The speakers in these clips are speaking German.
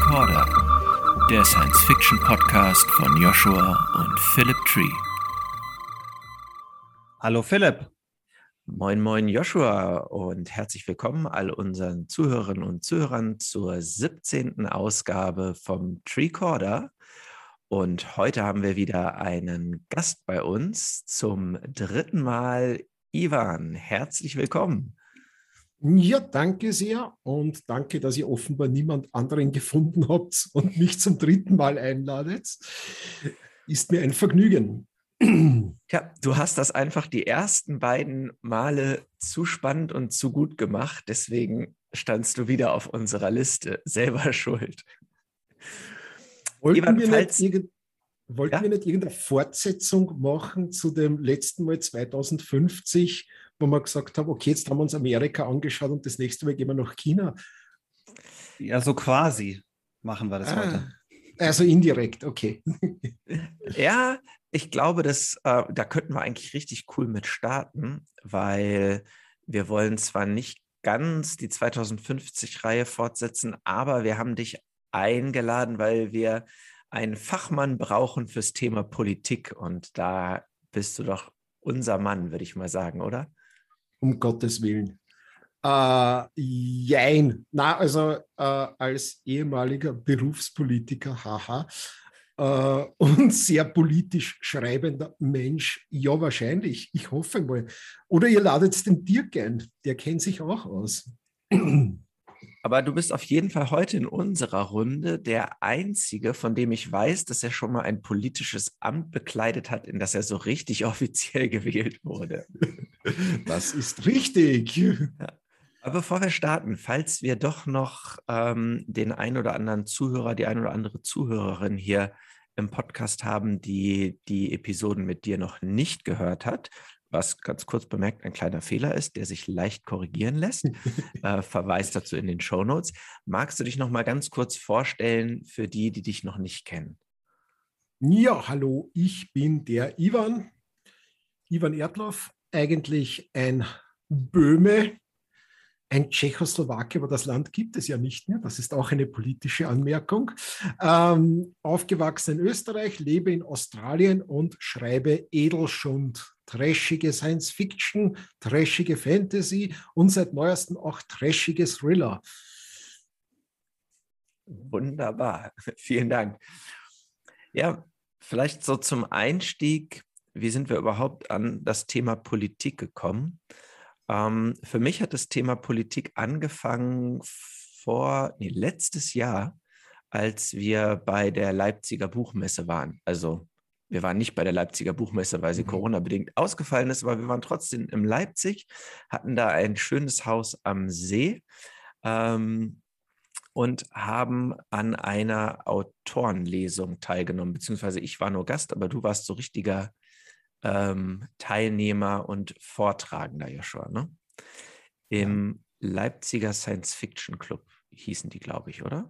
Recorder, der Science-Fiction-Podcast von Joshua und Philip Tree. Hallo Philipp. Moin moin Joshua und herzlich willkommen all unseren Zuhörerinnen und Zuhörern zur 17. Ausgabe vom Treecorder. Und heute haben wir wieder einen Gast bei uns, zum dritten Mal Ivan. Herzlich willkommen. Ja, danke sehr und danke, dass ihr offenbar niemand anderen gefunden habt und mich zum dritten Mal einladet. Ist mir ein Vergnügen. Ja, du hast das einfach die ersten beiden Male zu spannend und zu gut gemacht. Deswegen standst du wieder auf unserer Liste. Selber schuld. Wollten wir nicht irgendeine Fortsetzung machen zu dem letzten Mal 2050, wo wir gesagt haben, okay, jetzt haben wir uns Amerika angeschaut und das nächste Mal gehen wir nach China? Ja, so quasi machen wir das heute. Also indirekt, okay. Ja, ich glaube, da könnten wir eigentlich richtig cool mit starten, weil wir wollen zwar nicht ganz die 2050-Reihe fortsetzen, aber wir haben dich eingeladen, weil wir einen Fachmann brauchen fürs Thema Politik und da bist du doch unser Mann, würde ich mal sagen, oder? Um Gottes Willen. Jein. Na, also als ehemaliger Berufspolitiker, haha, und sehr politisch schreibender Mensch, ja, wahrscheinlich. Ich hoffe mal. Oder ihr ladet den Dirk ein, der kennt sich auch aus. Aber du bist auf jeden Fall heute in unserer Runde der Einzige, von dem ich weiß, dass er schon mal ein politisches Amt bekleidet hat, in das er so richtig offiziell gewählt wurde. Das ist richtig. Ja. Aber bevor wir starten, falls wir doch noch den ein oder anderen Zuhörer, die ein oder andere Zuhörerin hier im Podcast haben, die die Episoden mit dir noch nicht gehört hat, was ganz kurz bemerkt ein kleiner Fehler ist, der sich leicht korrigieren lässt, Verweis dazu in den Shownotes. Magst du dich noch mal ganz kurz vorstellen für die, die dich noch nicht kennen? Ja, hallo, ich bin der Ivan Erdloff, eigentlich ein Böhme, ein Tschechoslowake, aber das Land gibt es ja nicht mehr. Das ist auch eine politische Anmerkung. Aufgewachsen in Österreich, lebe in Australien und schreibe Edelschund, trashige Science-Fiction, trashige Fantasy und seit neuestem auch trashige Thriller. Wunderbar, vielen Dank. Ja, vielleicht so zum Einstieg, wie sind wir überhaupt an das Thema Politik gekommen? Für mich hat das Thema Politik angefangen letztes Jahr, als wir bei der Leipziger Buchmesse waren. Also wir waren nicht bei der Leipziger Buchmesse, weil sie Corona-bedingt ausgefallen ist, aber wir waren trotzdem in Leipzig, hatten da ein schönes Haus am See und haben an einer Autorenlesung teilgenommen, beziehungsweise ich war nur Gast, aber du warst so richtiger Teilnehmer und Vortragender, Joshua, ne? Im Leipziger Science-Fiction Club hießen die, glaube ich, oder?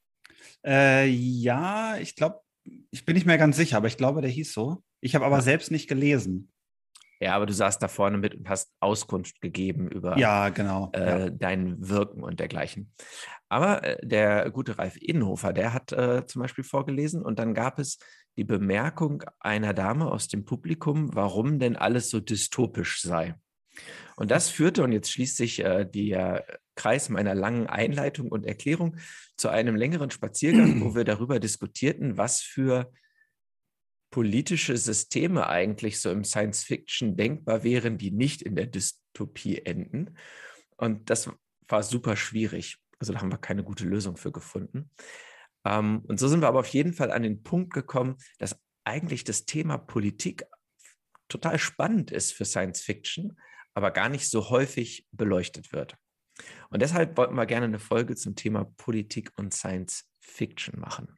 Ja, ich glaube, ich bin nicht mehr ganz sicher, aber ich glaube, der hieß so. Ich habe aber selbst nicht gelesen. Ja, aber du saßt da vorne mit und hast Auskunft gegeben über genau. dein Wirken und dergleichen. Aber der gute Ralf Innhofer, der hat zum Beispiel vorgelesen und dann gab es die Bemerkung einer Dame aus dem Publikum, warum denn alles so dystopisch sei. Und das führte, und jetzt schließt sich der Kreis meiner langen Einleitung und Erklärung, zu einem längeren Spaziergang, wo wir darüber diskutierten, was für politische Systeme eigentlich so im Science-Fiction denkbar wären, die nicht in der Dystopie enden. Und das war super schwierig. Also da haben wir keine gute Lösung für gefunden. Und so sind wir aber auf jeden Fall an den Punkt gekommen, dass eigentlich das Thema Politik total spannend ist für Science-Fiction, aber gar nicht so häufig beleuchtet wird. Und deshalb wollten wir gerne eine Folge zum Thema Politik und Science-Fiction machen.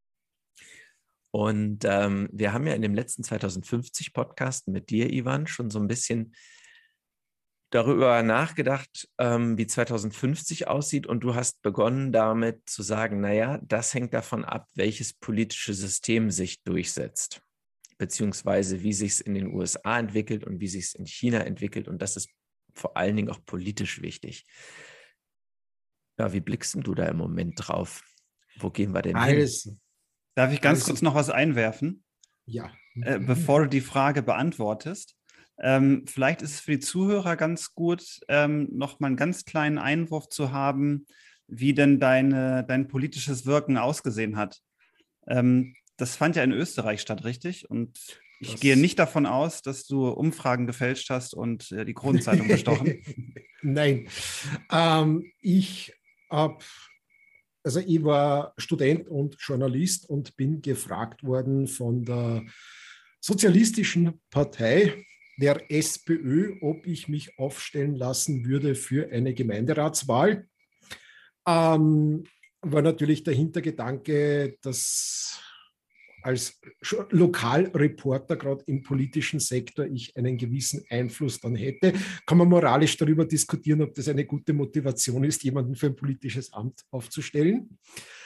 Und wir haben ja in dem letzten 2050-Podcast mit dir, Ivan, schon so ein bisschen darüber nachgedacht, wie 2050 aussieht. Und du hast begonnen damit zu sagen, naja, das hängt davon ab, welches politische System sich durchsetzt, beziehungsweise wie sich es in den USA entwickelt und wie sich es in China entwickelt. Und das ist vor allen Dingen auch politisch wichtig. Ja, wie blickst du da im Moment drauf? Wo gehen wir denn hin? Alles. Darf ich ganz Also- kurz noch was einwerfen, Ja. bevor du die Frage beantwortest? Vielleicht ist es für die Zuhörer ganz gut, noch mal einen ganz kleinen Einwurf zu haben, wie denn dein politisches Wirken ausgesehen hat. Das fand ja in Österreich statt, richtig? Und ich gehe nicht davon aus, dass du Umfragen gefälscht hast und die Kronenzeitung bestochen. Nein. Ich war Student und Journalist und bin gefragt worden von der Sozialistischen Partei, der SPÖ, ob ich mich aufstellen lassen würde für eine Gemeinderatswahl. War natürlich der Hintergedanke, dass als Lokalreporter, gerade im politischen Sektor, ich einen gewissen Einfluss dann hätte. Kann man moralisch darüber diskutieren, ob das eine gute Motivation ist, jemanden für ein politisches Amt aufzustellen.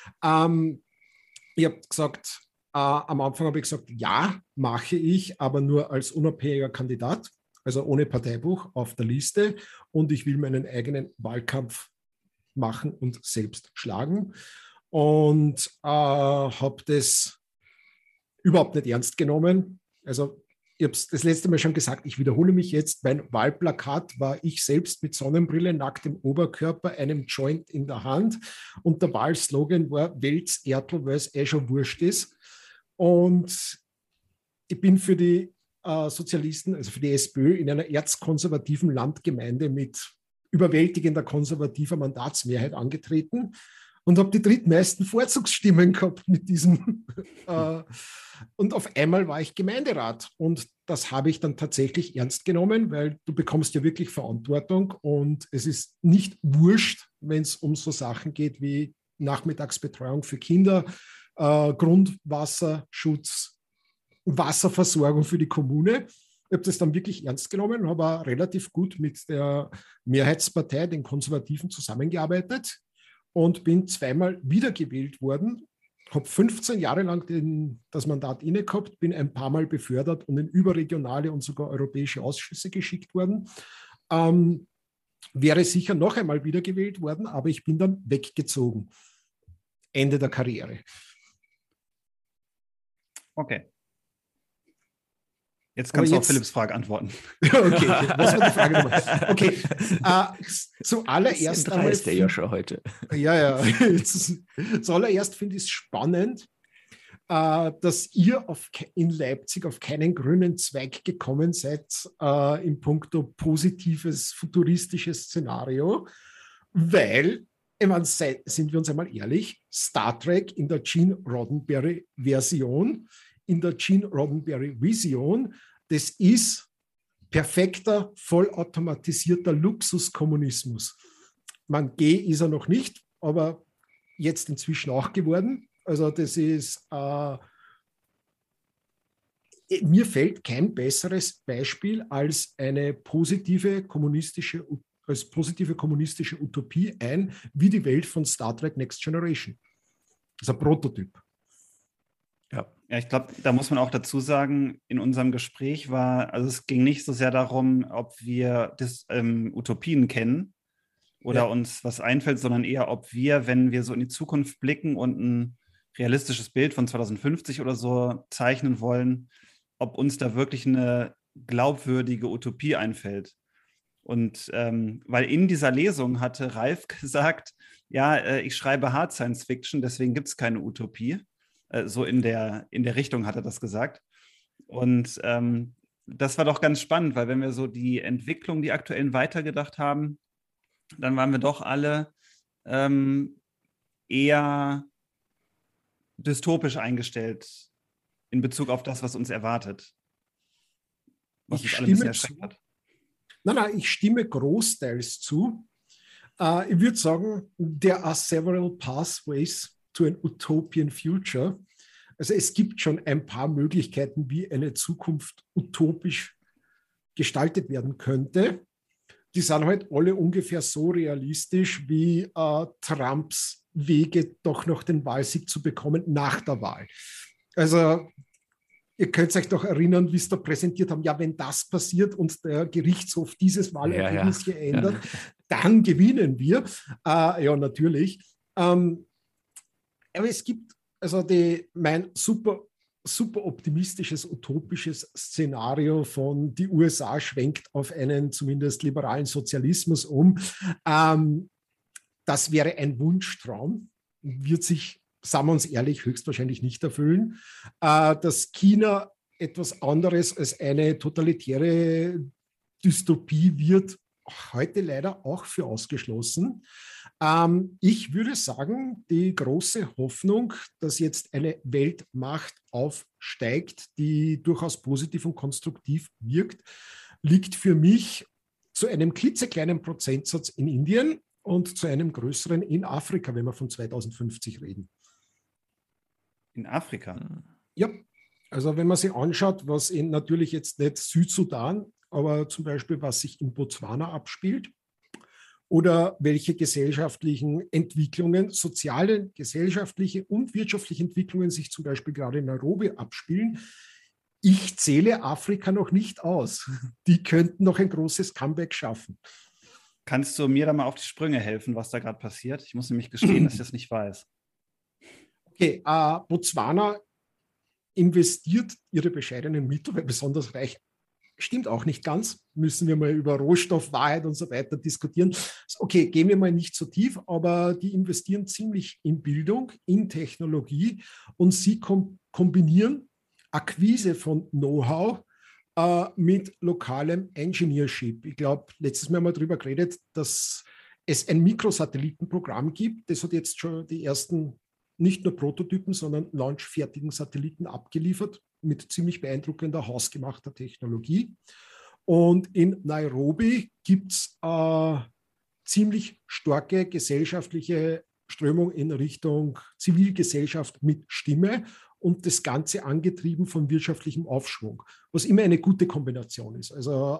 Ich habe gesagt, am Anfang habe ich gesagt, ja, mache ich, aber nur als unabhängiger Kandidat, also ohne Parteibuch auf der Liste, und ich will meinen eigenen Wahlkampf machen und selbst schlagen, und habe das überhaupt nicht ernst genommen. Also ich habe es das letzte Mal schon gesagt, ich wiederhole mich jetzt, mein Wahlplakat war ich selbst mit Sonnenbrille, nacktem Oberkörper, einem Joint in der Hand, und der Wahlslogan war Wählt's Ertl, weil es schon wurscht ist. Und ich bin für die Sozialisten, also für die SPÖ, in einer erzkonservativen Landgemeinde mit überwältigender konservativer Mandatsmehrheit angetreten und habe die drittmeisten Vorzugsstimmen gehabt mit diesem. Und auf einmal war ich Gemeinderat. Und das habe ich dann tatsächlich ernst genommen, weil du bekommst ja wirklich Verantwortung. Und es ist nicht wurscht, wenn es um so Sachen geht wie Nachmittagsbetreuung für Kinder, Grundwasserschutz, Wasserversorgung für die Kommune. Ich habe das dann wirklich ernst genommen und habe relativ gut mit der Mehrheitspartei, den Konservativen, zusammengearbeitet und bin zweimal wiedergewählt worden. Habe 15 Jahre lang das Mandat inne gehabt, bin ein paar Mal befördert und in überregionale und sogar europäische Ausschüsse geschickt worden. Wäre sicher noch einmal wiedergewählt worden, aber ich bin dann weggezogen. Ende der Karriere. Okay. Jetzt kannst du auf Philipps Frage antworten. Okay, was war die Frage nochmal? Okay, zuallererst einmal... der Joshua heute. Ja. Zuallererst finde ich es spannend, dass ihr in Leipzig auf keinen grünen Zweig gekommen seid in puncto positives, futuristisches Szenario, weil, ich meine, sind wir uns einmal ehrlich, Star Trek in der Gene Roddenberry-Version, in der Gene Roddenberry-Vision, das ist perfekter, vollautomatisierter Luxuskommunismus. Man G ist er noch nicht, aber jetzt inzwischen auch geworden. Also das ist, mir fällt kein besseres Beispiel als eine positive kommunistische Utopie ein, wie die Welt von Star Trek Next Generation. Das ist ein Prototyp. Ja, ich glaube, da muss man auch dazu sagen, in unserem Gespräch also es ging nicht so sehr darum, ob wir Utopien kennen oder uns was einfällt, sondern eher, ob wir, wenn wir so in die Zukunft blicken und ein realistisches Bild von 2050 oder so zeichnen wollen, ob uns da wirklich eine glaubwürdige Utopie einfällt. Und weil in dieser Lesung hatte Ralf gesagt, ja, ich schreibe Hard Science Fiction, deswegen gibt es keine Utopie. So in der Richtung hat er das gesagt. Und das war doch ganz spannend, weil wenn wir so die Entwicklung, die aktuellen weitergedacht haben, dann waren wir doch alle eher dystopisch eingestellt in Bezug auf das, was uns erwartet. Was uns alle ein bisschen erschreckt hat. Nein, ich stimme großteils zu. Ich würde sagen, there are several pathways to an utopian future. Also es gibt schon ein paar Möglichkeiten, wie eine Zukunft utopisch gestaltet werden könnte. Die sind halt alle ungefähr so realistisch wie Trumps Wege, doch noch den Wahlsieg zu bekommen nach der Wahl. Also ihr könnt euch doch erinnern, wie es da präsentiert haben, ja, wenn das passiert und der Gerichtshof dieses Wahlergebnis geändert, dann gewinnen wir. Ja, natürlich. aber es gibt also mein super optimistisches, utopisches Szenario von die USA schwenkt auf einen zumindest liberalen Sozialismus um. Das wäre ein Wunschtraum, wird sich, sagen wir uns ehrlich, höchstwahrscheinlich nicht erfüllen. Dass China etwas anderes als eine totalitäre Dystopie wird, heute leider auch für ausgeschlossen. Ich würde sagen, die große Hoffnung, dass jetzt eine Weltmacht aufsteigt, die durchaus positiv und konstruktiv wirkt, liegt für mich zu einem klitzekleinen Prozentsatz in Indien und zu einem größeren in Afrika, wenn wir von 2050 reden. In Afrika? Ja, also wenn man sich anschaut, was natürlich jetzt nicht Südsudan, aber zum Beispiel, was sich in Botswana abspielt oder welche gesellschaftlichen Entwicklungen, soziale, gesellschaftliche und wirtschaftliche Entwicklungen sich zum Beispiel gerade in Nairobi abspielen. Ich zähle Afrika noch nicht aus. Die könnten noch ein großes Comeback schaffen. Kannst du mir da mal auf die Sprünge helfen, was da gerade passiert? Ich muss nämlich gestehen, dass ich das nicht weiß. Okay, Botswana investiert ihre bescheidenen Mittel, weil besonders reich stimmt auch nicht ganz. Müssen wir mal über Rohstoffwahrheit und so weiter diskutieren. Okay, gehen wir mal nicht so tief, aber die investieren ziemlich in Bildung, in Technologie und sie kombinieren Akquise von Know-how mit lokalem Engineership. Ich glaube, letztes Mal haben wir darüber geredet, dass es ein Mikrosatellitenprogramm gibt. Das hat jetzt schon die ersten nicht nur Prototypen, sondern launchfertigen Satelliten abgeliefert mit ziemlich beeindruckender hausgemachter Technologie. Und in Nairobi gibt es ziemlich starke gesellschaftliche Strömung in Richtung Zivilgesellschaft mit Stimme und das Ganze angetrieben von wirtschaftlichem Aufschwung, was immer eine gute Kombination ist. Also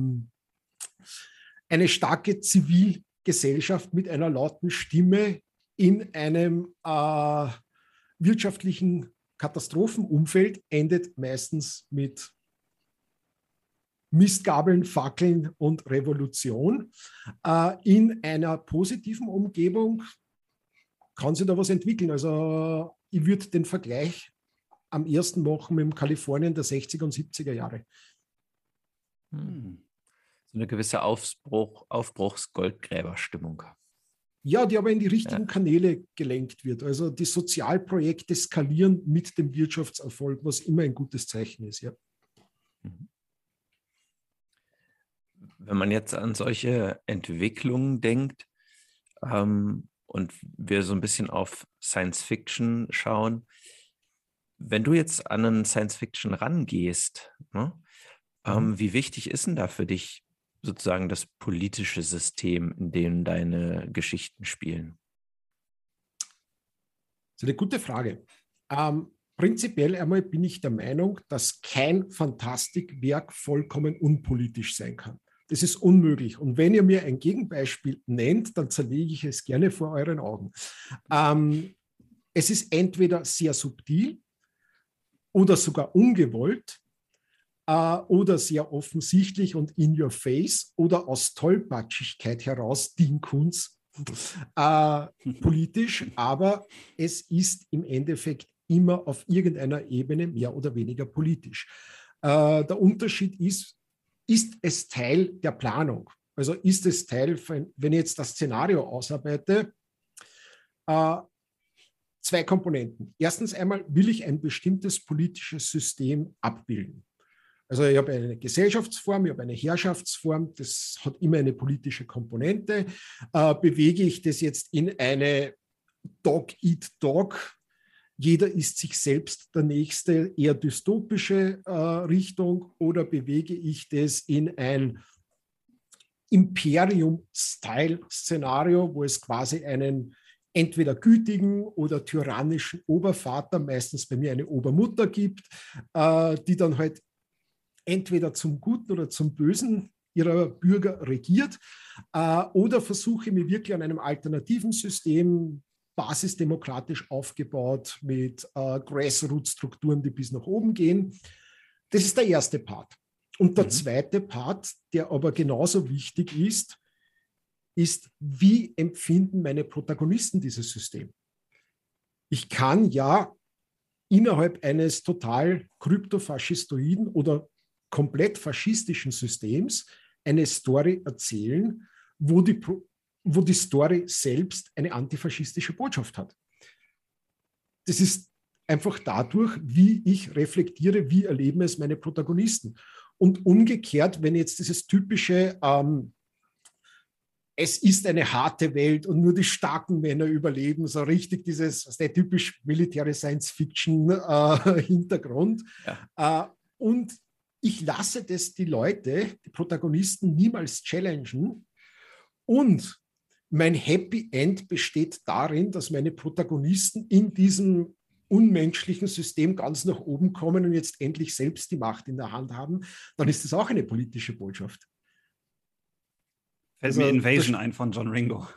eine starke Zivilgesellschaft mit einer lauten Stimme in einem wirtschaftlichen Katastrophenumfeld endet meistens mit Mistgabeln, Fackeln und Revolution. In einer positiven Umgebung kann sich da was entwickeln. Also ich würde den Vergleich am ersten machen mit dem Kalifornien der 60er und 70er Jahre. So eine gewisse Aufbruchs-Goldgräberstimmung. Ja, die aber in die richtigen Kanäle gelenkt wird. Also die Sozialprojekte skalieren mit dem Wirtschaftserfolg, was immer ein gutes Zeichen ist. Ja. Wenn man jetzt an solche Entwicklungen denkt und wir so ein bisschen auf Science Fiction schauen, wenn du jetzt an einen Science Fiction rangehst, ne, wie wichtig ist denn da für dich sozusagen das politische System, in dem deine Geschichten spielen? Das ist eine gute Frage. Prinzipiell einmal bin ich der Meinung, dass kein Fantastikwerk vollkommen unpolitisch sein kann. Das ist unmöglich. Und wenn ihr mir ein Gegenbeispiel nennt, dann zerlege ich es gerne vor euren Augen. Es ist entweder sehr subtil oder sogar ungewollt, oder sehr offensichtlich und in your face oder aus Tollpatschigkeit heraus Dean Koontz politisch, aber es ist im Endeffekt immer auf irgendeiner Ebene mehr oder weniger politisch. Der Unterschied ist es Teil der Planung? Also ist es Teil, wenn ich jetzt das Szenario ausarbeite, zwei Komponenten. Erstens einmal will ich ein bestimmtes politisches System abbilden. Also ich habe eine Gesellschaftsform, ich habe eine Herrschaftsform, das hat immer eine politische Komponente. Bewege ich das jetzt in eine Dog-Eat-Dog, jeder ist sich selbst der Nächste, eher dystopische Richtung, oder bewege ich das in ein Imperium-Style-Szenario, wo es quasi einen entweder gütigen oder tyrannischen Obervater, meistens bei mir eine Obermutter gibt, die dann halt entweder zum Guten oder zum Bösen ihrer Bürger regiert, oder versuche mir wirklich an einem alternativen System, basisdemokratisch aufgebaut, mit Grassroots-Strukturen, die bis nach oben gehen. Das ist der erste Part. Und der zweite Part, der aber genauso wichtig ist, wie empfinden meine Protagonisten dieses System? Ich kann ja innerhalb eines total kryptofaschistoiden oder komplett faschistischen Systems eine Story erzählen, wo die Story selbst eine antifaschistische Botschaft hat. Das ist einfach dadurch, wie ich reflektiere, wie erleben es meine Protagonisten. Und umgekehrt, wenn jetzt dieses typische es ist eine harte Welt und nur die starken Männer überleben, so richtig der typisch militäre Science-Fiction-Hintergrund. Und ich lasse das die Protagonisten niemals challengen. Und mein Happy End besteht darin, dass meine Protagonisten in diesem unmenschlichen System ganz nach oben kommen und jetzt endlich selbst die Macht in der Hand haben. Dann ist das auch eine politische Botschaft. Fällt mir Invasion ein von John Ringo.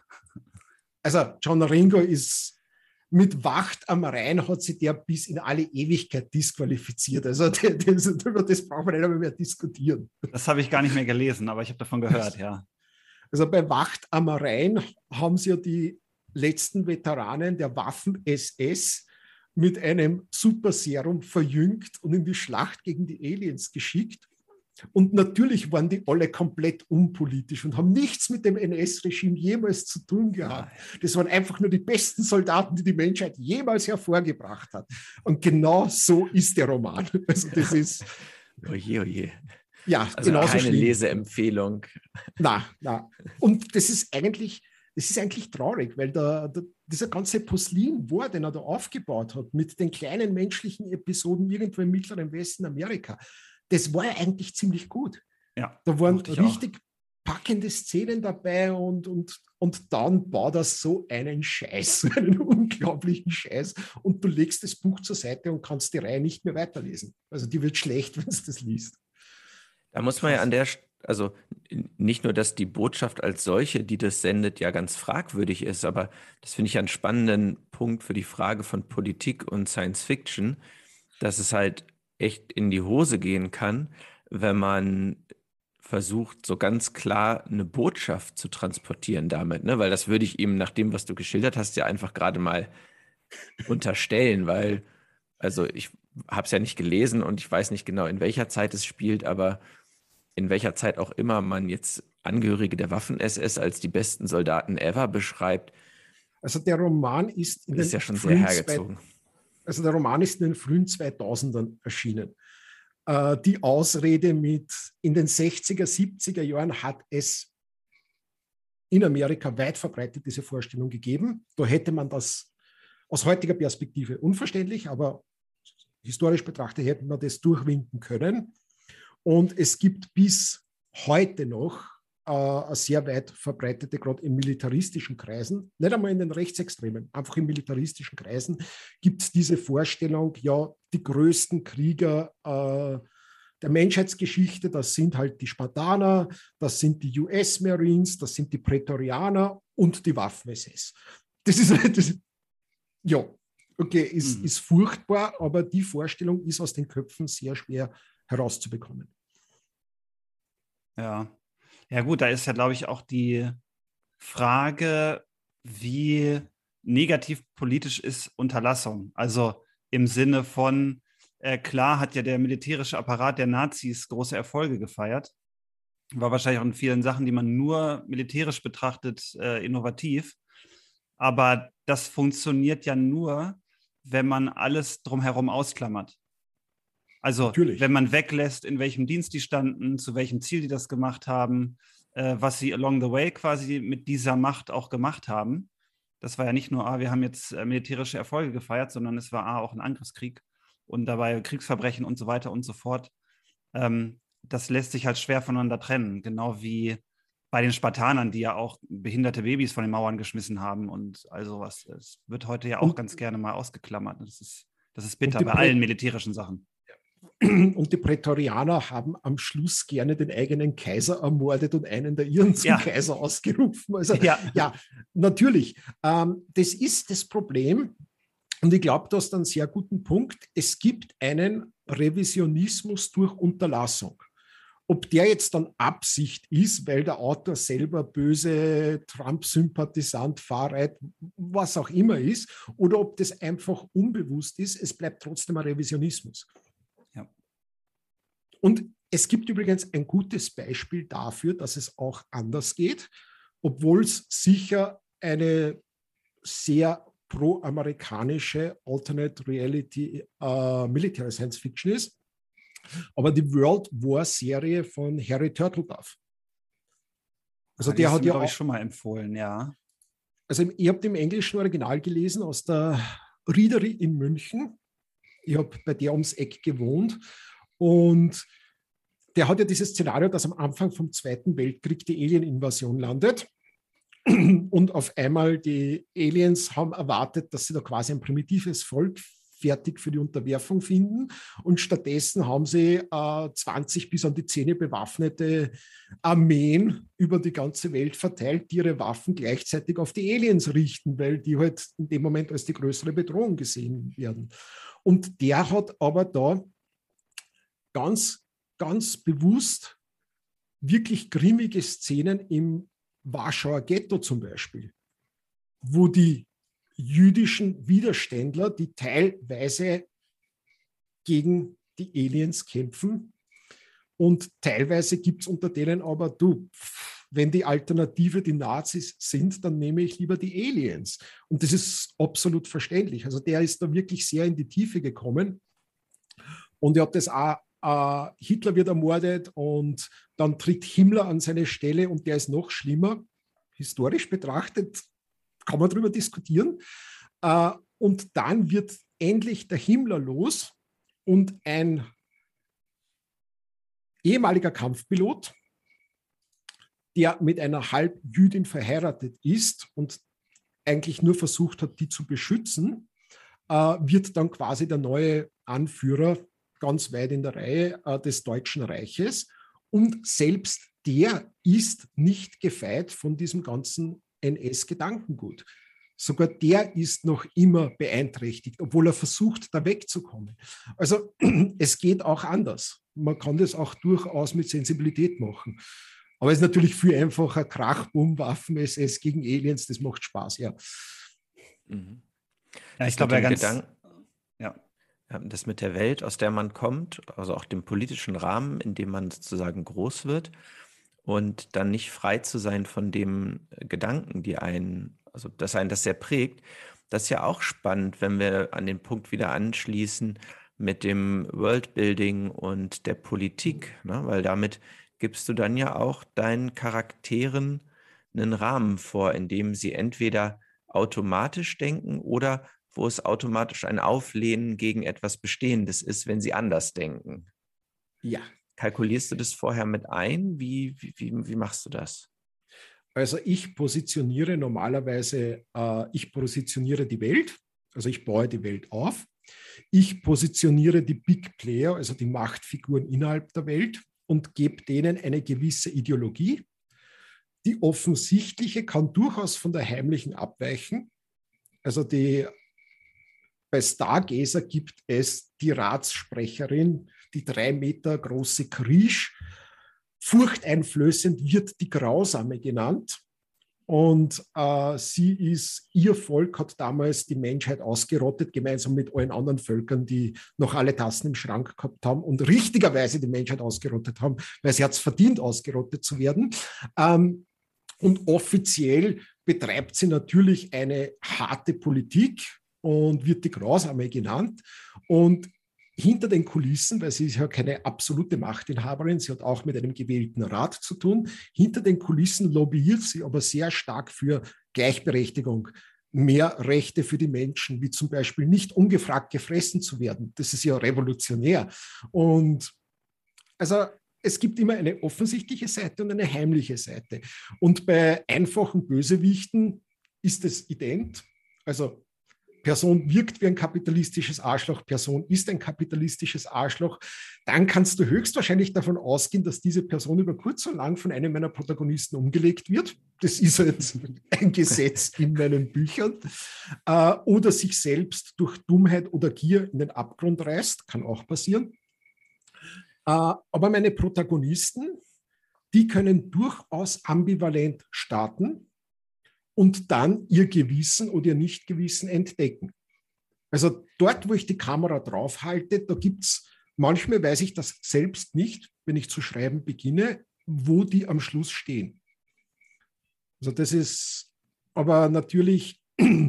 Also John Ringo ist mit Wacht am Rhein, hat sich der bis in alle Ewigkeit disqualifiziert. Also über das brauchen wir nicht mehr diskutieren. Das habe ich gar nicht mehr gelesen, aber ich habe davon gehört, ja. Also bei Wacht am Rhein haben sie ja die letzten Veteranen der Waffen-SS mit einem Superserum verjüngt und in die Schlacht gegen die Aliens geschickt. Und natürlich waren die alle komplett unpolitisch und haben nichts mit dem NS-Regime jemals zu tun gehabt. Das waren einfach nur die besten Soldaten, die die Menschheit jemals hervorgebracht hat. Und genau so ist der Roman. Also das ist... Oje, oje. Ja, also genauso keine schlimm. Leseempfehlung. Na. Und das ist eigentlich traurig, weil dieser ganze Poslin-War, den er da aufgebaut hat, mit den kleinen menschlichen Episoden irgendwo im mittleren Westen Amerika, das war ja eigentlich ziemlich gut. Ja, da waren richtig packende Szenen dabei und dann baut das so einen Scheiß, einen unglaublichen Scheiß und du legst das Buch zur Seite und kannst die Reihe nicht mehr weiterlesen. Also die wird schlecht, wenn du das liest. Da muss man ja also nicht nur, dass die Botschaft als solche, die das sendet, ja ganz fragwürdig ist, aber das finde ich einen spannenden Punkt für die Frage von Politik und Science Fiction, dass es halt echt in die Hose gehen kann, wenn man versucht, so ganz klar eine Botschaft zu transportieren damit, ne? Weil das würde ich ihm, nach dem, was du geschildert hast, ja einfach gerade mal unterstellen, weil, also ich habe es ja nicht gelesen und ich weiß nicht genau, in welcher Zeit es spielt, aber in welcher Zeit auch immer man jetzt Angehörige der Waffen-SS als die besten Soldaten ever beschreibt. Also der Roman ist ist ja schon sehr hergezogen. Also der Roman ist in den frühen 2000ern erschienen. Die Ausrede mit in den 60er, 70er Jahren hat es in Amerika weit verbreitet diese Vorstellung gegeben. Da hätte man das aus heutiger Perspektive unverständlich, aber historisch betrachtet hätte man das durchwinken können. Und es gibt bis heute noch eine sehr weit verbreitete, gerade in militaristischen Kreisen, nicht einmal in den Rechtsextremen, einfach in militaristischen Kreisen gibt es diese Vorstellung, ja, die größten Krieger der Menschheitsgeschichte, das sind halt die Spartaner, das sind die US-Marines, das sind die Prätorianer und die Waffen-SS. Ja, okay, ist furchtbar, aber die Vorstellung ist aus den Köpfen sehr schwer herauszubekommen. Ja gut, da ist ja, glaube ich, auch die Frage, wie negativ politisch ist Unterlassung. Also im Sinne von, klar hat ja der militärische Apparat der Nazis große Erfolge gefeiert. War wahrscheinlich auch in vielen Sachen, die man nur militärisch betrachtet, innovativ. Aber das funktioniert ja nur, wenn man alles drumherum ausklammert. Also natürlich, wenn man weglässt, in welchem Dienst die standen, zu welchem Ziel die das gemacht haben, was sie along the way quasi mit dieser Macht auch gemacht haben. Das war ja nicht nur, wir haben jetzt militärische Erfolge gefeiert, sondern es war auch ein Angriffskrieg und dabei Kriegsverbrechen und so weiter und so fort. Das lässt sich halt schwer voneinander trennen, genau wie bei den Spartanern, die ja auch behinderte Babys von den Mauern geschmissen haben und all sowas. Es wird heute ja auch ganz gerne mal ausgeklammert. Das ist bitter bei allen militärischen Sachen. Und die Prätorianer haben am Schluss gerne den eigenen Kaiser ermordet und einen der ihren zum Kaiser ausgerufen. Also ja natürlich. Das ist das Problem. Und ich glaube, du hast einen sehr guten Punkt. Es gibt einen Revisionismus durch Unterlassung. Ob der jetzt dann Absicht ist, weil der Autor selber böse Trump-Sympathisant, Fahrrad, was auch immer ist, oder ob das einfach unbewusst ist, es bleibt trotzdem ein Revisionismus. Ja. Und es gibt übrigens ein gutes Beispiel dafür, dass es auch anders geht, obwohl es sicher eine sehr pro-amerikanische Alternate Reality Military Science Fiction ist. Aber die World War Serie von Harry Turtledove. Also der hat ja, glaube ich, schon mal empfohlen, ja. Also ich habe den englischen Original gelesen aus der Readery in München. Ich habe bei der ums Eck gewohnt und der hat ja dieses Szenario, dass am Anfang vom Zweiten Weltkrieg die Alien-Invasion landet und auf einmal die Aliens haben erwartet, dass sie da quasi ein primitives Volk fertig für die Unterwerfung finden. Und stattdessen haben sie 20 bis an die Zähne bewaffnete Armeen über die ganze Welt verteilt, die ihre Waffen gleichzeitig auf die Aliens richten, weil die halt in dem Moment als die größere Bedrohung gesehen werden. Und der hat aber da ganz, ganz bewusst wirklich grimmige Szenen im Warschauer Ghetto zum Beispiel, wo die jüdischen Widerständler, die teilweise gegen die Aliens kämpfen. Und teilweise gibt es unter denen aber, wenn die Alternative die Nazis sind, dann nehme ich lieber die Aliens. Und das ist absolut verständlich. Also der ist da wirklich sehr in die Tiefe gekommen. Und er hat das auch, Hitler wird ermordet und dann tritt Himmler an seine Stelle und der ist noch schlimmer. Historisch betrachtet kann man darüber diskutieren. Und dann wird endlich der Himmler los und ein ehemaliger Kampfpilot, der mit einer Halbjüdin verheiratet ist und eigentlich nur versucht hat, die zu beschützen, wird dann quasi der neue Anführer ganz weit in der Reihe des Deutschen Reiches. Und selbst der ist nicht gefeit von diesem ganzen NS-Gedankengut. Sogar der ist noch immer beeinträchtigt, obwohl er versucht, da wegzukommen. Also es geht auch anders. Man kann das auch durchaus mit Sensibilität machen. Aber es ist natürlich viel einfacher, Krachbumm, Waffen-SS gegen Aliens, das macht Spaß, ja. Mhm. Ja, ich glaube ja ganz... Das mit der Welt, aus der man kommt, also auch dem politischen Rahmen, in dem man sozusagen groß wird und dann nicht frei zu sein von dem Gedanken, dass einen das sehr prägt, das ist ja auch spannend, wenn wir an den Punkt wieder anschließen mit dem Worldbuilding und der Politik, ne? Weil damit gibst du dann ja auch deinen Charakteren einen Rahmen vor, in dem sie entweder automatisch denken oder wo es automatisch ein Auflehnen gegen etwas Bestehendes ist, wenn sie anders denken. Ja. Kalkulierst du das vorher mit ein? Wie machst du das? Also ich positioniere normalerweise, ich positioniere die Welt, also ich baue die Welt auf. Ich positioniere die Big Player, also die Machtfiguren innerhalb der Welt und gebe denen eine gewisse Ideologie. Die offensichtliche kann durchaus von der heimlichen abweichen. Also bei Stargazer gibt es die Ratssprecherin, die 3 Meter große Krisch. Furchteinflößend wird die Grausame genannt. Und ihr Volk hat damals die Menschheit ausgerottet, gemeinsam mit allen anderen Völkern, die noch alle Tassen im Schrank gehabt haben und richtigerweise die Menschheit ausgerottet haben, weil sie hat es verdient, ausgerottet zu werden. Und offiziell betreibt sie natürlich eine harte Politik und wird die Grausame genannt. Und hinter den Kulissen, weil sie ist ja keine absolute Machtinhaberin, sie hat auch mit einem gewählten Rat zu tun, hinter den Kulissen lobbyiert sie aber sehr stark für Gleichberechtigung, mehr Rechte für die Menschen, wie zum Beispiel nicht ungefragt gefressen zu werden. Das ist ja revolutionär. Und also es gibt immer eine offensichtliche Seite und eine heimliche Seite. Und bei einfachen Bösewichten ist es ident. Also Person wirkt wie ein kapitalistisches Arschloch, Person ist ein kapitalistisches Arschloch, dann kannst du höchstwahrscheinlich davon ausgehen, dass diese Person über kurz oder lang von einem meiner Protagonisten umgelegt wird. Das ist jetzt ein Gesetz in meinen Büchern. Oder sich selbst durch Dummheit oder Gier in den Abgrund reißt, kann auch passieren. Aber meine Protagonisten, die können durchaus ambivalent starten und dann ihr Gewissen oder ihr Nichtgewissen entdecken. Also dort, wo ich die Kamera drauf halte, da gibt es, manchmal weiß ich das selbst nicht, wenn ich zu schreiben beginne, wo die am Schluss stehen. Also das ist aber natürlich,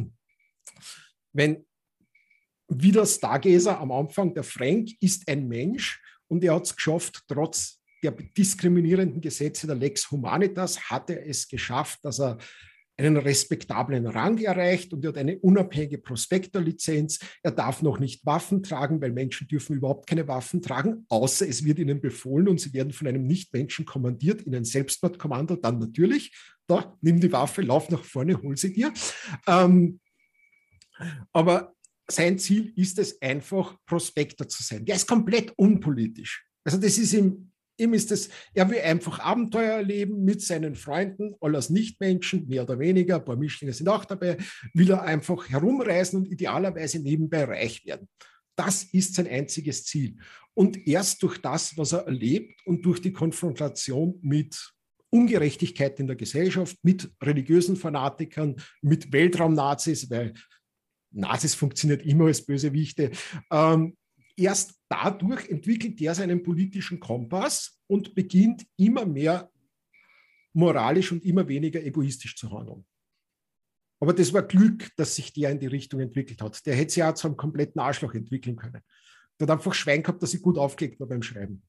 wenn wie der Stargazer am Anfang, der Frank ist ein Mensch und er hat es geschafft, trotz der diskriminierenden Gesetze der Lex Humanitas hat er es geschafft, dass er einen respektablen Rang erreicht und er hat eine unabhängige Prospektorlizenz. Er darf noch nicht Waffen tragen, weil Menschen dürfen überhaupt keine Waffen tragen, außer es wird ihnen befohlen und sie werden von einem Nichtmenschen kommandiert in ein Selbstmordkommando. Dann natürlich, da, nimm die Waffe, lauf nach vorne, hol sie dir. Aber sein Ziel ist es einfach, Prospektor zu sein. Der ist komplett unpolitisch. Also das ist ihm ist es, er will einfach Abenteuer erleben mit seinen Freunden, alles Nichtmenschen, mehr oder weniger, ein paar Mischlinge sind auch dabei, will er einfach herumreisen und idealerweise nebenbei reich werden. Das ist sein einziges Ziel. Und erst durch das, was er erlebt und durch die Konfrontation mit Ungerechtigkeit in der Gesellschaft, mit religiösen Fanatikern, mit Weltraumnazis, weil Nazis funktioniert immer als Bösewichte, erst dadurch entwickelt er seinen politischen Kompass und beginnt immer mehr moralisch und immer weniger egoistisch zu handeln. Aber das war Glück, dass sich der in die Richtung entwickelt hat. Der hätte sich ja zu einem kompletten Arschloch entwickeln können. Der hat einfach Schwein gehabt, dass ich gut aufgelegt war beim Schreiben.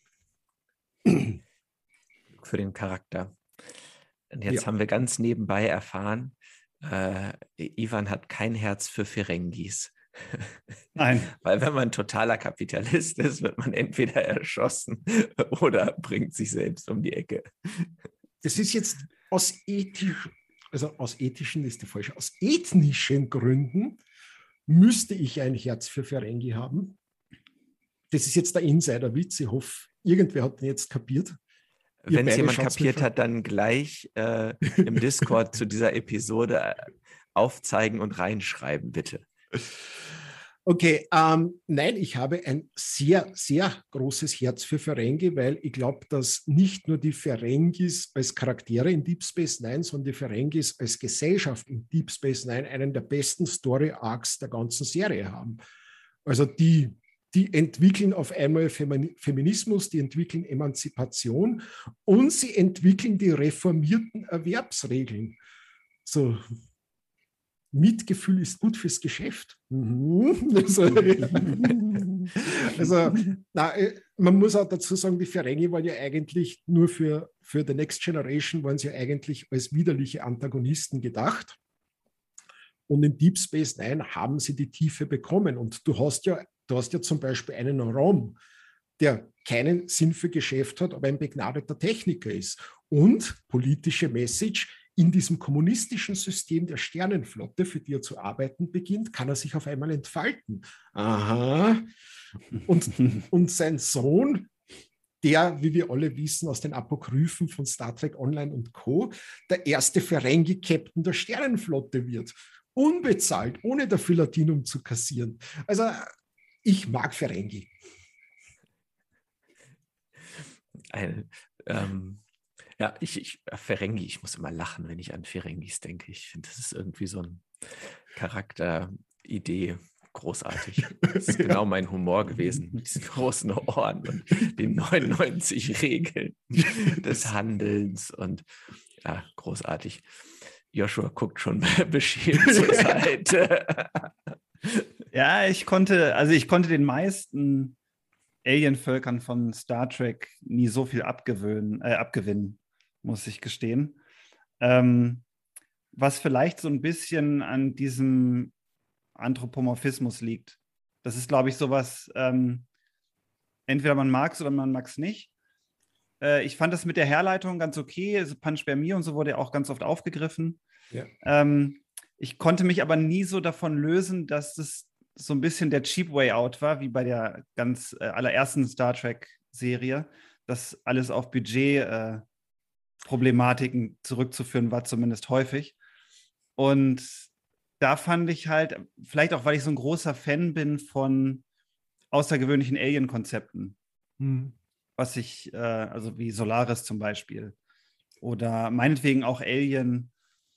Für den Charakter. Und jetzt haben wir ganz nebenbei erfahren, Ivan hat kein Herz für Ferengis. Nein. Weil wenn man totaler Kapitalist ist, wird man entweder erschossen oder bringt sich selbst um die Ecke. Das ist jetzt aus ethischen ist die falsche, aus ethnischen Gründen müsste ich ein Herz für Ferengi haben. Das ist jetzt der Insider-Witz. Ich hoffe, irgendwer hat den jetzt kapiert. Wenn es jemand kapiert hat, dann gleich im Discord zu dieser Episode aufzeigen und reinschreiben, bitte. Okay, nein, ich habe ein sehr, sehr großes Herz für Ferengi, weil ich glaube, dass nicht nur die Ferengis als Charaktere in Deep Space Nine, sondern die Ferengis als Gesellschaft in Deep Space Nine einen der besten Story-Arcs der ganzen Serie haben. Also die entwickeln auf einmal Feminismus, die entwickeln Emanzipation und sie entwickeln die reformierten Erwerbsregeln. So, Mitgefühl ist gut fürs Geschäft. Also man muss auch dazu sagen, die Ferengi waren ja eigentlich nur für The Next Generation, waren sie ja eigentlich als widerliche Antagonisten gedacht. Und in Deep Space Nine haben sie die Tiefe bekommen. Und du hast ja zum Beispiel einen Rom, der keinen Sinn für Geschäft hat, aber ein begnadeter Techniker ist. Und politische Message: in diesem kommunistischen System der Sternenflotte, für die er zu arbeiten beginnt, kann er sich auf einmal entfalten. Aha. Und sein Sohn, der, wie wir alle wissen, aus den Apokryphen von Star Trek Online und Co., der erste Ferengi-Captain der Sternenflotte wird. Unbezahlt, ohne dafür Latinum zu kassieren. Also ich mag Ferengi. Ferengi, ich muss immer lachen, wenn ich an Ferengis denke. Ich finde, das ist irgendwie so eine Charakteridee, großartig. Das ist genau mein Humor gewesen, mit diesen großen Ohren und den 99 Regeln des Handelns und ja, großartig. Joshua guckt schon beschämt zur Seite. Ja, ich konnte den meisten Alienvölkern von Star Trek nie so viel abgewinnen, muss ich gestehen. Was vielleicht so ein bisschen an diesem Anthropomorphismus liegt. Das ist, glaube ich, sowas, entweder man mag es oder man mag es nicht. Ich fand das mit der Herleitung ganz okay. Also Panspermie und so wurde ja auch ganz oft aufgegriffen. Ja. Ich konnte mich aber nie so davon lösen, dass das so ein bisschen der Cheap Way Out war, wie bei der ganz allerersten Star Trek-Serie, dass alles auf Budget-Problematiken zurückzuführen war, zumindest häufig. Und da fand ich halt, vielleicht auch, weil ich so ein großer Fan bin von außergewöhnlichen Alien-Konzepten, also wie Solaris zum Beispiel. Oder meinetwegen auch Alien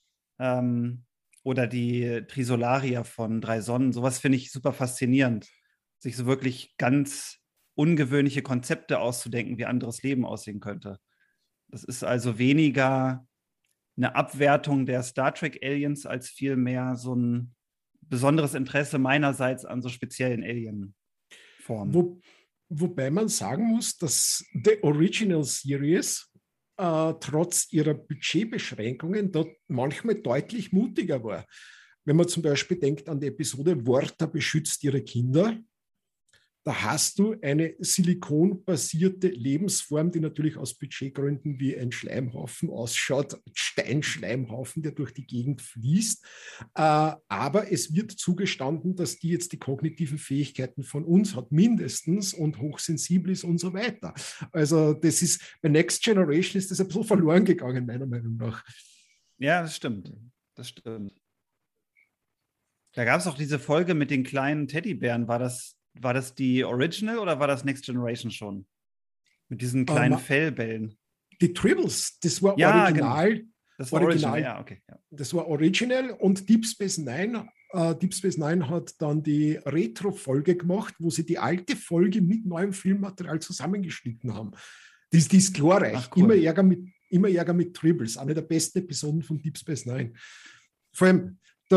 oder die Trisolarier von 3 Sonnen. Sowas finde ich super faszinierend, sich so wirklich ganz ungewöhnliche Konzepte auszudenken, wie anderes Leben aussehen könnte. Das ist also weniger eine Abwertung der Star Trek Aliens als vielmehr so ein besonderes Interesse meinerseits an so speziellen Alien-Formen. Wobei man sagen muss, dass The Original Series trotz ihrer Budgetbeschränkungen dort manchmal deutlich mutiger war. Wenn man zum Beispiel denkt an die Episode Worta beschützt ihre Kinder, da hast du eine silikonbasierte Lebensform, die natürlich aus Budgetgründen wie ein Schleimhaufen ausschaut, Steinschleimhaufen, der durch die Gegend fließt. Aber es wird zugestanden, dass die jetzt die kognitiven Fähigkeiten von uns hat, mindestens, und hochsensibel ist und so weiter. Also das ist, bei Next Generation ist das ein bisschen verloren gegangen, meiner Meinung nach. Ja, das stimmt. Das stimmt. Da gab es auch diese Folge mit den kleinen Teddybären. War das die Original oder war das Next Generation schon? Mit diesen kleinen Fellbällen. Die Tribbles, das war ja, original. Genau. Das war original, ja, okay. Ja. Das war original und Deep Space Nine hat dann die Retro-Folge gemacht, wo sie die alte Folge mit neuem Filmmaterial zusammengeschnitten haben. Die ist glorreich. Ach, cool. Immer Ärger mit Tribbles. Eine der besten Episoden von Deep Space Nine. Vor allem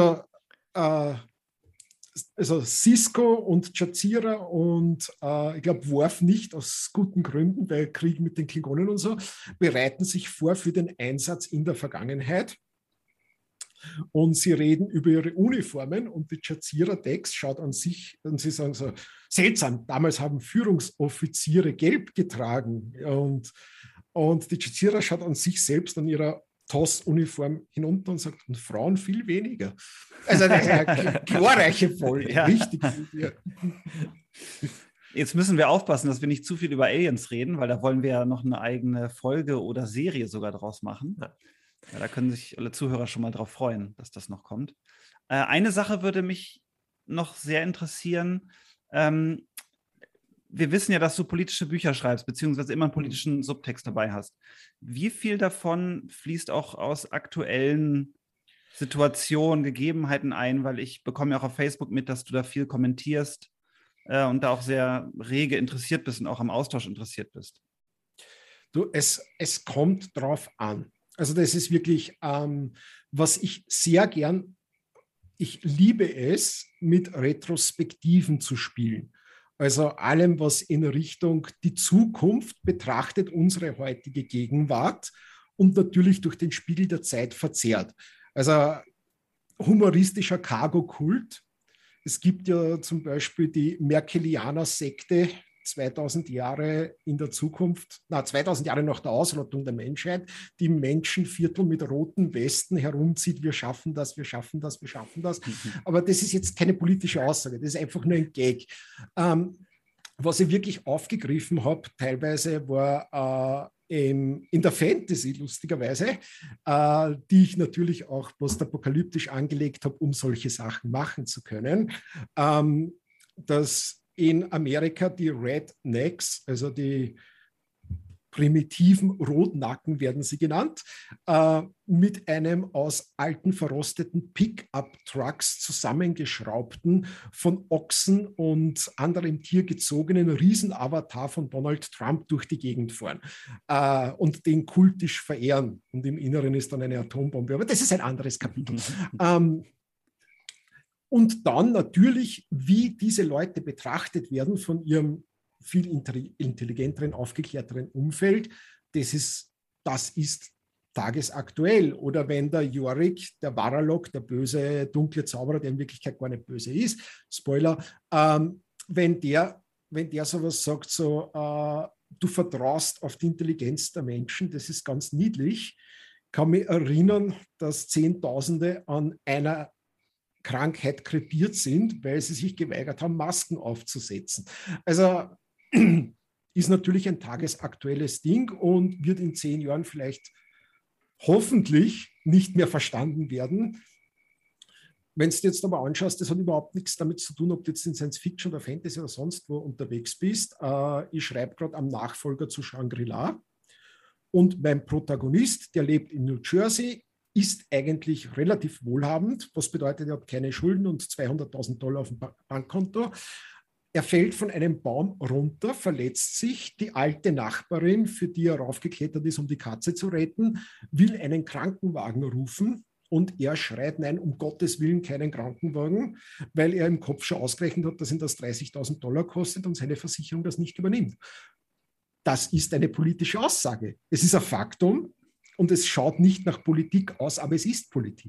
also Sisko und Jazira und ich glaube Worf nicht, aus guten Gründen, weil Krieg mit den Klingonen und so, bereiten sich vor für den Einsatz in der Vergangenheit. Und sie reden über ihre Uniformen und die Jazira-Dex schaut an sich und sie sagen so, seltsam, damals haben Führungsoffiziere gelb getragen. Und die Jazira schaut an sich selbst, an ihrer TOS-Uniform hinunter und sagt, und Frauen viel weniger. Also das ist eine glorreiche Folge. Ja. Richtig. Ja. Jetzt müssen wir aufpassen, dass wir nicht zu viel über Aliens reden, weil da wollen wir ja noch eine eigene Folge oder Serie sogar draus machen. Ja, da können sich alle Zuhörer schon mal drauf freuen, dass das noch kommt. Eine Sache würde mich noch sehr interessieren. Wir wissen ja, dass du politische Bücher schreibst, beziehungsweise immer einen politischen Subtext dabei hast. Wie viel davon fließt auch aus aktuellen Situationen, Gegebenheiten ein? Weil ich bekomme ja auch auf Facebook mit, dass du da viel kommentierst und da auch sehr rege interessiert bist und auch am Austausch interessiert bist. Du, es kommt drauf an. Also das ist wirklich, was ich sehr gern, ich liebe es, mit Retrospektiven zu spielen. Also allem, was in Richtung die Zukunft betrachtet, unsere heutige Gegenwart und natürlich durch den Spiegel der Zeit verzerrt. Also humoristischer Cargo-Kult. Es gibt ja zum Beispiel die Merkelianer-Sekte, 2000 Jahre in der Zukunft, 2000 Jahre nach der Ausrottung der Menschheit, die Menschenviertel mit roten Westen herumzieht, wir schaffen das, wir schaffen das, wir schaffen das. Aber das ist jetzt keine politische Aussage, das ist einfach nur ein Gag. Was ich wirklich aufgegriffen habe, teilweise war in der Fantasy, lustigerweise, die ich natürlich auch postapokalyptisch angelegt habe, um solche Sachen machen zu können, dass in Amerika die Rednecks, also die primitiven Rotnacken werden sie genannt, mit einem aus alten verrosteten Pickup-Trucks zusammengeschraubten, von Ochsen und anderem Tier gezogenen Riesenavatar von Donald Trump durch die Gegend fahren und den kultisch verehren. Und im Inneren ist dann eine Atombombe. Aber das ist ein anderes Kapitel. Und dann natürlich, wie diese Leute betrachtet werden von ihrem viel intelligenteren, aufgeklärteren Umfeld, das ist tagesaktuell. Oder wenn der Yorick, der Varalok, der böse, dunkle Zauberer, der in Wirklichkeit gar nicht böse ist, Spoiler, wenn der sowas sagt, so, du vertraust auf die Intelligenz der Menschen, das ist ganz niedlich, kann mich erinnern, dass Zehntausende an einer Krankheit krepiert sind, weil sie sich geweigert haben, Masken aufzusetzen. Also ist natürlich ein tagesaktuelles Ding und wird in 10 Jahren vielleicht hoffentlich nicht mehr verstanden werden. wenn du jetzt aber anschaust, das hat überhaupt nichts damit zu tun, ob du jetzt in Science Fiction oder Fantasy oder sonst wo unterwegs bist. Ich schreibe gerade am Nachfolger zu Shangri-La und mein Protagonist, der lebt in New Jersey, ist eigentlich relativ wohlhabend, was bedeutet, er hat keine Schulden und $200.000 auf dem Bankkonto. Er fällt von einem Baum runter, verletzt sich. Die alte Nachbarin, für die er raufgeklettert ist, um die Katze zu retten, will einen Krankenwagen rufen. Und er schreit, nein, um Gottes Willen keinen Krankenwagen, weil er im Kopf schon ausgerechnet hat, dass ihn das $30.000 kostet und seine Versicherung das nicht übernimmt. Das ist eine politische Aussage. Es ist ein Faktum und es schaut nicht nach Politik aus, aber es ist Politik.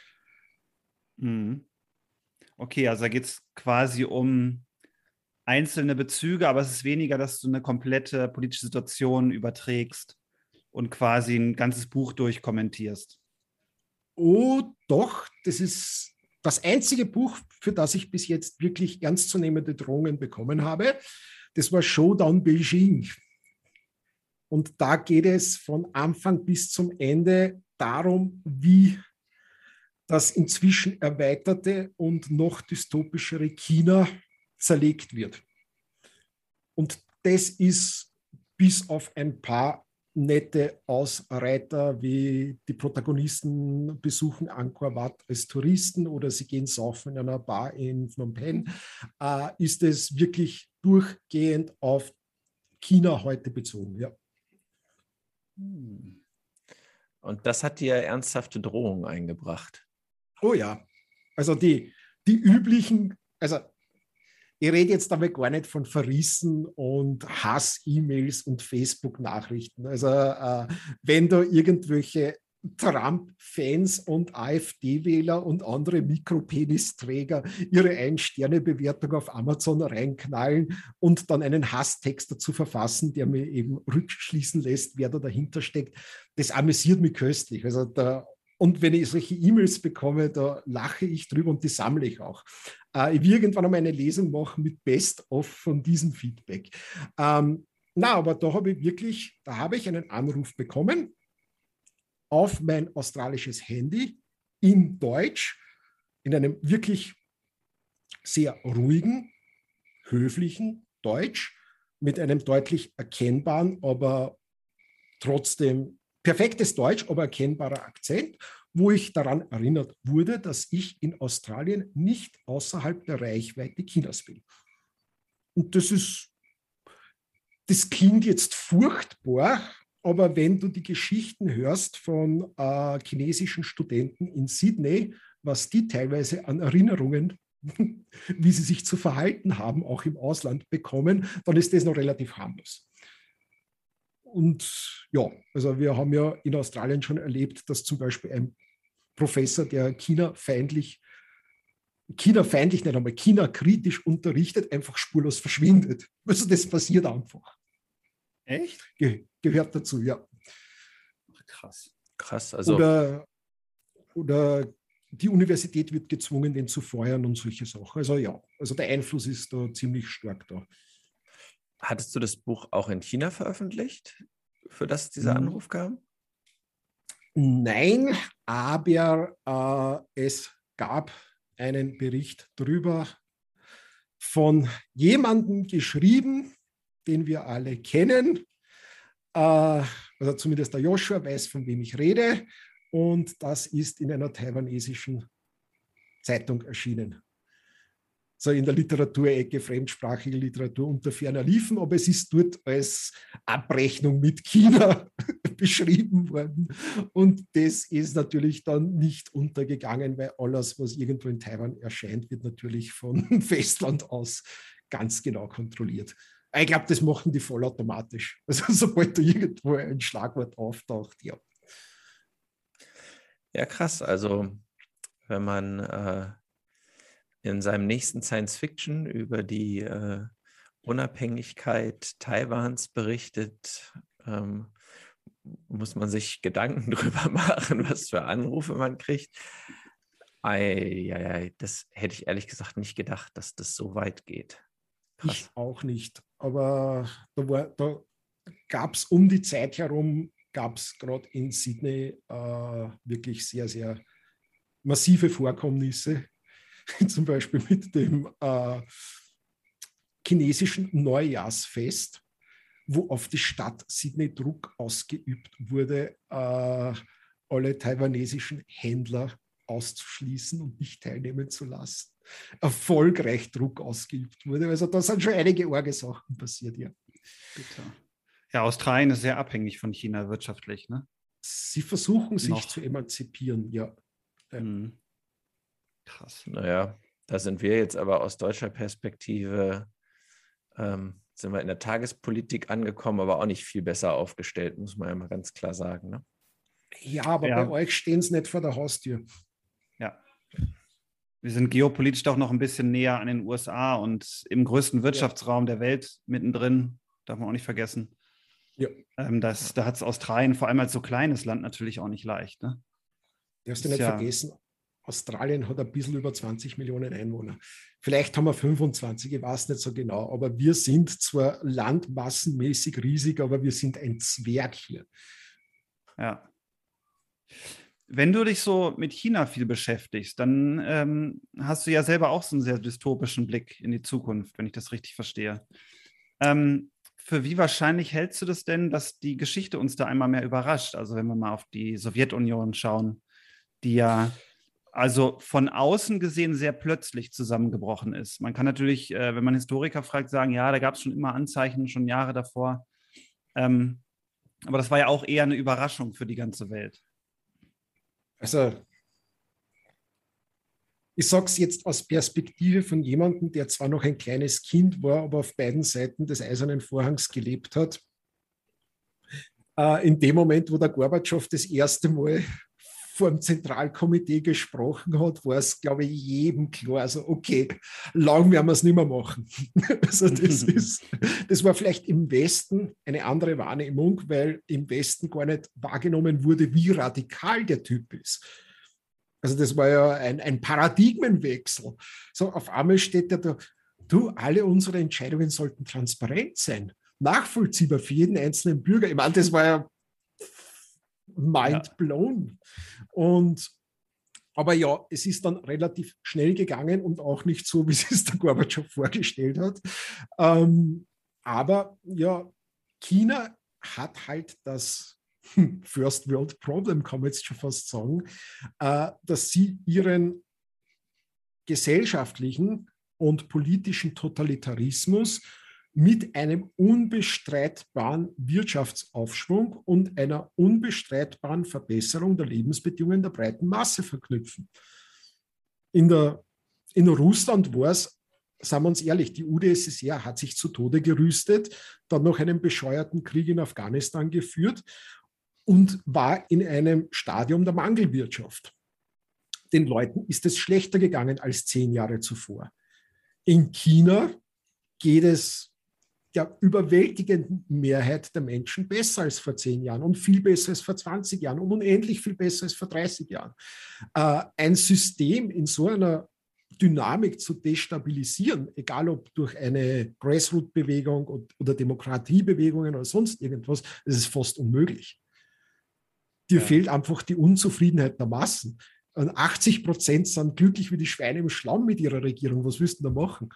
Okay, also da geht es quasi um einzelne Bezüge, aber es ist weniger, dass du eine komplette politische Situation überträgst und quasi ein ganzes Buch durchkommentierst. Oh, doch, das ist das einzige Buch, für das ich bis jetzt wirklich ernstzunehmende Drohungen bekommen habe. Das war Showdown Beijing. Und da geht es von Anfang bis zum Ende darum, wie das inzwischen erweiterte und noch dystopischere China zerlegt wird. Und das ist bis auf ein paar nette Ausreiter, wie die Protagonisten besuchen Angkor Wat als Touristen oder sie gehen saufen in einer Bar in Phnom Penh, ist es wirklich durchgehend auf China heute bezogen. Ja. Und das hat dir ernsthafte Drohungen eingebracht. Oh ja, also die üblichen, also ich rede jetzt damit gar nicht von Verrissen und Hass-E-Mails und Facebook-Nachrichten. Also wenn da irgendwelche Trump-Fans und AfD-Wähler und andere Mikropenisträger ihre 1-Sterne-Bewertung auf Amazon reinknallen und dann einen Hasstext dazu verfassen, der mir eben rückschließen lässt, wer da dahinter steckt, das amüsiert mich köstlich. Also und wenn ich solche E-Mails bekomme, da lache ich drüber und die sammle ich auch. Ich will irgendwann einmal eine Lesung machen mit Best-of von diesem Feedback. Aber da habe ich einen Anruf bekommen auf mein australisches Handy in Deutsch, in einem wirklich sehr ruhigen, höflichen Deutsch, mit einem deutlich erkennbaren, aber trotzdem perfektes Deutsch, aber erkennbarer Akzent, wo ich daran erinnert wurde, dass ich in Australien nicht außerhalb der Reichweite Chinas bin. Und das klingt jetzt furchtbar, aber wenn du die Geschichten hörst von chinesischen Studenten in Sydney, was die teilweise an Erinnerungen, wie sie sich zu verhalten haben, auch im Ausland bekommen, dann ist das noch relativ harmlos. Und ja, also wir haben ja in Australien schon erlebt, dass zum Beispiel ein Professor, der China-feindlich nicht einmal China-kritisch unterrichtet, einfach spurlos verschwindet. Also das passiert einfach. Echt? Gehört dazu, ja. Krass, also. Oder die Universität wird gezwungen, den zu feuern und solche Sachen. Also ja, also der Einfluss ist da ziemlich stark da. Hattest du das Buch auch in China veröffentlicht, für das dieser Anruf kam? Nein, aber es gab einen Bericht darüber, von jemandem geschrieben, den wir alle kennen. Also zumindest der Joshua weiß, von wem ich rede. Und das ist in einer taiwanesischen Zeitung erschienen. So in der Literaturecke, fremdsprachige Literatur unter ferner Liefen, aber es ist dort als Abrechnung mit China beschrieben worden. Und das ist natürlich dann nicht untergegangen, weil alles, was irgendwo in Taiwan erscheint, wird natürlich von Festland aus ganz genau kontrolliert. Ich glaube, das machen die vollautomatisch. Also sobald da irgendwo ein Schlagwort auftaucht, ja. Ja, krass. Also wenn man in seinem nächsten Science-Fiction über die Unabhängigkeit Taiwans berichtet, muss man sich Gedanken darüber machen, was für Anrufe man kriegt. Das hätte ich ehrlich gesagt nicht gedacht, dass das so weit geht. Krass. Ich auch nicht. Aber da gab es um die Zeit herum, gab es gerade in Sydney wirklich sehr, sehr massive Vorkommnisse, zum Beispiel mit dem chinesischen Neujahrsfest, wo auf die Stadt Sydney Druck ausgeübt wurde, alle taiwanesischen Händler auszuschließen und nicht teilnehmen zu lassen. Erfolgreich Druck ausgeübt wurde. Also da sind schon einige arge Sachen passiert, ja. Bitte. Ja, Australien ist sehr abhängig von China wirtschaftlich, ne? Sie versuchen sich Noch zu emanzipieren, ja. Mhm. Krass. Naja, da sind wir jetzt aber aus deutscher Perspektive, sind wir in der Tagespolitik angekommen, aber auch nicht viel besser aufgestellt, muss man ja mal ganz klar sagen. Ne? Ja, aber Ja. bei euch stehen sie nicht vor der Haustür. Ja. Wir sind geopolitisch doch noch ein bisschen näher an den USA und im größten Wirtschaftsraum der Welt mittendrin, darf man auch nicht vergessen. Ja. Da hat es Australien vor allem als so kleines Land natürlich auch nicht leicht. Ne? Darfst du Ist nicht vergessen, Australien hat ein bisschen über 20 Millionen Einwohner. Vielleicht haben wir 25, ich weiß nicht so genau, aber wir sind zwar landmassenmäßig riesig, aber wir sind ein Zwerg hier. Ja. Wenn du dich so mit China viel beschäftigst, dann hast du ja selber auch so einen sehr dystopischen Blick in die Zukunft, wenn ich das richtig verstehe. Für wie wahrscheinlich hältst du das denn, dass die Geschichte uns da einmal mehr überrascht? Also wenn wir mal auf die Sowjetunion schauen, die ja also von außen gesehen sehr plötzlich zusammengebrochen ist. Man kann natürlich, wenn man Historiker fragt, sagen, ja, da gab es schon immer Anzeichen, schon Jahre davor. Aber das war ja auch eher eine Überraschung für die ganze Welt. Also ich sage es jetzt aus Perspektive von jemandem, der zwar noch ein kleines Kind war, aber auf beiden Seiten des Eisernen Vorhangs gelebt hat. In dem Moment, wo der Gorbatschow das erste Mal vor dem Zentralkomitee gesprochen hat, war es, glaube ich, jedem klar. Also okay, lang werden wir es nicht mehr machen. Also das war vielleicht im Westen eine andere Wahrnehmung, weil im Westen gar nicht wahrgenommen wurde, wie radikal der Typ ist. Also das war ja ein Paradigmenwechsel. So, auf einmal steht er da, du, alle unsere Entscheidungen sollten transparent sein, nachvollziehbar für jeden einzelnen Bürger. Ich meine, das war ja mind blown. Aber ja, es ist dann relativ schnell gegangen und auch nicht so, wie es der Gorbatschow vorgestellt hat. Aber ja, China hat halt das First World Problem, kann man jetzt schon fast sagen, dass sie ihren gesellschaftlichen und politischen Totalitarismus mit einem unbestreitbaren Wirtschaftsaufschwung und einer unbestreitbaren Verbesserung der Lebensbedingungen der breiten Masse verknüpfen. In Russland war es, sagen wir uns ehrlich, die UdSSR hat sich zu Tode gerüstet, dann noch einen bescheuerten Krieg in Afghanistan geführt und war in einem Stadium der Mangelwirtschaft. Den Leuten ist es schlechter gegangen als 10 Jahre zuvor. In China geht es der überwältigenden Mehrheit der Menschen besser als vor 10 Jahren und viel besser als vor 20 Jahren und unendlich viel besser als vor 30 Jahren. Ein System in so einer Dynamik zu destabilisieren, egal ob durch eine Grassroot-Bewegung oder Demokratiebewegungen oder sonst irgendwas, das ist fast unmöglich. Dir fehlt einfach die Unzufriedenheit der Massen. Und 80% sind glücklich wie die Schweine im Schlamm mit ihrer Regierung. Was willst du da machen?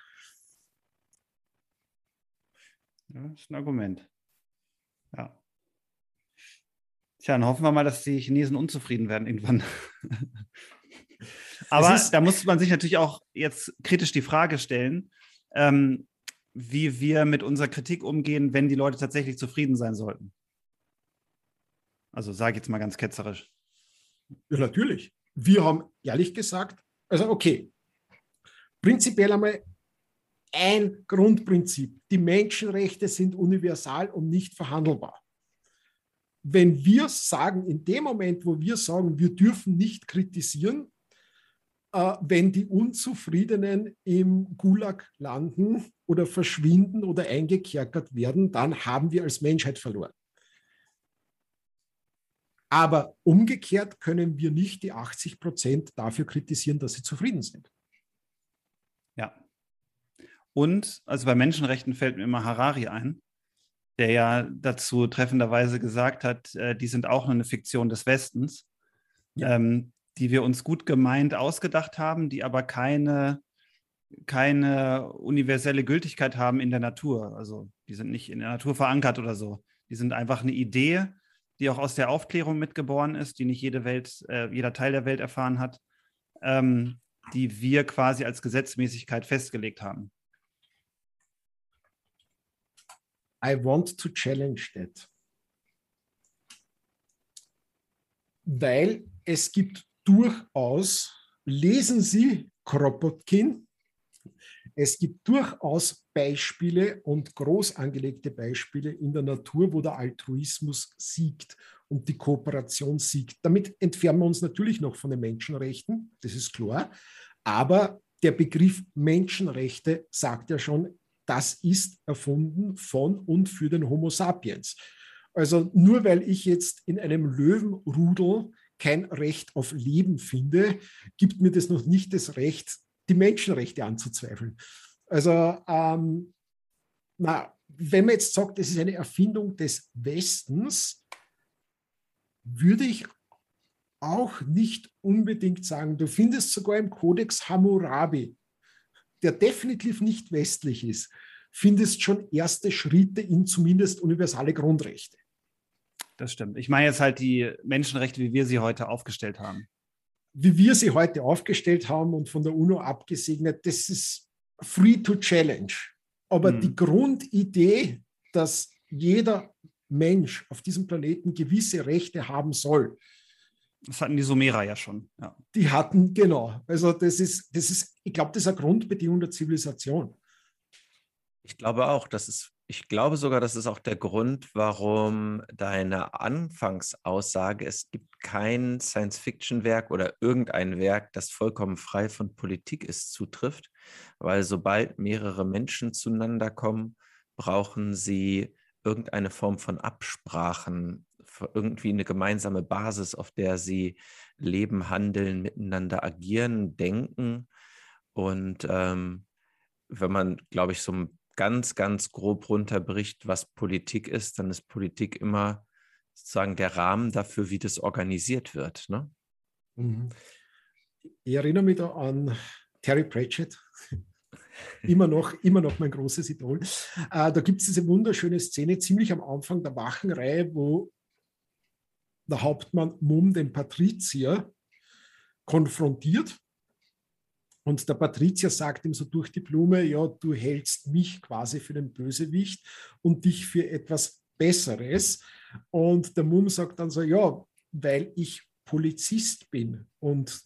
Ja, das ist ein Argument. Ja. Tja, dann hoffen wir mal, dass die Chinesen unzufrieden werden irgendwann. Aber da muss man sich natürlich auch jetzt kritisch die Frage stellen, wie wir mit unserer Kritik umgehen, wenn die Leute tatsächlich zufrieden sein sollten. Also sage ich jetzt mal ganz ketzerisch. Ja, natürlich. Wir haben ehrlich gesagt, also okay, prinzipiell einmal ein Grundprinzip. Die Menschenrechte sind universal und nicht verhandelbar. Wenn wir sagen, in dem Moment, wo wir sagen, wir dürfen nicht kritisieren, wenn die Unzufriedenen im Gulag landen oder verschwinden oder eingekerkert werden, dann haben wir als Menschheit verloren. Aber umgekehrt können wir nicht die 80% dafür kritisieren, dass sie zufrieden sind. Ja. Und also bei Menschenrechten fällt mir immer Harari ein, der ja dazu treffenderweise gesagt hat, die sind auch nur eine Fiktion des Westens. Ja. die wir uns gut gemeint ausgedacht haben, die aber keine universelle Gültigkeit haben in der Natur. Also die sind nicht in der Natur verankert oder so. Die sind einfach eine Idee, die auch aus der Aufklärung mitgeboren ist, die nicht jeder Teil der Welt erfahren hat, die wir quasi als Gesetzmäßigkeit festgelegt haben. I want to challenge that. Weil es gibt durchaus, lesen Sie Kropotkin, es gibt durchaus Beispiele und groß angelegte Beispiele in der Natur, wo der Altruismus siegt und die Kooperation siegt. Damit entfernen wir uns natürlich noch von den Menschenrechten, das ist klar, aber der Begriff Menschenrechte sagt ja schon, das ist erfunden von und für den Homo sapiens. Also nur weil ich jetzt in einem Löwenrudel kein Recht auf Leben finde, gibt mir das noch nicht das Recht, die Menschenrechte anzuzweifeln. Also wenn man jetzt sagt, das ist eine Erfindung des Westens, würde ich auch nicht unbedingt sagen. Du findest sogar im Kodex Hammurabi, der definitiv nicht westlich ist, findest schon erste Schritte in zumindest universale Grundrechte. Das stimmt. Ich meine jetzt halt die Menschenrechte, wie wir sie heute aufgestellt haben. Wie wir sie heute aufgestellt haben und von der UNO abgesegnet, das ist free to challenge. Aber die Grundidee, dass jeder Mensch auf diesem Planeten gewisse Rechte haben soll, das hatten die Sumerer ja schon. Ja. Die hatten, genau. Also das ist, ich glaube, das ist eine Grundbedingung der Zivilisation. Ich glaube sogar, das ist auch der Grund, warum deine Anfangsaussage, es gibt kein Science-Fiction-Werk oder irgendein Werk, das vollkommen frei von Politik ist, zutrifft, weil sobald mehrere Menschen zueinander kommen, brauchen sie irgendeine Form von Absprachen, irgendwie eine gemeinsame Basis, auf der sie leben, handeln, miteinander agieren, denken. Und wenn man, glaube ich, so ganz, ganz grob runterbricht, was Politik ist, dann ist Politik immer sozusagen der Rahmen dafür, wie das organisiert wird. Ne? Ich erinnere mich da an Terry Pratchett. immer noch mein großes Idol. Da gibt es diese wunderschöne Szene, ziemlich am Anfang der Wachenreihe, wo der Hauptmann Mumm den Patrizier konfrontiert. Und der Patrizier sagt ihm so durch die Blume, ja, du hältst mich quasi für den Bösewicht und dich für etwas Besseres. Und der Mumm sagt dann so, ja, weil ich Polizist bin und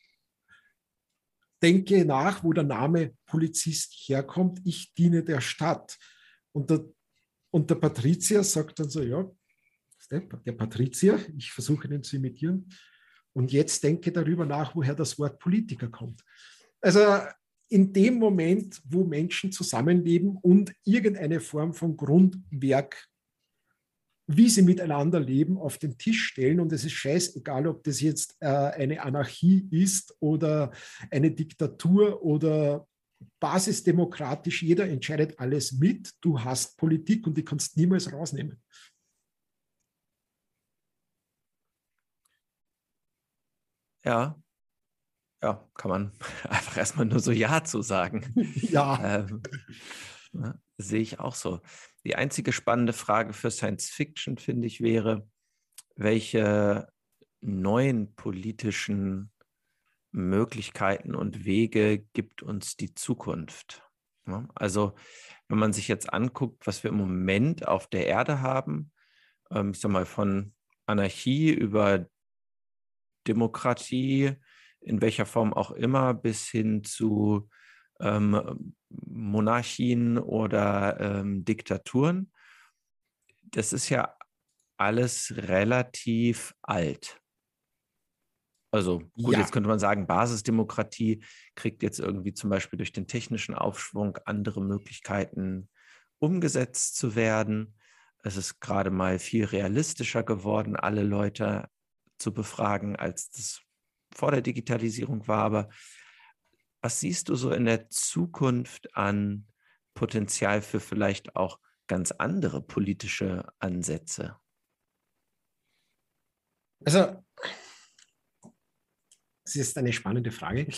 denke nach, wo der Name Polizist herkommt, ich diene der Stadt. Und der Patrizier sagt dann so, ja, der Patrizier, ich versuche den zu imitieren, und jetzt denke darüber nach, woher das Wort Politiker kommt. Also in dem Moment, wo Menschen zusammenleben und irgendeine Form von Grundwerk, wie sie miteinander leben, auf den Tisch stellen, und es ist scheißegal, ob das jetzt eine Anarchie ist oder eine Diktatur oder basisdemokratisch, jeder entscheidet alles mit, du hast Politik und die kannst du niemals rausnehmen. Ja, kann man einfach erstmal nur so Ja zu sagen. Ja. Sehe ich auch so. Die einzige spannende Frage für Science Fiction, finde ich, wäre, welche neuen politischen Möglichkeiten und Wege gibt uns die Zukunft? Ja, also, wenn man sich jetzt anguckt, was wir im Moment auf der Erde haben, ich sag mal, von Anarchie über Demokratie, in welcher Form auch immer, bis hin zu Monarchien oder Diktaturen. Das ist ja alles relativ alt. Also gut, Ja. Jetzt könnte man sagen, Basisdemokratie kriegt jetzt irgendwie zum Beispiel durch den technischen Aufschwung andere Möglichkeiten, umgesetzt zu werden. Es ist gerade mal viel realistischer geworden, alle Leute zu befragen, als das vor der Digitalisierung war. Aber was siehst du so in der Zukunft an Potenzial für vielleicht auch ganz andere politische Ansätze? Also Das ist eine spannende Frage.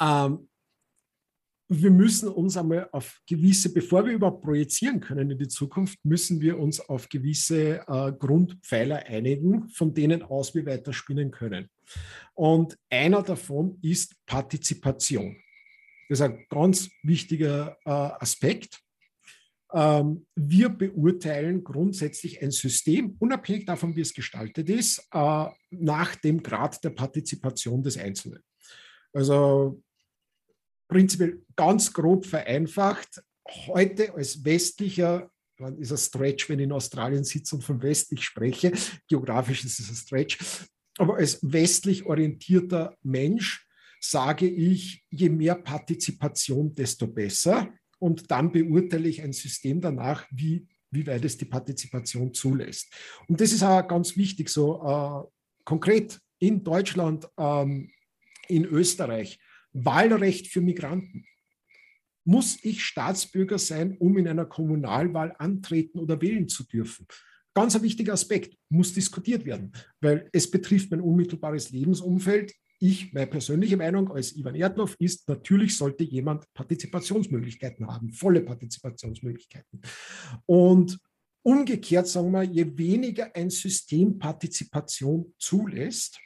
Wir müssen uns einmal auf gewisse, bevor wir überhaupt projizieren können in die Zukunft, müssen wir uns auf gewisse Grundpfeiler einigen, von denen aus wir weiterspinnen können. Und einer davon ist Partizipation. Das ist ein ganz wichtiger Aspekt. Wir beurteilen grundsätzlich ein System, unabhängig davon, wie es gestaltet ist, nach dem Grad der Partizipation des Einzelnen. Also prinzipiell ganz grob vereinfacht, heute als westlicher, dann ist ein Stretch, wenn ich in Australien sitze und von westlich spreche, geografisch ist es ein Stretch, aber als westlich orientierter Mensch sage ich, je mehr Partizipation, desto besser. Und dann beurteile ich ein System danach, wie weit es die Partizipation zulässt. Und das ist auch ganz wichtig, so konkret in Deutschland, in Österreich, Wahlrecht für Migranten. Muss ich Staatsbürger sein, um in einer Kommunalwahl antreten oder wählen zu dürfen? Ganz ein wichtiger Aspekt, muss diskutiert werden, weil es betrifft mein unmittelbares Lebensumfeld. Meine persönliche Meinung als Ivan Erdloff ist, natürlich sollte jemand Partizipationsmöglichkeiten haben, volle Partizipationsmöglichkeiten. Und umgekehrt sagen wir, je weniger ein System Partizipation zulässt,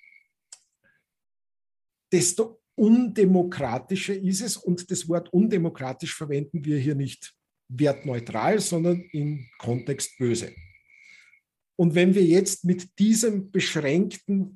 desto undemokratischer ist es, und das Wort undemokratisch verwenden wir hier nicht wertneutral, sondern im Kontext böse. Und wenn wir jetzt mit diesem beschränkten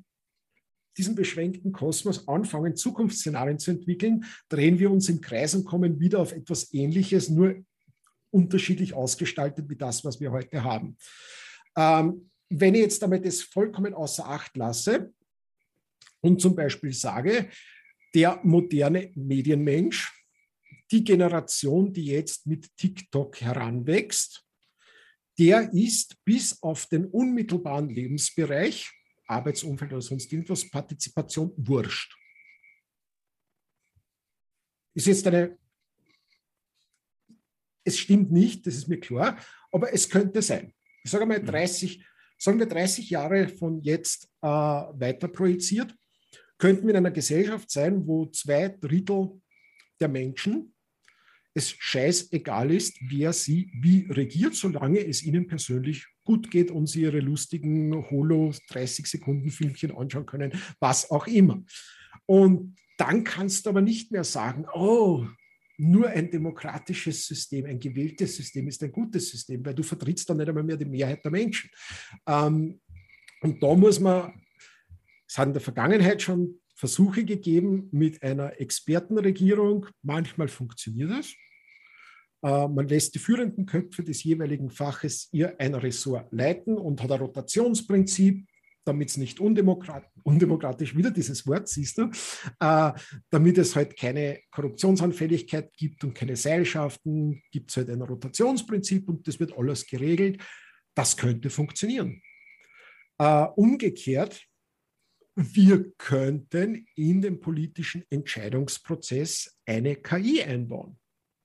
Kosmos anfangen, Zukunftsszenarien zu entwickeln, drehen wir uns im Kreis und kommen wieder auf etwas Ähnliches, nur unterschiedlich ausgestaltet wie das, was wir heute haben. Wenn ich jetzt damit das vollkommen außer Acht lasse und zum Beispiel sage, der moderne Medienmensch, die Generation, die jetzt mit TikTok heranwächst, der ist bis auf den unmittelbaren Lebensbereich, Arbeitsumfeld oder sonst irgendwas, Partizipation wurscht. Ist jetzt es stimmt nicht, das ist mir klar, aber es könnte sein. Ich sage mal 30 Jahre von jetzt weiter projiziert, könnten wir in einer Gesellschaft sein, wo 2/3 der Menschen es scheißegal ist, wer sie wie regiert, solange es ihnen persönlich gut geht und sie ihre lustigen Holo-30-Sekunden-Filmchen anschauen können, was auch immer. Und dann kannst du aber nicht mehr sagen, oh, nur ein demokratisches System, ein gewähltes System ist ein gutes System, weil du vertrittst dann nicht einmal mehr die Mehrheit der Menschen. Und da muss man, es hat in der Vergangenheit schon Versuche gegeben mit einer Expertenregierung, manchmal funktioniert es. Man lässt die führenden Köpfe des jeweiligen Faches ihr ein Ressort leiten und hat ein Rotationsprinzip, damit es nicht undemokratisch, wieder dieses Wort, siehst du, damit es halt keine Korruptionsanfälligkeit gibt und keine Seilschaften, gibt es halt ein Rotationsprinzip und das wird alles geregelt. Das könnte funktionieren. Umgekehrt, wir könnten in den politischen Entscheidungsprozess eine KI einbauen.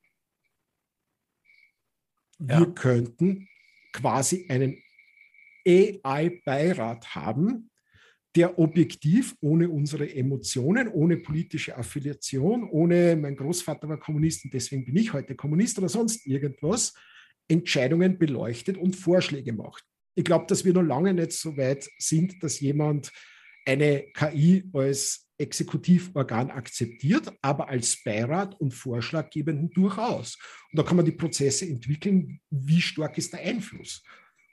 Wir könnten quasi einen AI-Beirat haben, der objektiv, ohne unsere Emotionen, ohne politische Affiliation, ohne mein Großvater war Kommunist und deswegen bin ich heute Kommunist oder sonst irgendwas, Entscheidungen beleuchtet und Vorschläge macht. Ich glaube, dass wir noch lange nicht so weit sind, dass jemand eine KI als Exekutivorgan akzeptiert, aber als Beirat und Vorschlaggebenden durchaus. Und da kann man die Prozesse entwickeln, wie stark ist der Einfluss.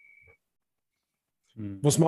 Was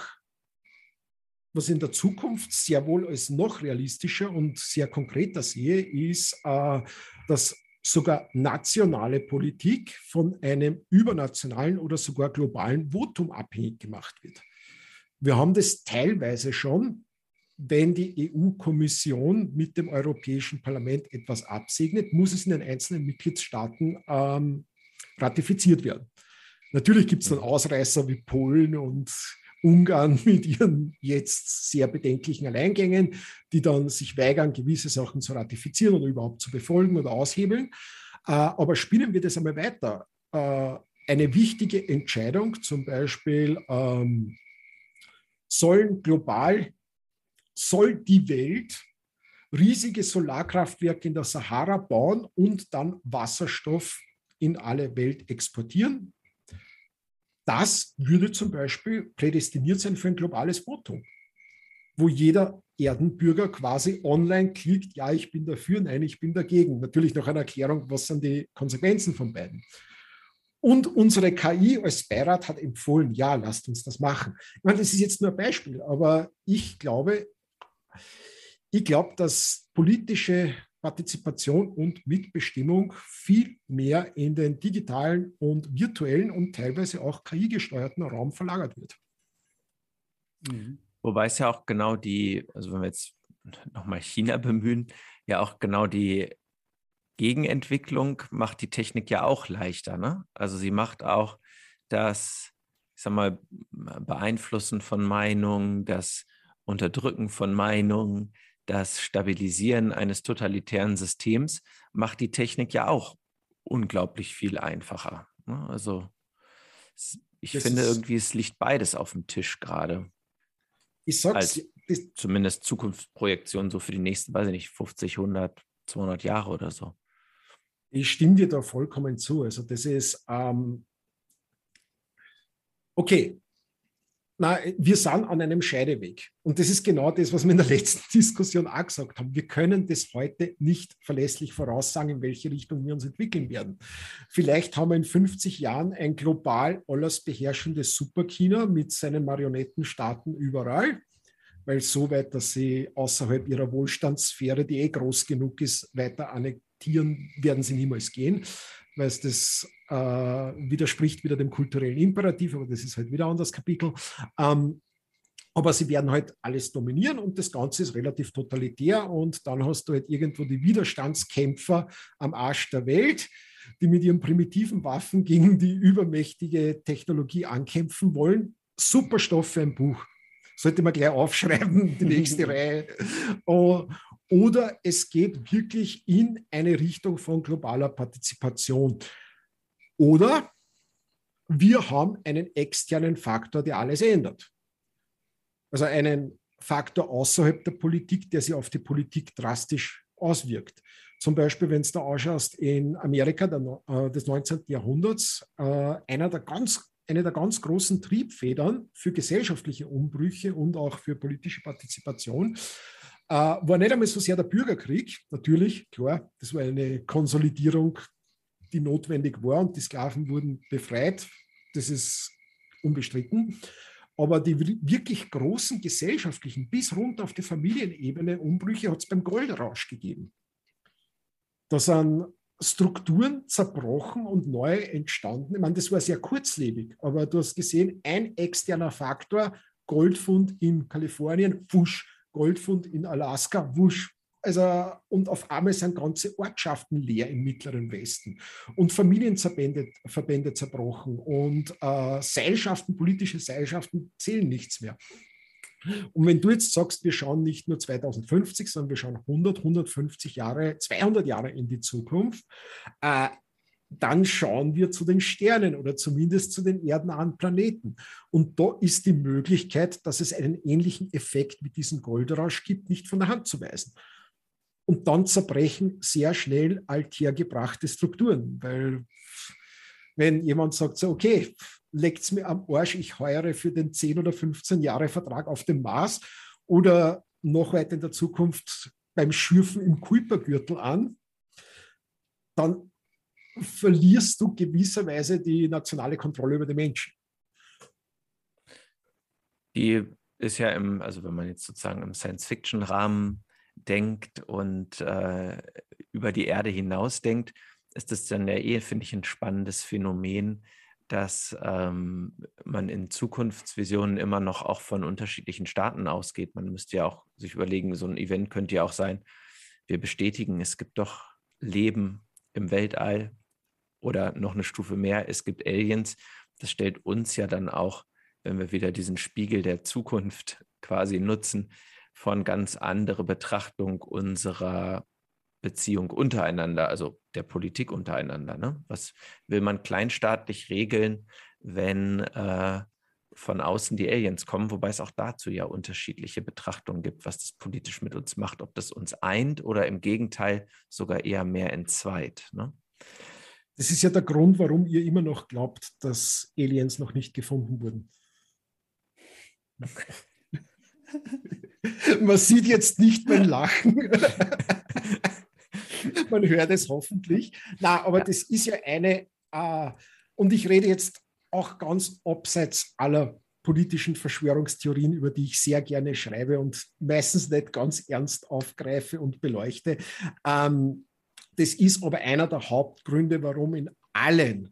in der Zukunft sehr wohl als noch realistischer und sehr konkreter sehe, ist, dass sogar nationale Politik von einem übernationalen oder sogar globalen Votum abhängig gemacht wird. Wir haben das teilweise schon, wenn die EU-Kommission mit dem Europäischen Parlament etwas absegnet, muss es in den einzelnen Mitgliedstaaten ratifiziert werden. Natürlich gibt es dann Ausreißer wie Polen und Ungarn mit ihren jetzt sehr bedenklichen Alleingängen, die dann sich weigern, gewisse Sachen zu ratifizieren oder überhaupt zu befolgen oder aushebeln. Aber spielen wir das einmal weiter. Eine wichtige Entscheidung, zum Beispiel sollen global soll die Welt riesige Solarkraftwerke in der Sahara bauen und dann Wasserstoff in alle Welt exportieren. Das würde zum Beispiel prädestiniert sein für ein globales Votum, wo jeder Erdenbürger quasi online klickt, ja, ich bin dafür, nein, ich bin dagegen. Natürlich noch eine Erklärung, was sind die Konsequenzen von beiden. Und unsere KI als Beirat hat empfohlen, ja, lasst uns das machen. Ich meine, das ist jetzt nur ein Beispiel, aber ich glaube, dass politische Partizipation und Mitbestimmung viel mehr in den digitalen und virtuellen und teilweise auch KI-gesteuerten Raum verlagert wird. Wobei es ja auch genau also wenn wir jetzt nochmal China bemühen, ja auch genau die Gegenentwicklung macht die Technik ja auch leichter, ne? Also sie macht auch das, ich sag mal, Beeinflussen von Meinungen, das Unterdrücken von Meinungen, das Stabilisieren eines totalitären Systems macht die Technik ja auch unglaublich viel einfacher, ne? Also ich finde irgendwie, es liegt beides auf dem Tisch gerade. Ich sag's, zumindest Zukunftsprojektion so für die nächsten, weiß ich nicht, 50, 100, 200 Jahre oder so. Ich stimme dir da vollkommen zu. Also das ist, okay, wir sind an einem Scheideweg. Und das ist genau das, was wir in der letzten Diskussion auch gesagt haben. Wir können das heute nicht verlässlich voraussagen, in welche Richtung wir uns entwickeln werden. Vielleicht haben wir in 50 Jahren ein global alles beherrschendes Superchina mit seinen Marionettenstaaten überall, weil so weit, dass sie außerhalb ihrer Wohlstandssphäre, die groß genug ist, weiter annektieren, werden sie niemals gehen, weil es das widerspricht wieder dem kulturellen Imperativ, aber das ist halt wieder ein anderes Kapitel. Aber sie werden halt alles dominieren und das Ganze ist relativ totalitär und dann hast du halt irgendwo die Widerstandskämpfer am Arsch der Welt, die mit ihren primitiven Waffen gegen die übermächtige Technologie ankämpfen wollen. Super Stoff für ein Buch. Sollte man gleich aufschreiben, die nächste Reihe. Oder es geht wirklich in eine Richtung von globaler Partizipation. Oder wir haben einen externen Faktor, der alles ändert. Also einen Faktor außerhalb der Politik, der sich auf die Politik drastisch auswirkt. Zum Beispiel, wenn du da anschaust, in Amerika des 19. Jahrhunderts, eine der ganz großen Triebfedern für gesellschaftliche Umbrüche und auch für politische Partizipation war nicht einmal so sehr der Bürgerkrieg. Natürlich, klar, das war eine Konsolidierung, die notwendig war und die Sklaven wurden befreit. Das ist unbestritten. Aber die wirklich großen gesellschaftlichen, bis runter auf die Familienebene Umbrüche hat es beim Goldrausch gegeben. Da sind Strukturen zerbrochen und neu entstanden. Ich meine, das war sehr kurzlebig, aber du hast gesehen, ein externer Faktor, Goldfund in Kalifornien, wusch, Goldfund in Alaska, wusch. Also, und auf einmal sind ganze Ortschaften leer im Mittleren Westen und Familienverbände zerbrochen und Seilschaften, politische Seilschaften zählen nichts mehr. Und wenn du jetzt sagst, wir schauen nicht nur 2050, sondern wir schauen 100, 150 Jahre, 200 Jahre in die Zukunft, dann schauen wir zu den Sternen oder zumindest zu den erdennahen Planeten. Und da ist die Möglichkeit, dass es einen ähnlichen Effekt wie diesen Goldrausch gibt, nicht von der Hand zu weisen. Und dann zerbrechen sehr schnell althergebrachte Strukturen, weil wenn jemand sagt, so, okay, leckt's mir am Arsch, ich heuere für den 10 oder 15 Jahre Vertrag auf dem Mars oder noch weiter in der Zukunft beim Schürfen im Kuipergürtel an, dann verlierst du gewisserweise die nationale Kontrolle über die Menschen. Die ist ja also wenn man jetzt sozusagen im Science-Fiction-Rahmen denkt und über die Erde hinaus denkt, ist das dann ja finde ich, ein spannendes Phänomen, dass man in Zukunftsvisionen immer noch auch von unterschiedlichen Staaten ausgeht. Man müsste ja auch sich überlegen, so ein Event könnte ja auch sein, wir bestätigen, es gibt doch Leben im Weltall oder noch eine Stufe mehr, es gibt Aliens. Das stellt uns ja dann auch, wenn wir wieder diesen Spiegel der Zukunft quasi nutzen, von ganz andere Betrachtung unserer Beziehung untereinander, also der Politik untereinander. Ne? Was will man kleinstaatlich regeln, wenn von außen die Aliens kommen, wobei es auch dazu ja unterschiedliche Betrachtungen gibt, was das politisch mit uns macht, ob das uns eint oder im Gegenteil sogar eher mehr entzweit. Ne? Das ist ja der Grund, warum ihr immer noch glaubt, dass Aliens noch nicht gefunden wurden. Man sieht jetzt nicht mein Lachen. Man hört es hoffentlich. Na, aber das ist ja eine, und ich rede jetzt auch ganz abseits aller politischen Verschwörungstheorien, über die ich sehr gerne schreibe und meistens nicht ganz ernst aufgreife und beleuchte. Das ist aber einer der Hauptgründe, warum in allen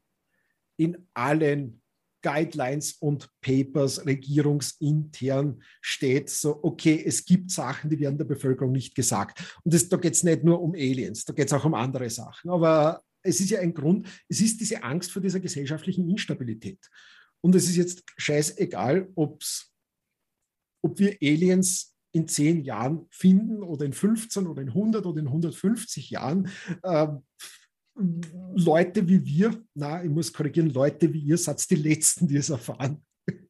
Guidelines und Papers regierungsintern steht, so, okay, es gibt Sachen, die werden der Bevölkerung nicht gesagt. Und da geht es nicht nur um Aliens, da geht es auch um andere Sachen. Aber es ist ja ein Grund, es ist diese Angst vor dieser gesellschaftlichen Instabilität. Und es ist jetzt scheißegal, ob wir Aliens in 10 Jahren finden oder in 15 oder in 100 oder in 150 Jahren. Leute wie wir, ich muss korrigieren, Leute wie ihr seid die Letzten, die es erfahren.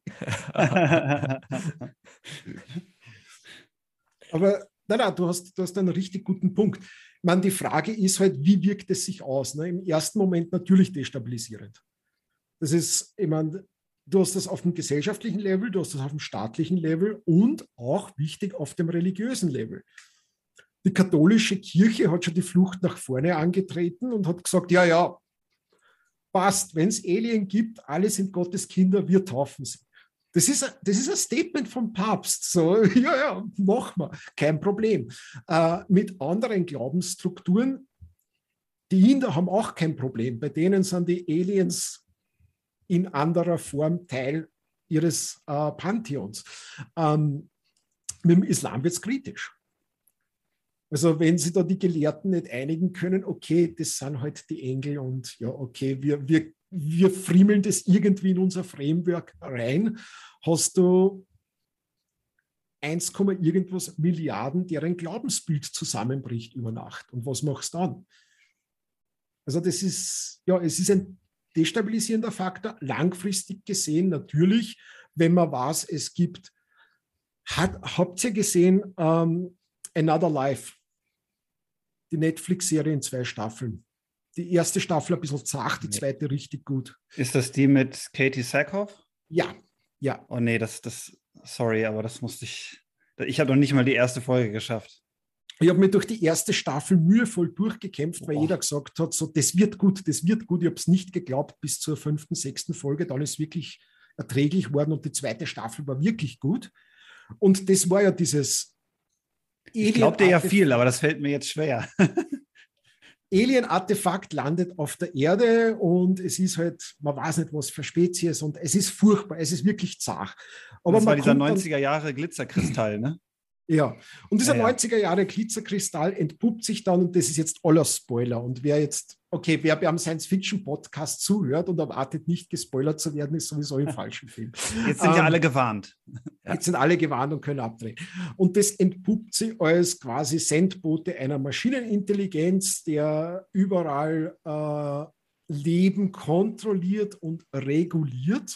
Aber du hast einen richtig guten Punkt. Ich meine, die Frage ist halt, wie wirkt es sich aus? Ne? Im ersten Moment natürlich destabilisierend. Das ist, ich meine, du hast das auf dem gesellschaftlichen Level, du hast das auf dem staatlichen Level und auch wichtig auf dem religiösen Level. Die katholische Kirche hat schon die Flucht nach vorne angetreten und hat gesagt, ja, passt, wenn es Alien gibt, alle sind Gottes Kinder, wir taufen sie. Das ist ein Statement vom Papst. So, ja, machen wir, kein Problem. Mit anderen Glaubensstrukturen, die Inder haben auch kein Problem. Bei denen sind die Aliens in anderer Form Teil ihres Pantheons. Mit dem Islam wird es kritisch. Also wenn sie da die Gelehrten nicht einigen können, okay, das sind halt die Engel und ja, okay, wir friemeln das irgendwie in unser Framework rein, hast du 1, irgendwas Milliarden, deren Glaubensbild zusammenbricht über Nacht. Und was machst du dann? Also das ist, es ist ein destabilisierender Faktor, langfristig gesehen natürlich, wenn man weiß, es gibt, habt ihr gesehen, Another Life, die Netflix-Serie in 2 Staffeln. Die erste Staffel ein bisschen zart, die zweite richtig gut. Ist das die mit Katie Sackhoff? Ja. Oh nee, sorry, aber das musste ich habe noch nicht mal die erste Folge geschafft. Ich habe mir durch die erste Staffel mühevoll durchgekämpft, weil jeder gesagt hat, so, das wird gut. Ich habe es nicht geglaubt bis zur 5., 6. Folge. Dann ist es wirklich erträglich worden und die zweite Staffel war wirklich gut. Und das war ja dieses Ich glaubte ja viel, aber das fällt mir jetzt schwer. Alien-Artefakt landet auf der Erde und es ist halt, man weiß nicht, was für Spezies und es ist furchtbar, es ist wirklich zart. Aber das war dieser 90er Jahre Glitzerkristall, ne? Ja, und dieser 90er Jahre Glitzerkristall entpuppt sich dann, und das ist jetzt aller Spoiler. Und wer beim Science-Fiction-Podcast zuhört und erwartet, nicht gespoilert zu werden, ist sowieso im falschen Film. Jetzt sind ja alle gewarnt. Jetzt sind alle gewarnt und können abdrehen. Und das entpuppt sich als quasi Sendbote einer Maschinenintelligenz, der überall Leben kontrolliert und reguliert.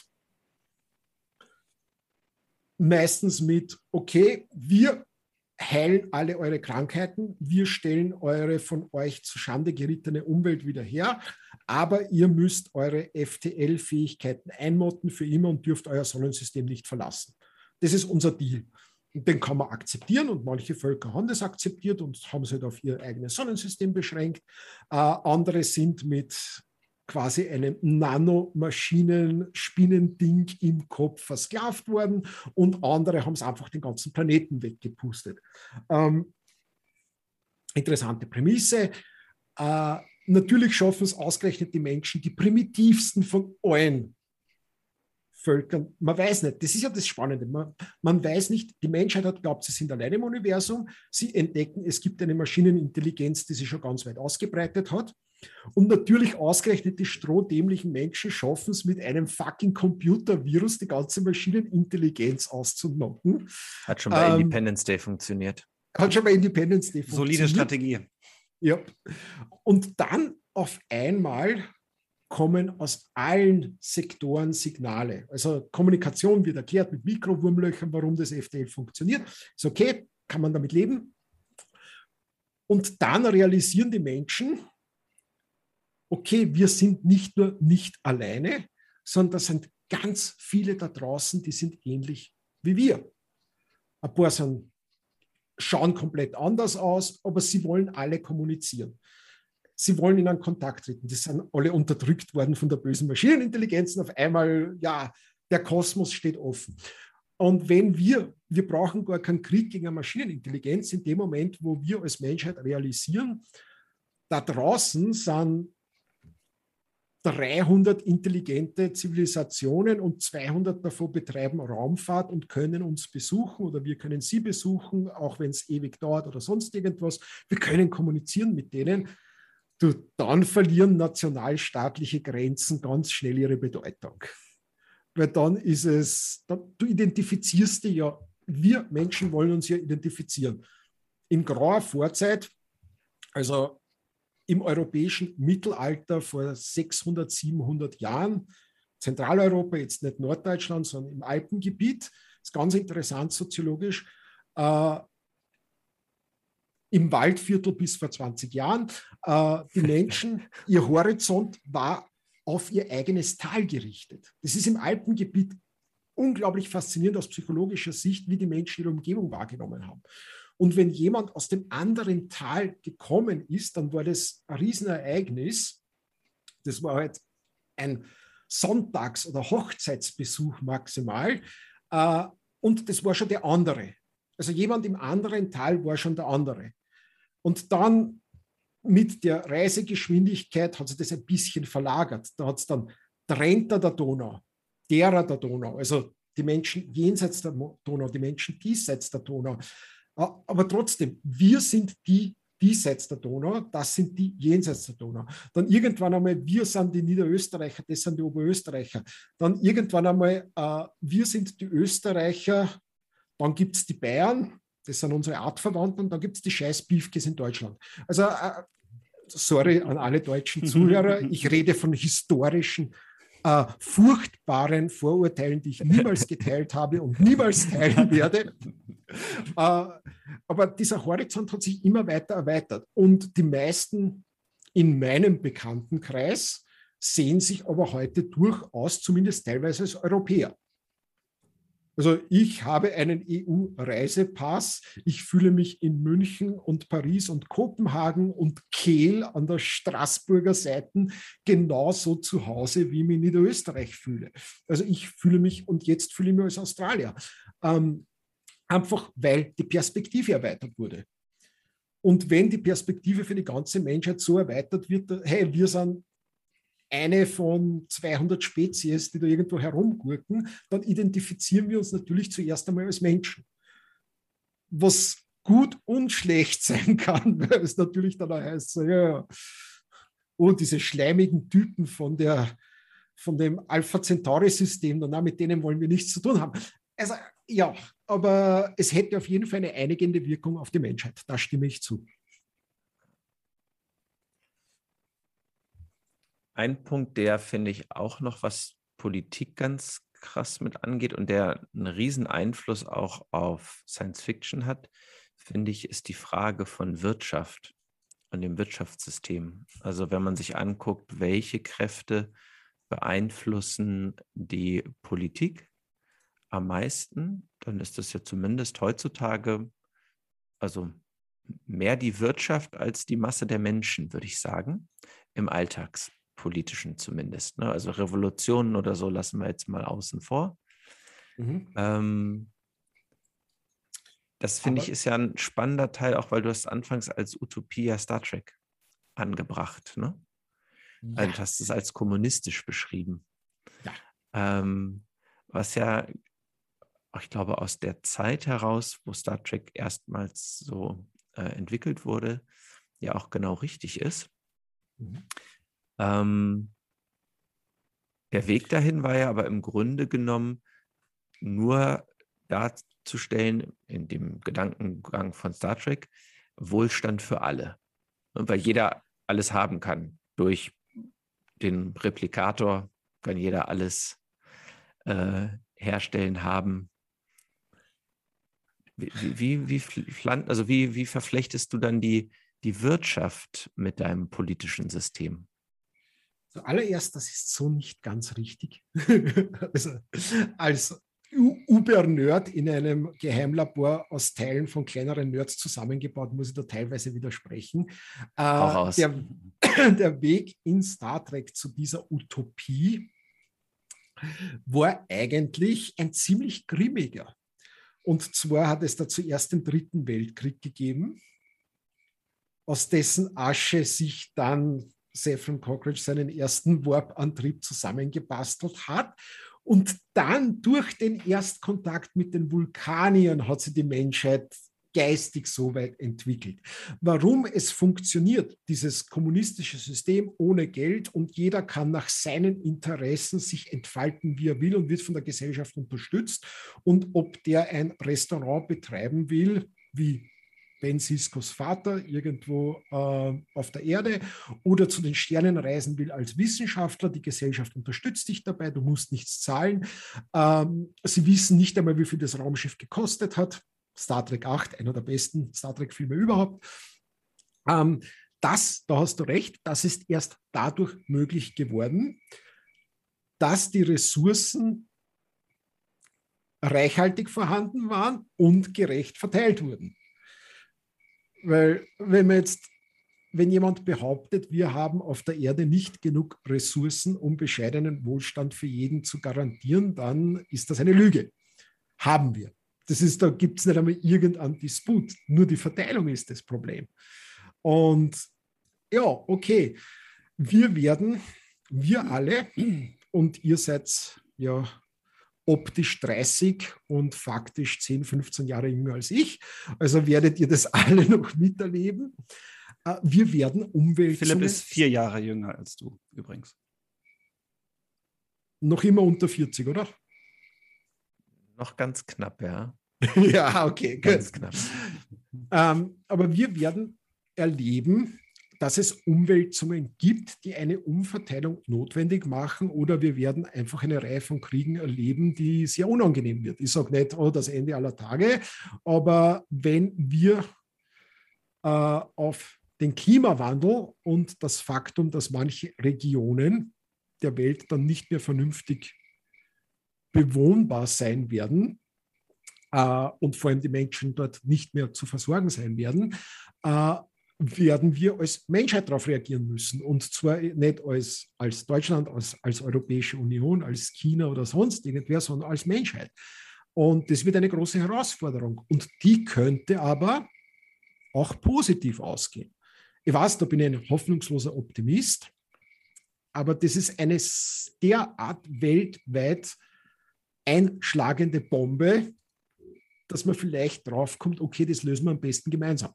Meistens mit, okay, wir heilen alle eure Krankheiten, wir stellen eure von euch zu Schande gerittene Umwelt wieder her, aber ihr müsst eure FTL-Fähigkeiten einmotten für immer und dürft euer Sonnensystem nicht verlassen. Das ist unser Deal. Und den kann man akzeptieren und manche Völker haben das akzeptiert und haben es halt auf ihr eigenes Sonnensystem beschränkt. Andere sind mit quasi einem Nanomaschinen-Spinnending im Kopf versklavt worden und andere haben es einfach den ganzen Planeten weggepustet. Interessante Prämisse. Natürlich schaffen es ausgerechnet die Menschen, die primitivsten von allen Völkern. Man weiß nicht, das ist ja das Spannende. Man weiß nicht, die Menschheit hat glaubt, sie sind alleine im Universum. Sie entdecken, es gibt eine Maschinenintelligenz, die sich schon ganz weit ausgebreitet hat. Und natürlich ausgerechnet die strohdämlichen Menschen schaffen es mit einem fucking Computervirus die ganze Maschinenintelligenz auszunocken. Hat schon bei Independence Day funktioniert. Solide Strategie. Ja. Und dann auf einmal kommen aus allen Sektoren Signale. Also Kommunikation wird erklärt mit Mikrowurmlöchern, warum das FTL funktioniert. Ist okay, kann man damit leben. Und dann realisieren die Menschen, okay, wir sind nicht nur nicht alleine, sondern da sind ganz viele da draußen, die sind ähnlich wie wir. Ein paar schauen komplett anders aus, aber sie wollen alle kommunizieren. Sie wollen in einen Kontakt treten. Die sind alle unterdrückt worden von der bösen Maschinenintelligenz. Und auf einmal, ja, der Kosmos steht offen. Und wenn wir brauchen gar keinen Krieg gegen eine Maschinenintelligenz, in dem Moment, wo wir als Menschheit realisieren, da draußen sind 300 intelligente Zivilisationen und 200 davon betreiben Raumfahrt und können uns besuchen oder wir können sie besuchen, auch wenn es ewig dauert oder sonst irgendwas. Wir können kommunizieren mit denen. Dann verlieren nationalstaatliche Grenzen ganz schnell ihre Bedeutung. Weil dann ist es, du identifizierst dich ja, wir Menschen wollen uns ja identifizieren. In grauer Vorzeit, also im europäischen Mittelalter vor 600, 700 Jahren, Zentraleuropa, jetzt nicht Norddeutschland, sondern im Alpengebiet, ist ganz interessant soziologisch, im Waldviertel bis vor 20 Jahren, die Menschen, ihr Horizont war auf ihr eigenes Tal gerichtet. Das ist im Alpengebiet unglaublich faszinierend aus psychologischer Sicht, wie die Menschen ihre Umgebung wahrgenommen haben. Und wenn jemand aus dem anderen Tal gekommen ist, dann war das ein Riesenereignis. Das war halt ein Sonntags- oder Hochzeitsbesuch maximal. Und das war schon der andere. Also jemand im anderen Tal war schon der andere. Und dann mit der Reisegeschwindigkeit hat sich das ein bisschen verlagert. Da hat es dann Trenta der Donau, derer der Donau, also die Menschen jenseits der Donau, die Menschen diesseits der Donau. Aber trotzdem, wir sind die diesseits der Donau, das sind die jenseits der Donau. Dann irgendwann einmal, wir sind die Niederösterreicher, das sind die Oberösterreicher. Dann irgendwann einmal, wir sind die Österreicher, dann gibt es die Bayern, das sind unsere Artverwandten, und dann gibt es die Scheiß-Biefkes in Deutschland. Also, sorry an alle deutschen Zuhörer, ich rede von historischen, furchtbaren Vorurteilen, die ich niemals geteilt habe und niemals teilen werde. Aber dieser Horizont hat sich immer weiter erweitert. Und die meisten in meinem Bekanntenkreis sehen sich aber heute durchaus, zumindest teilweise, als Europäer. Also ich habe einen EU-Reisepass. Ich fühle mich in München und Paris und Kopenhagen und Kehl an der Straßburger Seite genauso zu Hause, wie ich mich in Niederösterreich fühle. Also ich fühle mich, und jetzt fühle ich mich als Australier. Einfach weil die Perspektive erweitert wurde. Und wenn die Perspektive für die ganze Menschheit so erweitert wird, hey, wir sind eine von 200 Spezies, die da irgendwo herumgurken, dann identifizieren wir uns natürlich zuerst einmal als Menschen. Was gut und schlecht sein kann, weil es natürlich dann auch heißt, ja, oh, diese schleimigen Typen von dem Alpha Centauri-System, mit denen wollen wir nichts zu tun haben. Also ja, aber es hätte auf jeden Fall eine einigende Wirkung auf die Menschheit. Da stimme ich zu. Ein Punkt, der, finde ich, auch noch, was Politik ganz krass mit angeht und der einen riesen Einfluss auch auf Science Fiction hat, finde ich, ist die Frage von Wirtschaft und dem Wirtschaftssystem. Also wenn man sich anguckt, welche Kräfte beeinflussen die Politik am meisten, dann ist das ja zumindest heutzutage also mehr die Wirtschaft als die Masse der Menschen, würde ich sagen, im Alltagspolitischen zumindest. Ne? Also Revolutionen oder so lassen wir jetzt mal außen vor. Das finde ich ist ja ein spannender Teil, auch weil du hast anfangs als Utopie ja Star Trek angebracht. Ne? Ja. Also du hast es als kommunistisch beschrieben. Ja. Was ja, ich glaube, aus der Zeit heraus, wo Star Trek erstmals so entwickelt wurde, ja auch genau richtig ist. Der Weg dahin war ja aber im Grunde genommen nur darzustellen, in dem Gedankengang von Star Trek, Wohlstand für alle. Und weil jeder alles haben kann durch den Replikator, kann jeder alles herstellen, haben. Wie verflechtest du dann die Wirtschaft mit deinem politischen System? Zuallererst, das ist so nicht ganz richtig. Also, als Uber-Nerd in einem Geheimlabor aus Teilen von kleineren Nerds zusammengebaut, muss ich da teilweise widersprechen. Der Weg in Star Trek zu dieser Utopie war eigentlich ein ziemlich grimmiger. Und zwar hat es da zuerst den Dritten Weltkrieg gegeben, aus dessen Asche sich dann Zefram Cochrane seinen ersten Warp-Antrieb zusammengebastelt hat. Und dann durch den Erstkontakt mit den Vulkaniern hat sich die Menschheit geistig so weit entwickelt. Warum es funktioniert, dieses kommunistische System ohne Geld, und jeder kann nach seinen Interessen sich entfalten, wie er will, und wird von der Gesellschaft unterstützt. Und ob der ein Restaurant betreiben will, wie Ben Siskos Vater irgendwo auf der Erde, oder zu den Sternen reisen will als Wissenschaftler, die Gesellschaft unterstützt dich dabei, du musst nichts zahlen. Sie wissen nicht einmal, wie viel das Raumschiff gekostet hat. Star Trek 8, einer der besten Star Trek-Filme überhaupt. Da hast du recht, das ist erst dadurch möglich geworden, dass die Ressourcen reichhaltig vorhanden waren und gerecht verteilt wurden. Weil wenn jemand behauptet, wir haben auf der Erde nicht genug Ressourcen, um bescheidenen Wohlstand für jeden zu garantieren, dann ist das eine Lüge. Haben wir. Da gibt es nicht einmal irgendeinen Disput. Nur die Verteilung ist das Problem. Und ja, okay, wir alle, und ihr seid ja optisch 30 und faktisch 10, 15 Jahre jünger als ich, also werdet ihr das alle noch miterleben. Wir werden Umwälzungen... Philipp ist 4 Jahre jünger als du übrigens. Noch immer unter 40, oder? Noch ganz knapp, ja. Ja, okay, ganz knapp. Aber wir werden erleben, dass es Umwälzungen gibt, die eine Umverteilung notwendig machen, oder wir werden einfach eine Reihe von Kriegen erleben, die sehr unangenehm wird. Ich sage nicht, das Ende aller Tage, aber wenn wir auf den Klimawandel und das Faktum, dass manche Regionen der Welt dann nicht mehr vernünftig bewohnbar sein werden, und vor allem die Menschen dort nicht mehr zu versorgen sein werden, werden wir als Menschheit darauf reagieren müssen. Und zwar nicht als Deutschland, als Europäische Union, als China oder sonst irgendwer, sondern als Menschheit. Und das wird eine große Herausforderung. Und die könnte aber auch positiv ausgehen. Ich weiß, da bin ich ein hoffnungsloser Optimist, aber das ist eine derart weltweit einschlagende Bombe, dass man vielleicht draufkommt, okay, das lösen wir am besten gemeinsam.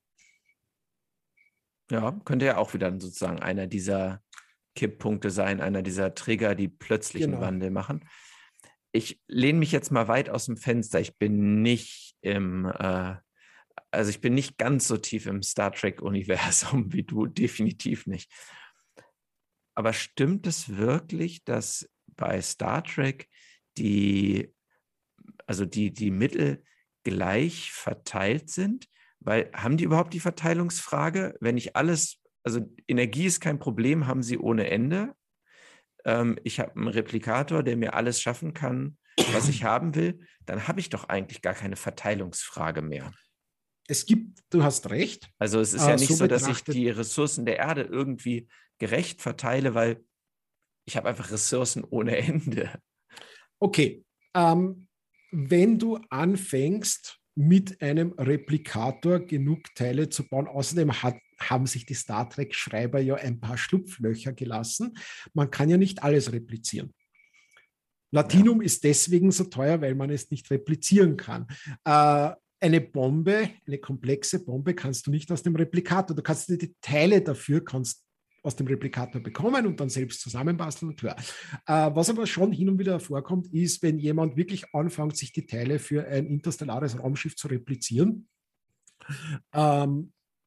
Ja, könnte ja auch wieder sozusagen einer dieser Kipppunkte sein, einer dieser Trigger, die plötzlichen Wandel machen. Ich lehne mich jetzt mal weit aus dem Fenster. Ich bin nicht ich bin nicht ganz so tief im Star Trek-Universum wie du, definitiv nicht. Aber stimmt es wirklich, dass bei Star Trek die Mittel gleich verteilt sind? Weil haben die überhaupt die Verteilungsfrage? Wenn ich Energie ist kein Problem, haben sie ohne Ende. Ich habe einen Replikator, der mir alles schaffen kann, was ich haben will, dann habe ich doch eigentlich gar keine Verteilungsfrage mehr. Du hast recht. Also es ist ja nicht so, dass ich die Ressourcen der Erde irgendwie gerecht verteile, weil ich habe einfach Ressourcen ohne Ende. Okay, wenn du anfängst, mit einem Replikator genug Teile zu bauen, außerdem haben sich die Star Trek-Schreiber ja ein paar Schlupflöcher gelassen. Man kann ja nicht alles replizieren. Latinum ist deswegen so teuer, weil man es nicht replizieren kann. Eine Bombe, eine komplexe Bombe kannst du nicht aus dem Replikator. Du kannst die Teile dafür aus dem Replikator bekommen und dann selbst zusammenbasteln und klar. Was aber schon hin und wieder vorkommt, ist, wenn jemand wirklich anfängt, sich die Teile für ein interstellares Raumschiff zu replizieren,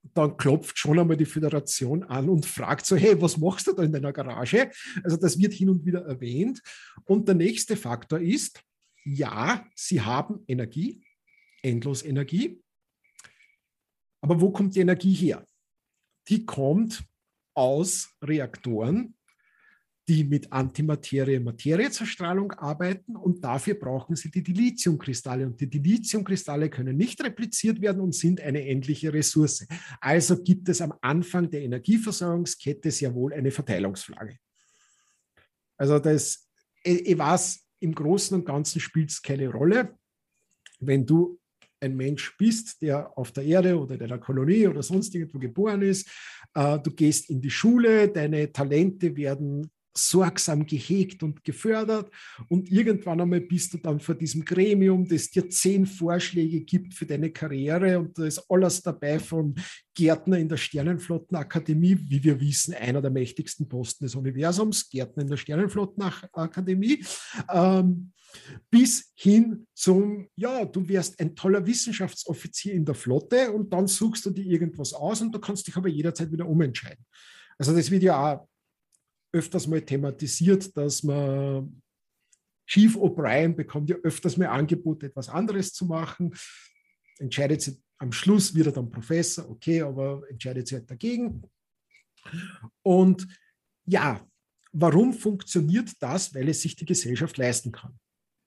dann klopft schon einmal die Föderation an und fragt so, hey, was machst du da in deiner Garage? Also das wird hin und wieder erwähnt. Und der nächste Faktor ist, ja, sie haben Energie, Endlosenergie. Aber wo kommt die Energie her? Die kommt aus Reaktoren, die mit Antimaterie-Materie-Zerstrahlung arbeiten, und dafür brauchen sie die Dilithiumkristalle. Und die Dilithiumkristalle können nicht repliziert werden und sind eine endliche Ressource. Also gibt es am Anfang der Energieversorgungskette sehr wohl eine Verteilungsfrage. Also ich weiß, im Großen und Ganzen spielt es keine Rolle, wenn du ein Mensch bist, der auf der Erde oder in einer Kolonie oder sonst irgendwo geboren ist. Du gehst in die Schule, deine Talente werden sorgsam gehegt und gefördert, und irgendwann einmal bist du dann vor diesem Gremium, das dir 10 Vorschläge gibt für deine Karriere, und da ist alles dabei, von Gärtner in der Sternenflottenakademie, wie wir wissen, einer der mächtigsten Posten des Universums, Gärtner in der Sternenflottenakademie, bis hin zum, ja, du wärst ein toller Wissenschaftsoffizier in der Flotte, und dann suchst du dir irgendwas aus und du kannst dich aber jederzeit wieder umentscheiden. Also das wird ja auch öfters mal thematisiert, dass man, Chief O'Brien bekommt ja öfters mal Angebote, etwas anderes zu machen, entscheidet sich am Schluss, wird er dann Professor, okay, aber entscheidet sich halt dagegen. Und ja, warum funktioniert das? Weil es sich die Gesellschaft leisten kann.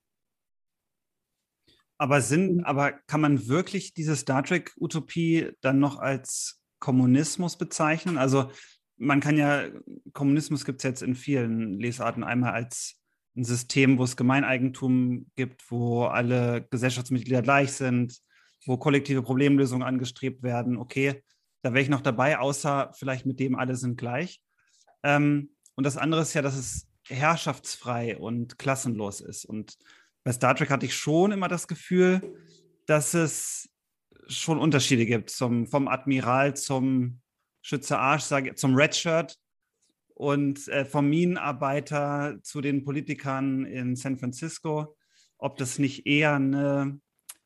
Aber kann man wirklich diese Star Trek-Utopie dann noch als Kommunismus bezeichnen? Also man kann ja, Kommunismus gibt es jetzt in vielen Lesarten, einmal als ein System, wo es Gemeineigentum gibt, wo alle Gesellschaftsmitglieder gleich sind, wo kollektive Problemlösungen angestrebt werden. Okay, da wäre ich noch dabei, außer vielleicht mit dem alle sind gleich. Und das andere ist ja, dass es herrschaftsfrei und klassenlos ist. Und bei Star Trek hatte ich schon immer das Gefühl, dass es schon Unterschiede gibt, vom Admiral zum Schütze Arsch, zum Redshirt und vom Minenarbeiter zu den Politikern in San Francisco, ob das nicht eher ein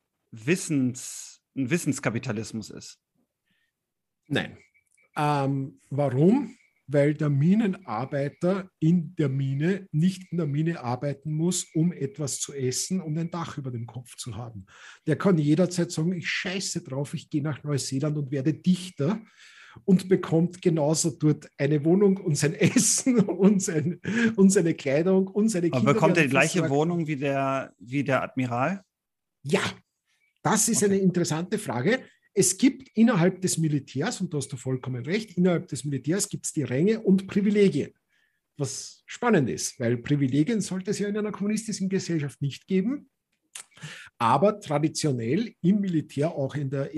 Wissenskapitalismus ist. Nein. Warum? Weil der Minenarbeiter in der Mine nicht in der Mine arbeiten muss, um etwas zu essen und ein Dach über dem Kopf zu haben. Der kann jederzeit sagen, ich scheiße drauf, ich gehe nach Neuseeland und werde Dichter, und bekommt genauso dort eine Wohnung und sein Essen und seine Kleidung und seine Kinder. Aber bekommt er die gleiche Wohnung wie der Admiral? Ja, das ist eine interessante Frage. Es gibt innerhalb des Militärs, und da hast du vollkommen recht, innerhalb des Militärs gibt es die Ränge und Privilegien. Was spannend ist, weil Privilegien sollte es ja in einer kommunistischen Gesellschaft nicht geben. Aber traditionell im Militär, auch in der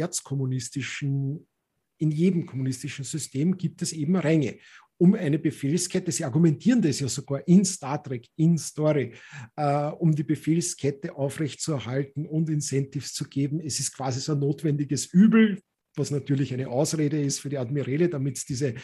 in jedem kommunistischen System gibt es eben Ränge, um eine Befehlskette, sie argumentieren das ja sogar in Star Trek, in Story, um die Befehlskette aufrechtzuerhalten und Incentives zu geben. Es ist quasi so ein notwendiges Übel, was natürlich eine Ausrede ist für die Admiräle, damit es diese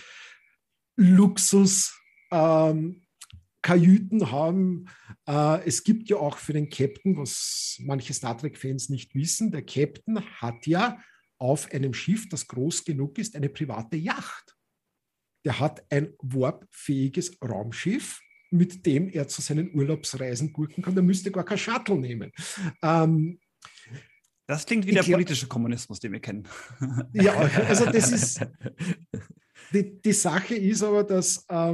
Luxus-Kajüten haben. Es gibt ja auch für den Captain, was manche Star Trek-Fans nicht wissen, der Captain hat ja auf einem Schiff, das groß genug ist, eine private Yacht. Der hat ein warpfähiges Raumschiff, mit dem er zu seinen Urlaubsreisen gurken kann. Der müsste gar kein Shuttle nehmen. Das klingt wie der politische Kommunismus, den wir kennen. Ja, also das ist... Die Sache ist aber, dass er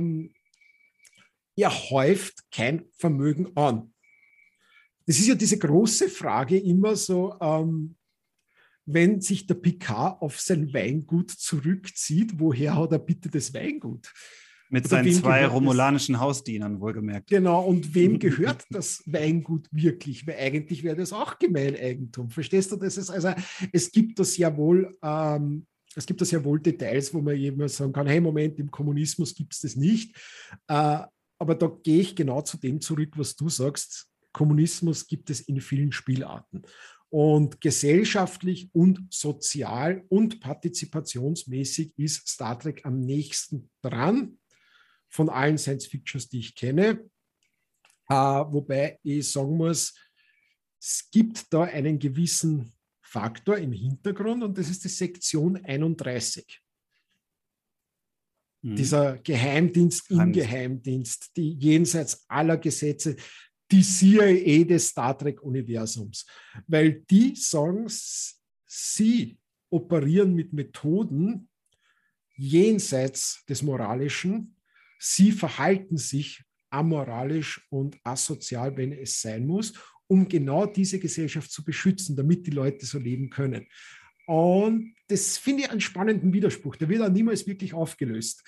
häuft kein Vermögen an. Das ist ja diese große Frage immer so... wenn sich der Picard auf sein Weingut zurückzieht, woher hat er bitte das Weingut? Mit seinen 2 romulanischen Hausdienern, wohlgemerkt. Genau, und wem gehört das Weingut wirklich? Weil eigentlich wäre das auch Gemeineigentum. Verstehst du das? Also, es gibt da sehr wohl Details, wo man eben sagen kann, hey, Moment, im Kommunismus gibt es das nicht. Aber da gehe ich genau zu dem zurück, was du sagst. Kommunismus gibt es in vielen Spielarten. Und gesellschaftlich und sozial und partizipationsmäßig ist Star Trek am nächsten dran von allen Science-Fictions, die ich kenne. Wobei ich sagen muss, es gibt da einen gewissen Faktor im Hintergrund und das ist die Sektion 31. Dieser Geheimdienst im Geheimdienst, die jenseits aller Gesetze, die CIA des Star Trek-Universums. Weil die sagen, sie operieren mit Methoden jenseits des Moralischen. Sie verhalten sich amoralisch und asozial, wenn es sein muss, um genau diese Gesellschaft zu beschützen, damit die Leute so leben können. Und das finde ich einen spannenden Widerspruch. Der wird auch niemals wirklich aufgelöst.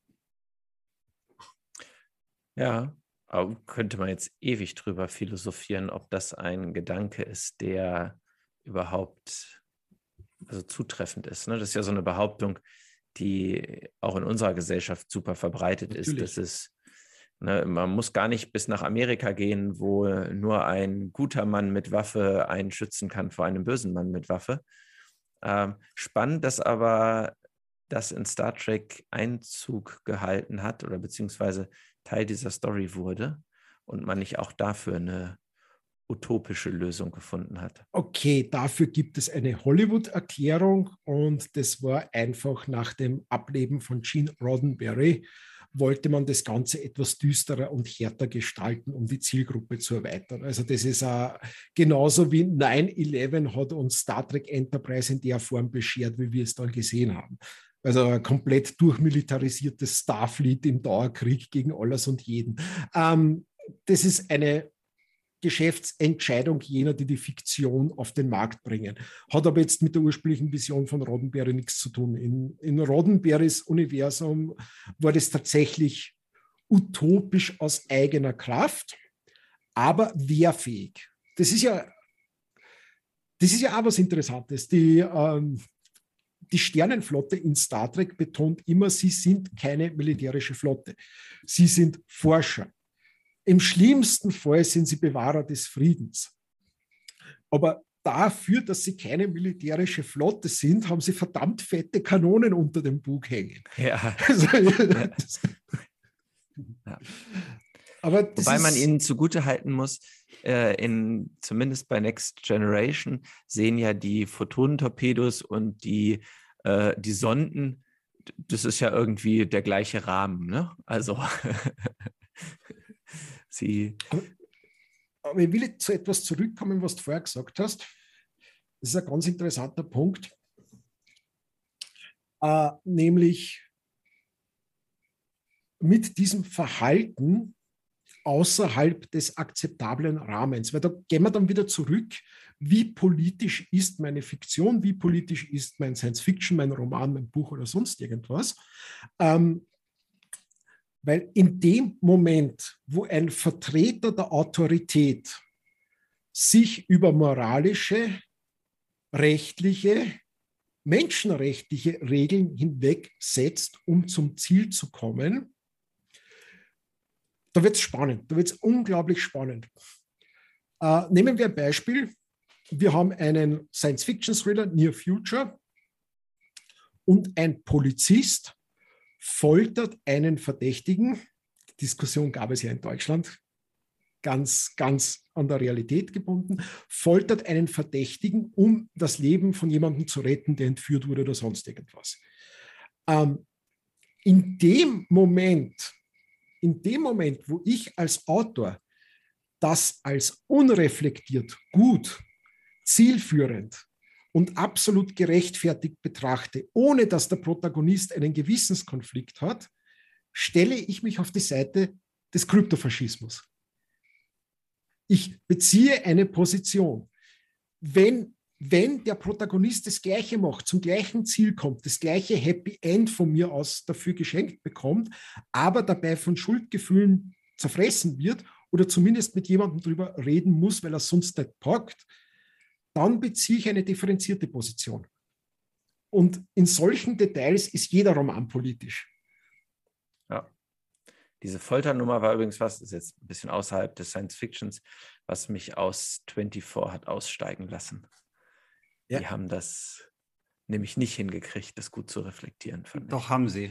Ja, aber könnte man jetzt ewig drüber philosophieren, ob das ein Gedanke ist, der überhaupt zutreffend ist. Ne? Das ist ja so eine Behauptung, die auch in unserer Gesellschaft super verbreitet ist. Das ist, ne, man muss gar nicht bis nach Amerika gehen, wo nur ein guter Mann mit Waffe einen schützen kann vor einem bösen Mann mit Waffe. Spannend, dass aber das in Star Trek Einzug gehalten hat oder beziehungsweise Teil dieser Story wurde und man nicht auch dafür eine utopische Lösung gefunden hat. Okay, dafür gibt es eine Hollywood-Erklärung und das war einfach nach dem Ableben von Gene Roddenberry, wollte man das Ganze etwas düsterer und härter gestalten, um die Zielgruppe zu erweitern. Also das ist genauso wie 9/11 hat uns Star Trek Enterprise in der Form beschert, wie wir es dann gesehen haben. Also ein komplett durchmilitarisiertes Starfleet im Dauerkrieg gegen alles und jeden. Das ist eine Geschäftsentscheidung jener, die die Fiktion auf den Markt bringen. Hat aber jetzt mit der ursprünglichen Vision von Roddenberry nichts zu tun. In Roddenberrys Universum war das tatsächlich utopisch aus eigener Kraft, aber wehrfähig. Das ist ja auch was Interessantes. Die Sternenflotte in Star Trek betont immer, sie sind keine militärische Flotte. Sie sind Forscher. Im schlimmsten Fall sind sie Bewahrer des Friedens. Aber dafür, dass sie keine militärische Flotte sind, haben sie verdammt fette Kanonen unter dem Bug hängen. Ja. Ja. Aber wobei man ihnen zugutehalten muss, zumindest bei Next Generation sehen ja die Photonentorpedos und die Sonden, das ist ja irgendwie der gleiche Rahmen, ne? Also Aber ich will jetzt zu etwas zurückkommen, was du vorher gesagt hast. Das ist ein ganz interessanter Punkt. Nämlich mit diesem Verhalten außerhalb des akzeptablen Rahmens. Weil da gehen wir dann wieder zurück, wie politisch ist meine Fiktion, wie politisch ist mein Science-Fiction, mein Roman, mein Buch oder sonst irgendwas. Weil in dem Moment, wo ein Vertreter der Autorität sich über moralische, rechtliche, menschenrechtliche Regeln hinwegsetzt, um zum Ziel zu kommen, da wird es spannend, da wird es unglaublich spannend. Nehmen wir ein Beispiel. Wir haben einen Science-Fiction-Thriller, Near Future, und ein Polizist foltert einen Verdächtigen. Die Diskussion gab es ja in Deutschland, ganz an der Realität gebunden, foltert einen Verdächtigen, um das Leben von jemandem zu retten, der entführt wurde oder sonst irgendwas. In dem Moment, wo ich als Autor das als unreflektiert, gut, zielführend und absolut gerechtfertigt betrachte, ohne dass der Protagonist einen Gewissenskonflikt hat, stelle ich mich auf die Seite des Kryptofaschismus. Ich beziehe eine Position. Wenn der Protagonist das Gleiche macht, zum gleichen Ziel kommt, das gleiche Happy End von mir aus dafür geschenkt bekommt, aber dabei von Schuldgefühlen zerfressen wird oder zumindest mit jemandem drüber reden muss, weil er sonst nicht packt, dann beziehe ich eine differenzierte Position. Und in solchen Details ist jeder Roman politisch. Ja. Diese Folternummer war übrigens was, ist jetzt ein bisschen außerhalb des Science-Fictions, was mich aus 24 hat aussteigen lassen. Ja. Die haben das nämlich nicht hingekriegt, das gut zu reflektieren. Doch, haben sie.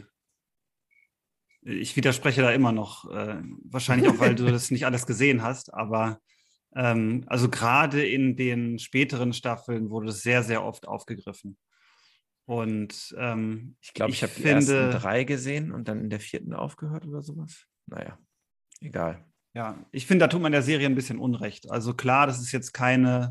Ich widerspreche da immer noch. Wahrscheinlich auch, weil du das nicht alles gesehen hast, aber Also gerade in den späteren Staffeln wurde es sehr, sehr oft aufgegriffen. Und ich glaube, ich habe die ersten 3 gesehen und dann in der 4. aufgehört oder sowas. Naja, egal. Ja, ich finde, da tut man der Serie ein bisschen Unrecht. Also klar, das ist jetzt keine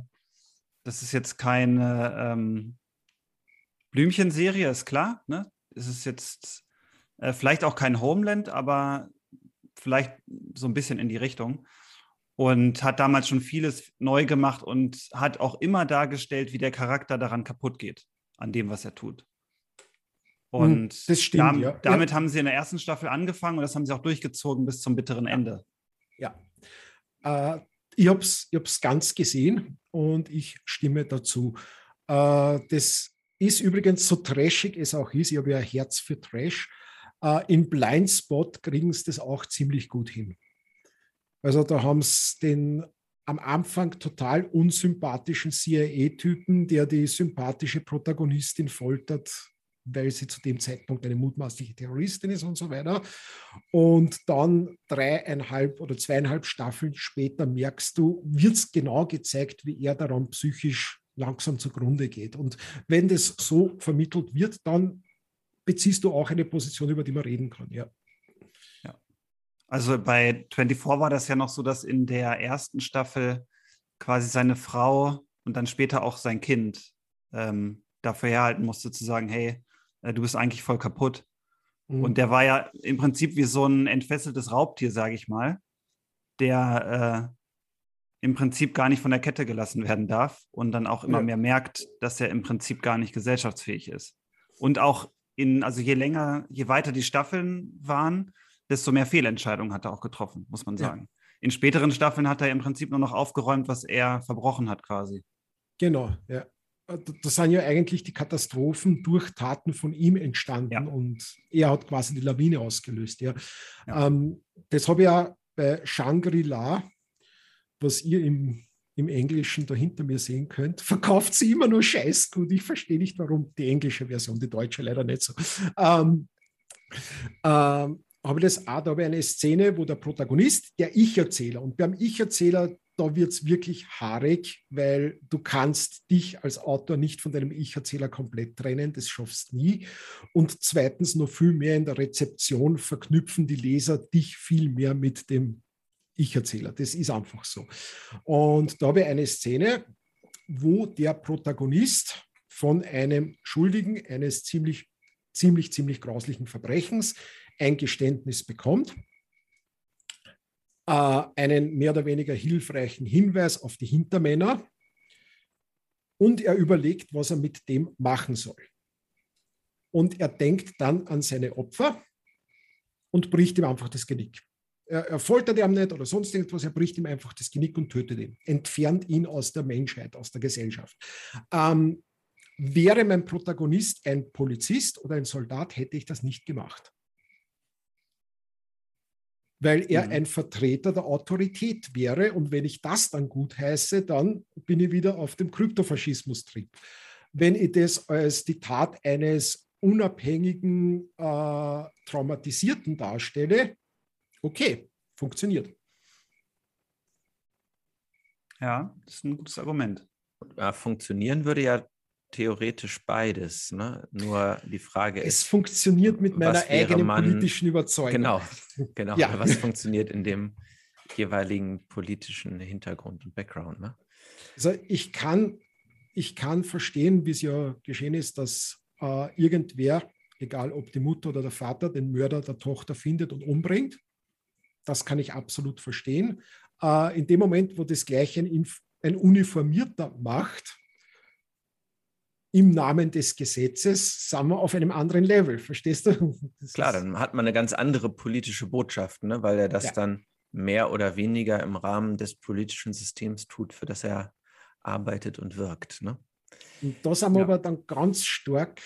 Blümchenserie, ist klar. Ne? Es ist jetzt vielleicht auch kein Homeland, aber vielleicht so ein bisschen in die Richtung. Und hat damals schon vieles neu gemacht und hat auch immer dargestellt, wie der Charakter daran kaputt geht, an dem, was er tut. Und das stimmt, damit haben sie in der ersten Staffel angefangen und das haben sie auch durchgezogen bis zum bitteren Ende. Ja. Ich hab's ganz gesehen und ich stimme dazu. Das ist übrigens so trashig es auch ist. Ich habe ja ein Herz für Trash. In Blindspot kriegen sie das auch ziemlich gut hin. Also da haben sie den am Anfang total unsympathischen CIA-Typen, der die sympathische Protagonistin foltert, weil sie zu dem Zeitpunkt eine mutmaßliche Terroristin ist und so weiter. Und dann 3,5 oder 2,5 Staffeln später merkst du, wird es genau gezeigt, wie er daran psychisch langsam zugrunde geht. Und wenn das so vermittelt wird, dann beziehst du auch eine Position, über die man reden kann. Ja. Also bei 24 war das ja noch so, dass in der ersten Staffel quasi seine Frau und dann später auch sein Kind dafür herhalten musste, zu sagen, hey, du bist eigentlich voll kaputt. Mhm. Und der war ja im Prinzip wie so ein entfesseltes Raubtier, sage ich mal, der im Prinzip gar nicht von der Kette gelassen werden darf und dann auch immer mehr merkt, dass er im Prinzip gar nicht gesellschaftsfähig ist. Und auch also je weiter die Staffeln waren, desto mehr Fehlentscheidungen hat er auch getroffen, muss man sagen. Ja. In späteren Staffeln hat er im Prinzip nur noch aufgeräumt, was er verbrochen hat quasi. Genau, ja. Das sind ja eigentlich die Katastrophen durch Taten von ihm entstanden und er hat quasi die Lawine ausgelöst. Ja. Das habe ich ja bei Shangri-La, was ihr im Englischen da hinter mir sehen könnt, verkauft sie immer nur Scheißgut. Ich verstehe nicht, warum die englische Version, die deutsche leider nicht so. Habe da habe ich eine Szene, wo der Protagonist, der Ich-Erzähler, und beim Ich-Erzähler, da wird es wirklich haarig, weil du kannst dich als Autor nicht von deinem Ich-Erzähler komplett trennen, das schaffst du nie. Und zweitens noch viel mehr in der Rezeption verknüpfen die Leser dich viel mehr mit dem Ich-Erzähler. Das ist einfach so. Und da habe ich eine Szene, wo der Protagonist von einem Schuldigen eines ziemlich grauslichen Verbrechens ein Geständnis bekommt, einen mehr oder weniger hilfreichen Hinweis auf die Hintermänner und er überlegt, was er mit dem machen soll. Und er denkt dann an seine Opfer und bricht ihm einfach das Genick. Er foltert ihn nicht oder sonst irgendwas, er bricht ihm einfach das Genick und tötet ihn, entfernt ihn aus der Menschheit, aus der Gesellschaft. Wäre mein Protagonist ein Polizist oder ein Soldat, hätte ich das nicht gemacht. Weil er ein Vertreter der Autorität wäre. Und wenn ich das dann gutheiße, dann bin ich wieder auf dem Kryptofaschismus-Trip. Wenn ich das als die Tat eines unabhängigen, Traumatisierten darstelle, okay, funktioniert. Ja, das ist ein gutes Argument. Funktionieren würde ja theoretisch beides, ne? Nur die Frage ist... Es funktioniert mit meiner eigenen politischen Überzeugung. Genau. Ja. Was funktioniert in dem jeweiligen politischen Hintergrund und Background, ne? Also ich kann verstehen, wie es ja geschehen ist, dass irgendwer, egal ob die Mutter oder der Vater, den Mörder der Tochter findet und umbringt. Das kann ich absolut verstehen. In dem Moment, wo das Gleiche ein Uniformierter macht, im Namen des Gesetzes, sind wir auf einem anderen Level, verstehst du? Klar, dann hat man eine ganz andere politische Botschaft, ne? Weil er das dann mehr oder weniger im Rahmen des politischen Systems tut, für das er arbeitet und wirkt. Ne? Und da sind wir aber dann ganz stark,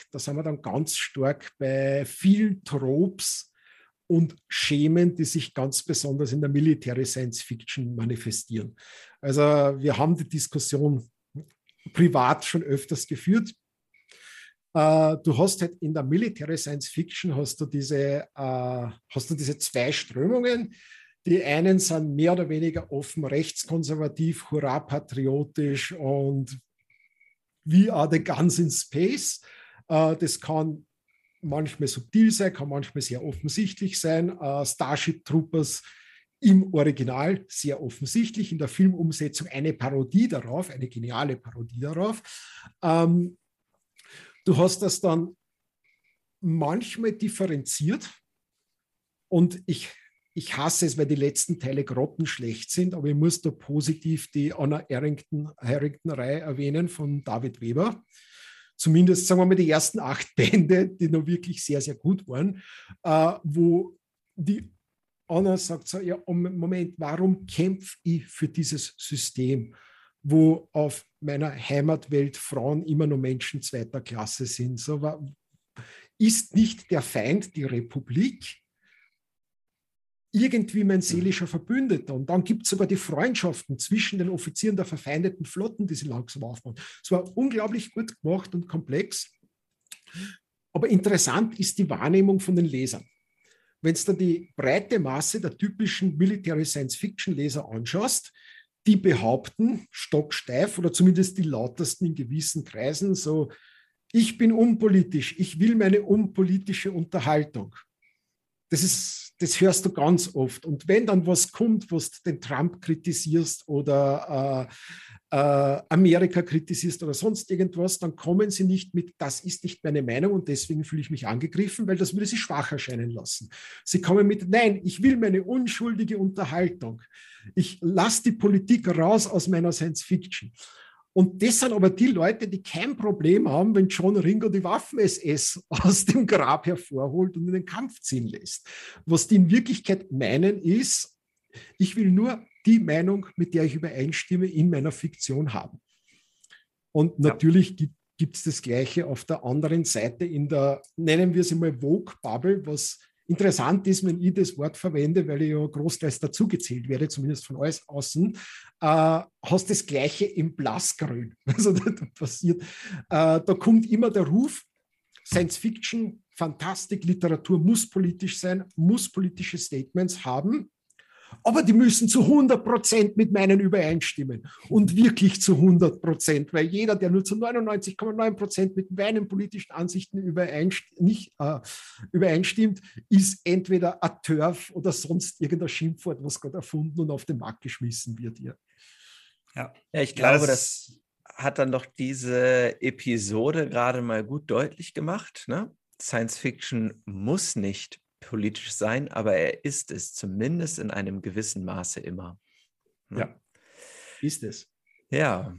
bei vielen Tropes und Schemen, die sich ganz besonders in der Military Science Fiction manifestieren. Also wir haben die Diskussion privat schon öfters geführt. Du hast halt in der Military Science Fiction hast du diese 2 Strömungen. Die einen sind mehr oder weniger offen rechtskonservativ, hurra patriotisch und we are the guns in space. Das kann manchmal subtil sein, kann manchmal sehr offensichtlich sein. Starship Troopers im Original sehr offensichtlich, in der Filmumsetzung eine Parodie darauf, eine geniale Parodie darauf. Du hast das dann manchmal differenziert und ich hasse es, weil die letzten Teile grottenschlecht sind, aber ich muss da positiv die Anna Harrington-Reihe erwähnen von David Weber. Zumindest, sagen wir mal, die ersten 8 Bände, die noch wirklich sehr, sehr gut waren, wo die Anna sagt so, ja, Moment, warum kämpfe ich für dieses System, wo auf meiner Heimatwelt Frauen immer noch Menschen zweiter Klasse sind? So, ist nicht der Feind die Republik irgendwie mein seelischer Verbündeter? Und dann gibt es sogar die Freundschaften zwischen den Offizieren der verfeindeten Flotten, die sie langsam aufbauen. Es war unglaublich gut gemacht und komplex. Aber interessant ist die Wahrnehmung von den Lesern. Wenn du dir die breite Masse der typischen Military Science-Fiction-Leser anschaust, die behaupten, stocksteif oder zumindest die lautesten in gewissen Kreisen, so, ich bin unpolitisch, ich will meine unpolitische Unterhaltung. Das hörst du ganz oft. Und wenn dann was kommt, was du den Trump kritisierst oder Amerika kritisierst oder sonst irgendwas, dann kommen sie nicht mit, das ist nicht meine Meinung und deswegen fühle ich mich angegriffen, weil das würde sie schwach erscheinen lassen. Sie kommen mit, nein, ich will meine unschuldige Unterhaltung. Ich lasse die Politik raus aus meiner Science-Fiction. Und das sind aber die Leute, die kein Problem haben, wenn John Ringo die Waffen-SS aus dem Grab hervorholt und in den Kampf ziehen lässt. Was die in Wirklichkeit meinen ist, ich will nur die Meinung, mit der ich übereinstimme, in meiner Fiktion haben. Und natürlich gibt es das Gleiche auf der anderen Seite in der, nennen wir es einmal Vogue-Bubble, was interessant ist, wenn ich das Wort verwende, weil ich ja großteils dazugezählt werde, zumindest von alles außen, hast das Gleiche im Blassgrün. Also da passiert, da kommt immer der Ruf, Science Fiction, Fantastik, Literatur muss politisch sein, muss politische Statements haben, aber die müssen zu 100% mit meinen übereinstimmen. Und wirklich zu 100%, weil jeder, der nur zu 99,9% mit meinen politischen Ansichten übereinstimmt, ist entweder ein TERF oder sonst irgendein Schimpfwort, was gerade erfunden und auf den Markt geschmissen wird hier. Ja, ich glaube, das hat dann doch diese Episode gerade mal gut deutlich gemacht. Ne? Science Fiction muss nicht politisch sein, aber er ist es zumindest in einem gewissen Maße immer. Ne? Ja, ist es. Ja,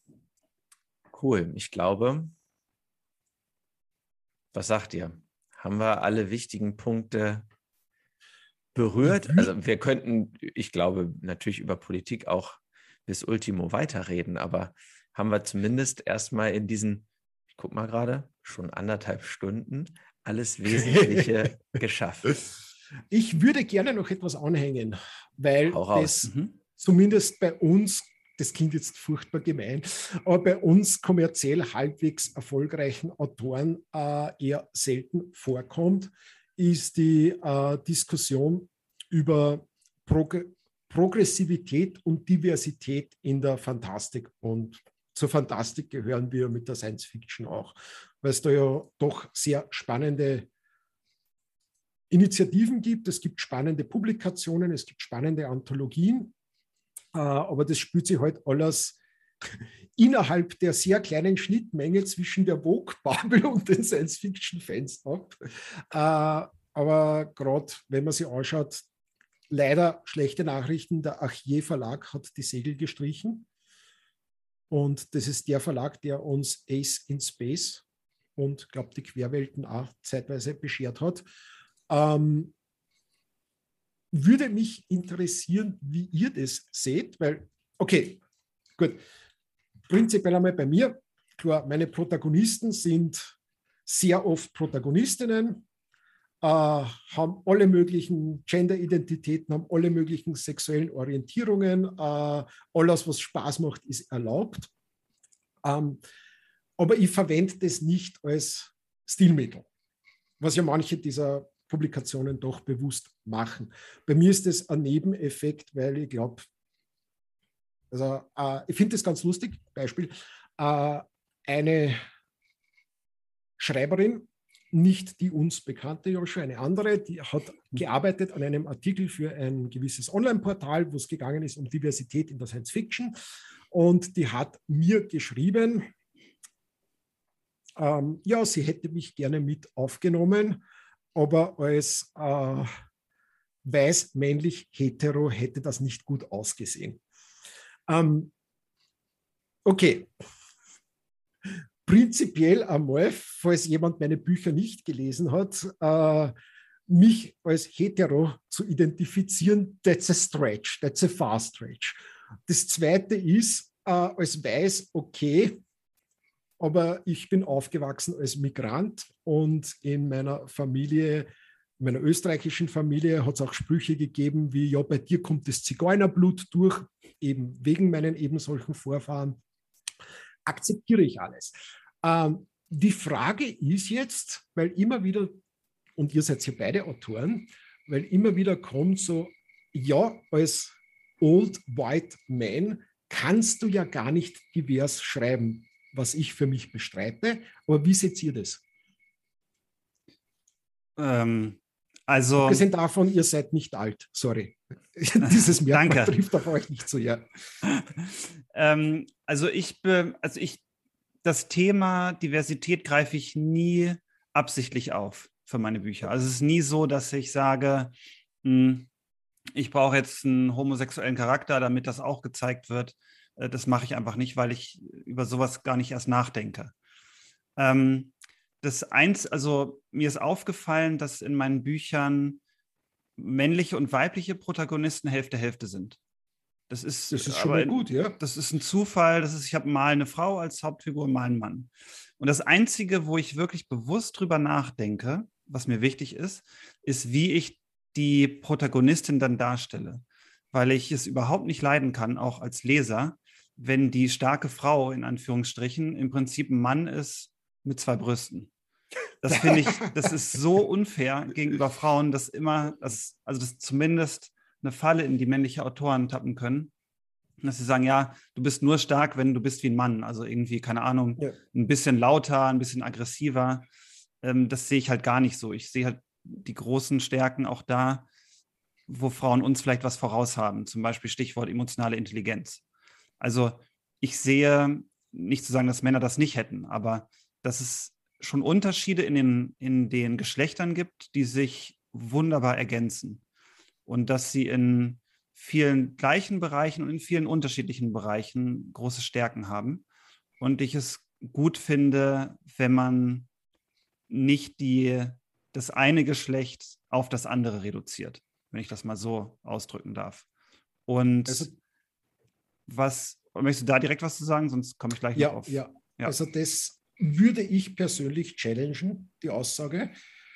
cool. Ich glaube, was sagt ihr? Haben wir alle wichtigen Punkte berührt? Also wir könnten, ich glaube, natürlich über Politik auch bis Ultimo weiterreden, aber haben wir zumindest erstmal in diesen, ich gucke mal gerade, schon 1,5 Stunden alles Wesentliche geschafft. Ich würde gerne noch etwas anhängen, weil das zumindest bei uns, das klingt jetzt furchtbar gemein, aber bei uns kommerziell halbwegs erfolgreichen Autoren eher selten vorkommt, ist die Diskussion über Progressivität und Diversität in der Fantastik. Und zur Fantastik gehören wir mit der Science Fiction auch, weil es da ja doch sehr spannende Initiativen gibt. Es gibt spannende Publikationen, es gibt spannende Anthologien, aber das spielt sich halt alles innerhalb der sehr kleinen Schnittmenge zwischen der Vogue-Bubble und den Science-Fiction-Fans ab. Aber gerade wenn man sich anschaut, leider schlechte Nachrichten, der Achier Verlag hat die Segel gestrichen. Und das ist der Verlag, der uns Ace in Space und, glaube die Querwelten auch zeitweise beschert hat. Würde mich interessieren, wie ihr das seht, weil, okay, gut, prinzipiell einmal bei mir, klar, meine Protagonisten sind sehr oft Protagonistinnen, haben alle möglichen Gender-Identitäten, haben alle möglichen sexuellen Orientierungen, alles, was Spaß macht, ist erlaubt. Aber ich verwende das nicht als Stilmittel, was ja manche dieser Publikationen doch bewusst machen. Bei mir ist das ein Nebeneffekt, weil ich glaube, also ich finde das ganz lustig, Beispiel, eine Schreiberin, nicht die uns bekannte Joshua, eine andere, die hat gearbeitet an einem Artikel für ein gewisses Online-Portal, wo es gegangen ist um Diversität in der Science Fiction. Und die hat mir geschrieben, ja, sie hätte mich gerne mit aufgenommen, aber als weiß, männlich, hetero hätte das nicht gut ausgesehen. Okay. Prinzipiell einmal, falls jemand meine Bücher nicht gelesen hat, mich als hetero zu identifizieren, that's a stretch, that's a far stretch. Das Zweite ist, als weiß, okay, aber ich bin aufgewachsen als Migrant und in meiner Familie, in meiner österreichischen Familie hat es auch Sprüche gegeben wie, ja, bei dir kommt das Zigeunerblut durch, eben wegen meinen eben solchen Vorfahren. Akzeptiere ich alles. Die Frage ist jetzt, weil immer wieder, und ihr seid hier beide Autoren, weil immer wieder kommt so, ja, als Old White Man kannst du ja gar nicht divers schreiben, was ich für mich bestreite. Aber wie seht ihr das? Also, abgesehen davon, ihr seid nicht alt, sorry. Dieses Merkmal trifft auf euch nicht so, ja. Das Thema Diversität greife ich nie absichtlich auf für meine Bücher. Also es ist nie so, dass ich sage, ich brauche jetzt einen homosexuellen Charakter, damit das auch gezeigt wird. Das mache ich einfach nicht, weil ich über sowas gar nicht erst nachdenke. Mir ist aufgefallen, dass in meinen Büchern männliche und weibliche Protagonisten Hälfte sind. Das ist schon mal gut, ja. Das ist ein Zufall. Ich habe mal eine Frau als Hauptfigur und mal einen Mann. Und das Einzige, wo ich wirklich bewusst drüber nachdenke, was mir wichtig ist, wie ich die Protagonistin dann darstelle. Weil ich es überhaupt nicht leiden kann, auch als Leser, wenn die starke Frau in Anführungsstrichen im Prinzip ein Mann ist mit 2 Brüsten. Das finde ich, das ist so unfair gegenüber Frauen, dass zumindest eine Falle in die männliche Autoren tappen können, dass sie sagen, ja, du bist nur stark, wenn du bist wie ein Mann, also irgendwie, keine Ahnung, ja, ein bisschen lauter, ein bisschen aggressiver. Das sehe ich halt gar nicht so. Ich sehe halt die großen Stärken auch da, wo Frauen uns vielleicht was voraus haben, zum Beispiel Stichwort emotionale Intelligenz. Also ich sehe, nicht zu sagen, dass Männer das nicht hätten, aber dass es schon Unterschiede in den Geschlechtern gibt, die sich wunderbar ergänzen. Und dass sie in vielen gleichen Bereichen und in vielen unterschiedlichen Bereichen große Stärken haben. Und ich es gut finde, wenn man nicht das eine Geschlecht auf das andere reduziert, wenn ich das mal so ausdrücken darf. Und möchtest du da direkt was zu sagen? Sonst komme ich gleich noch auf. Ja, also das würde ich persönlich challengen, die Aussage,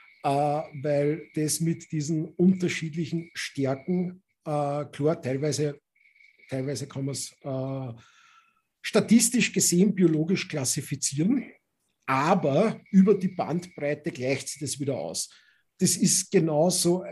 weil das mit diesen unterschiedlichen Stärken, klar, teilweise kann man es statistisch gesehen biologisch klassifizieren, aber über die Bandbreite gleicht sich das wieder aus. Das ist genauso,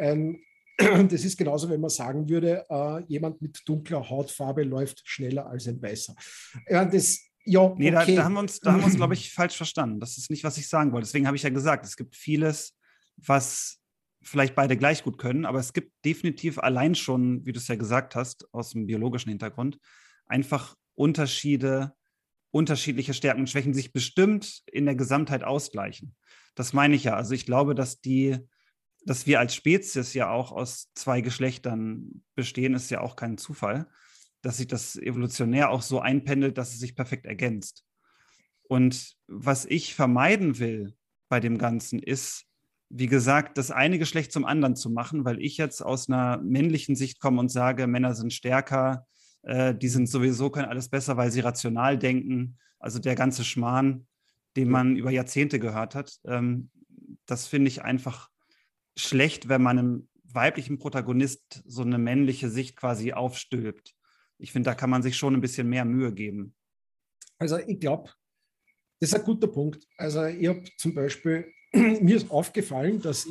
wenn man sagen würde, jemand mit dunkler Hautfarbe läuft schneller als ein Weißer. Ja, okay. Nee, da haben wir uns, glaube ich, falsch verstanden. Das ist nicht, was ich sagen wollte. Deswegen habe ich ja gesagt, es gibt vieles, was vielleicht beide gleich gut können, aber es gibt definitiv allein schon, wie du es ja gesagt hast, aus dem biologischen Hintergrund, einfach unterschiedliche Stärken und Schwächen, die sich bestimmt in der Gesamtheit ausgleichen. Das meine ich ja. Also ich glaube, dass wir als Spezies ja auch aus 2 Geschlechtern bestehen, ist ja auch kein Zufall, dass sich das evolutionär auch so einpendelt, dass es sich perfekt ergänzt. Und was ich vermeiden will bei dem Ganzen ist, wie gesagt, das eine Geschlecht zum anderen zu machen, weil ich jetzt aus einer männlichen Sicht komme und sage, Männer sind stärker, die sind sowieso, können alles besser, weil sie rational denken. Also der ganze Schmarrn, den man über Jahrzehnte gehört hat, das finde ich einfach schlecht, wenn man einem weiblichen Protagonist so eine männliche Sicht quasi aufstülpt. Ich finde, da kann man sich schon ein bisschen mehr Mühe geben. Also ich glaube, Das ist ein guter Punkt. Also ich habe zum Beispiel, mir ist aufgefallen, dass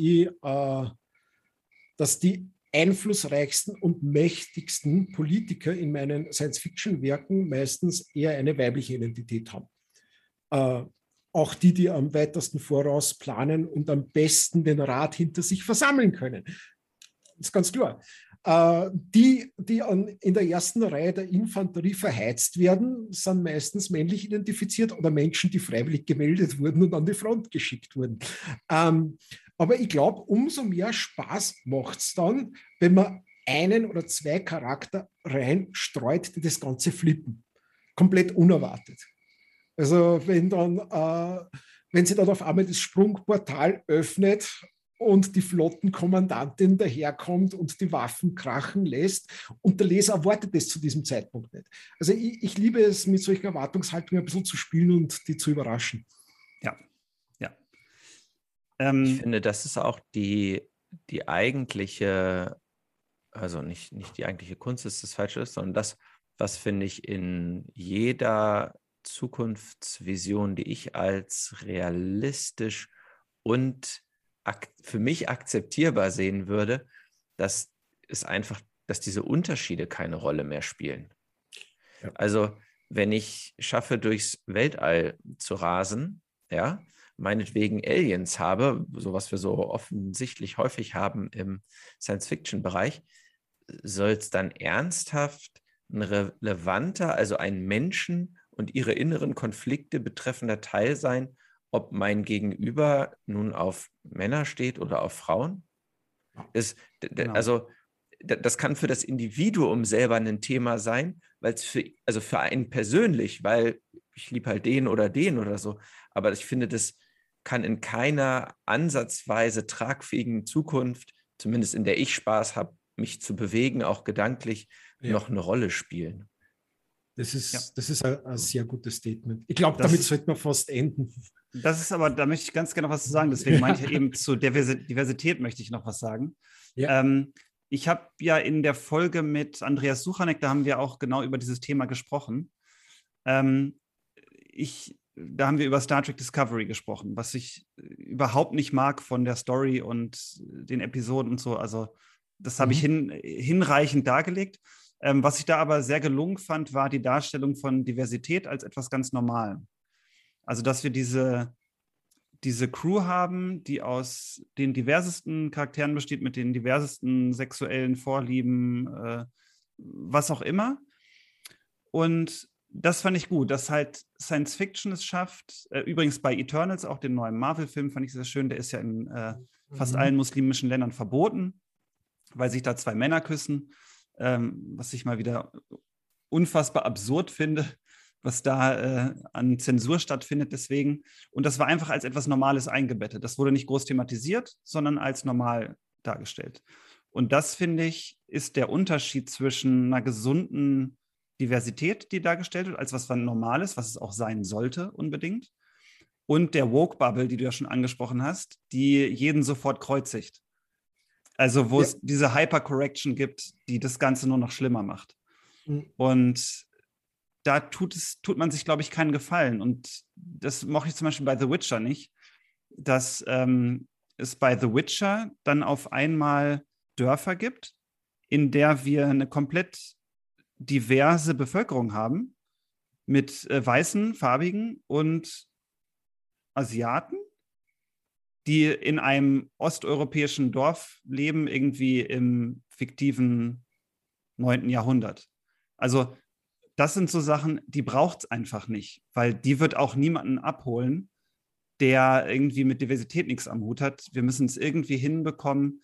die einflussreichsten und mächtigsten Politiker in meinen Science-Fiction-Werken meistens eher eine weibliche Identität haben. Auch die am weitesten voraus planen und am besten den Rat hinter sich versammeln können. Das ist ganz klar. Die in der ersten Reihe der Infanterie verheizt werden, sind meistens männlich identifiziert oder Menschen, die freiwillig gemeldet wurden und an die Front geschickt wurden. Aber ich glaube, umso mehr Spaß macht es dann, wenn man einen oder zwei Charakter reinstreut, die das Ganze flippen. Komplett unerwartet. Also wenn sie dann auf einmal das Sprungportal öffnet und die Flottenkommandantin daherkommt und die Waffen krachen lässt und der Leser erwartet das zu diesem Zeitpunkt nicht. Also ich liebe es, mit solchen Erwartungshaltungen ein bisschen zu spielen und die zu überraschen. Ja. Ich finde, das ist auch die eigentliche, also nicht die eigentliche Kunst ist das Falsche, sondern das, was finde ich in jeder Zukunftsvision, die ich als realistisch und für mich akzeptierbar sehen würde, dass diese Unterschiede keine Rolle mehr spielen. Ja. Also wenn ich schaffe, durchs Weltall zu rasen, ja, meinetwegen Aliens habe, so was wir so offensichtlich häufig haben im Science-Fiction-Bereich, soll es dann ernsthaft ein relevanter, also ein Menschen und ihre inneren Konflikte betreffender Teil sein, ob mein Gegenüber nun auf Männer steht oder auf Frauen? Genau. Also das kann für das Individuum selber ein Thema sein, weil es für einen persönlich, weil ich liebe halt den oder so, aber ich finde, das kann in keiner ansatzweise tragfähigen Zukunft, zumindest in der ich Spaß habe, mich zu bewegen, auch gedanklich, noch eine Rolle spielen. Das ist ein sehr gutes Statement. Ich glaube, damit sollten wir fast enden. Das ist aber, da möchte ich ganz gerne noch was zu sagen. Deswegen meine ich ja eben zu Diversität möchte ich noch was sagen. Ja. Ich habe ja in der Folge mit Andreas Suchanek, da haben wir auch genau über dieses Thema gesprochen. Da haben wir über Star Trek Discovery gesprochen, was ich überhaupt nicht mag von der Story und den Episoden und so. Also das habe ich hinreichend dargelegt. Was ich da aber sehr gelungen fand, war die Darstellung von Diversität als etwas ganz Normalem. Also, dass wir diese Crew haben, die aus den diversesten Charakteren besteht, mit den diversesten sexuellen Vorlieben, was auch immer. Und das fand ich gut, dass halt Science Fiction es schafft. Übrigens bei Eternals, auch den neuen Marvel-Film, fand ich sehr schön. Der ist ja in fast allen muslimischen Ländern verboten, weil sich da zwei Männer küssen. Was ich mal wieder unfassbar absurd finde, was da an Zensur stattfindet deswegen. Und das war einfach als etwas Normales eingebettet. Das wurde nicht groß thematisiert, sondern als normal dargestellt. Und das, finde ich, ist der Unterschied zwischen einer gesunden Diversität, die dargestellt wird, als was Normales, was es auch sein sollte unbedingt, und der Woke-Bubble, die du ja schon angesprochen hast, die jeden sofort kreuzigt. Also wo es diese Hypercorrection gibt, die das Ganze nur noch schlimmer macht. Und da tut man sich, glaube ich, keinen Gefallen. Und das mochte ich zum Beispiel bei The Witcher nicht, dass es bei The Witcher dann auf einmal Dörfer gibt, in der wir eine komplett diverse Bevölkerung haben, mit Weißen, Farbigen und Asiaten, die in einem osteuropäischen Dorf leben, irgendwie im fiktiven 9. Jahrhundert. Also das sind so Sachen, die braucht es einfach nicht, weil die wird auch niemanden abholen, der irgendwie mit Diversität nichts am Hut hat. Wir müssen es irgendwie hinbekommen,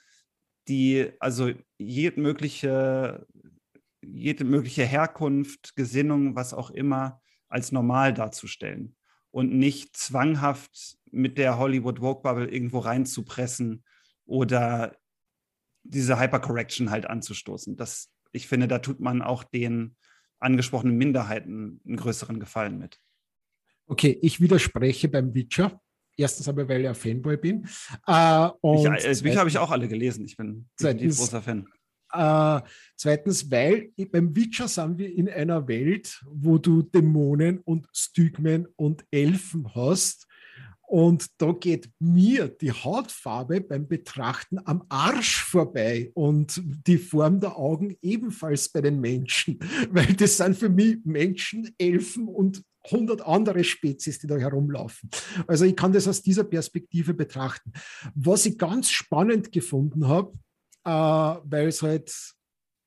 jede mögliche Herkunft, Gesinnung, was auch immer, als normal darzustellen und nicht zwanghaft mit der Hollywood-Woke-Bubble irgendwo reinzupressen oder diese Hypercorrection halt anzustoßen. Ich finde, da tut man auch den angesprochenen Minderheiten einen größeren Gefallen mit. Okay, ich widerspreche beim Witcher. Erstens aber, weil ich ein Fanboy bin. Bücher habe ich auch alle gelesen. Ich bin definitiv großer Fan. Zweitens, weil beim Witcher sind wir in einer Welt, wo du Dämonen und Stygmen und Elfen hast. Und da geht mir die Hautfarbe beim Betrachten am Arsch vorbei und die Form der Augen ebenfalls bei den Menschen, weil das sind für mich Menschen, Elfen und 100 andere Spezies, die da herumlaufen. Also ich kann das aus dieser Perspektive betrachten. Was ich ganz spannend gefunden habe, weil es halt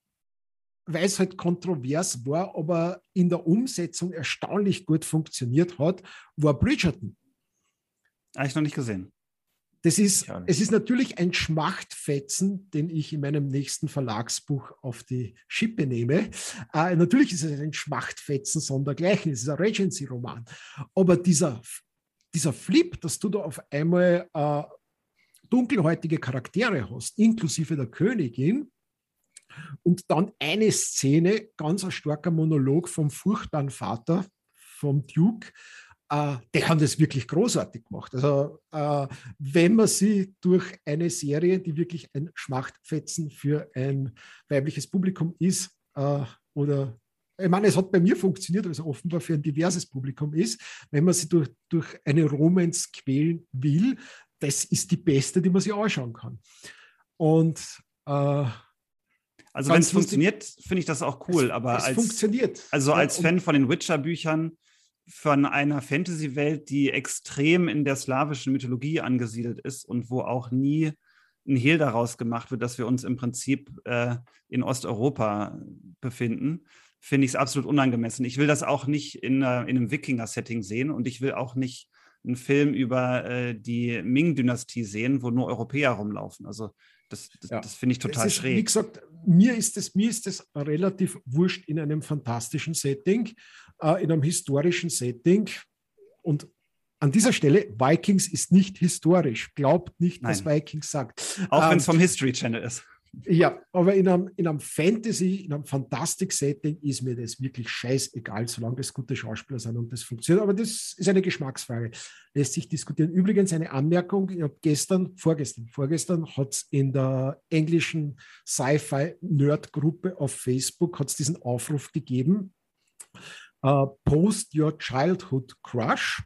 kontrovers war, aber in der Umsetzung erstaunlich gut funktioniert hat, war Bridgerton. Habe ich noch nicht gesehen. Es ist natürlich ein Schmachtfetzen, den ich in meinem nächsten Verlagsbuch auf die Schippe nehme. Natürlich ist es ein Schmachtfetzen sondergleichen. Es ist ein Regency-Roman. Aber dieser Flip, dass du da auf einmal dunkelhäutige Charaktere hast, inklusive der Königin, und dann eine Szene, ganz ein starker Monolog vom furchtbaren Vater, vom Duke, der hat das wirklich großartig gemacht. Also wenn man sie durch eine Serie, die wirklich ein Schmachtfetzen für ein weibliches Publikum ist, oder ich meine, es hat bei mir funktioniert, also offenbar für ein diverses Publikum ist, wenn man sie durch eine Romance quälen will, das ist die beste, die man sich anschauen kann. Und also wenn es funktioniert, finde ich das auch cool. Aber es funktioniert. Also als Fan von den Witcher-Büchern, von einer Fantasy-Welt, die extrem in der slawischen Mythologie angesiedelt ist und wo auch nie ein Hehl daraus gemacht wird, dass wir uns im Prinzip in Osteuropa befinden, finde ich es absolut unangemessen. Ich will das auch nicht in einem Wikinger-Setting sehen und ich will auch nicht einen Film über die Ming-Dynastie sehen, wo nur Europäer rumlaufen. Also das finde ich total schräg. Wie gesagt, mir ist es relativ wurscht in einem fantastischen Setting, in einem historischen Setting. Und an dieser Stelle, Vikings ist nicht historisch. Glaubt nicht, was Vikings sagt. Auch wenn es vom History Channel ist. Ja, aber in einem Fantasy, in einem Fantastik-Setting ist mir das wirklich scheißegal, solange das gute Schauspieler sind und das funktioniert. Aber das ist eine Geschmacksfrage. Lässt sich diskutieren. Übrigens eine Anmerkung, ich habe vorgestern hat es in der englischen Sci-Fi-Nerd-Gruppe auf Facebook hat's diesen Aufruf gegeben, Post your childhood crush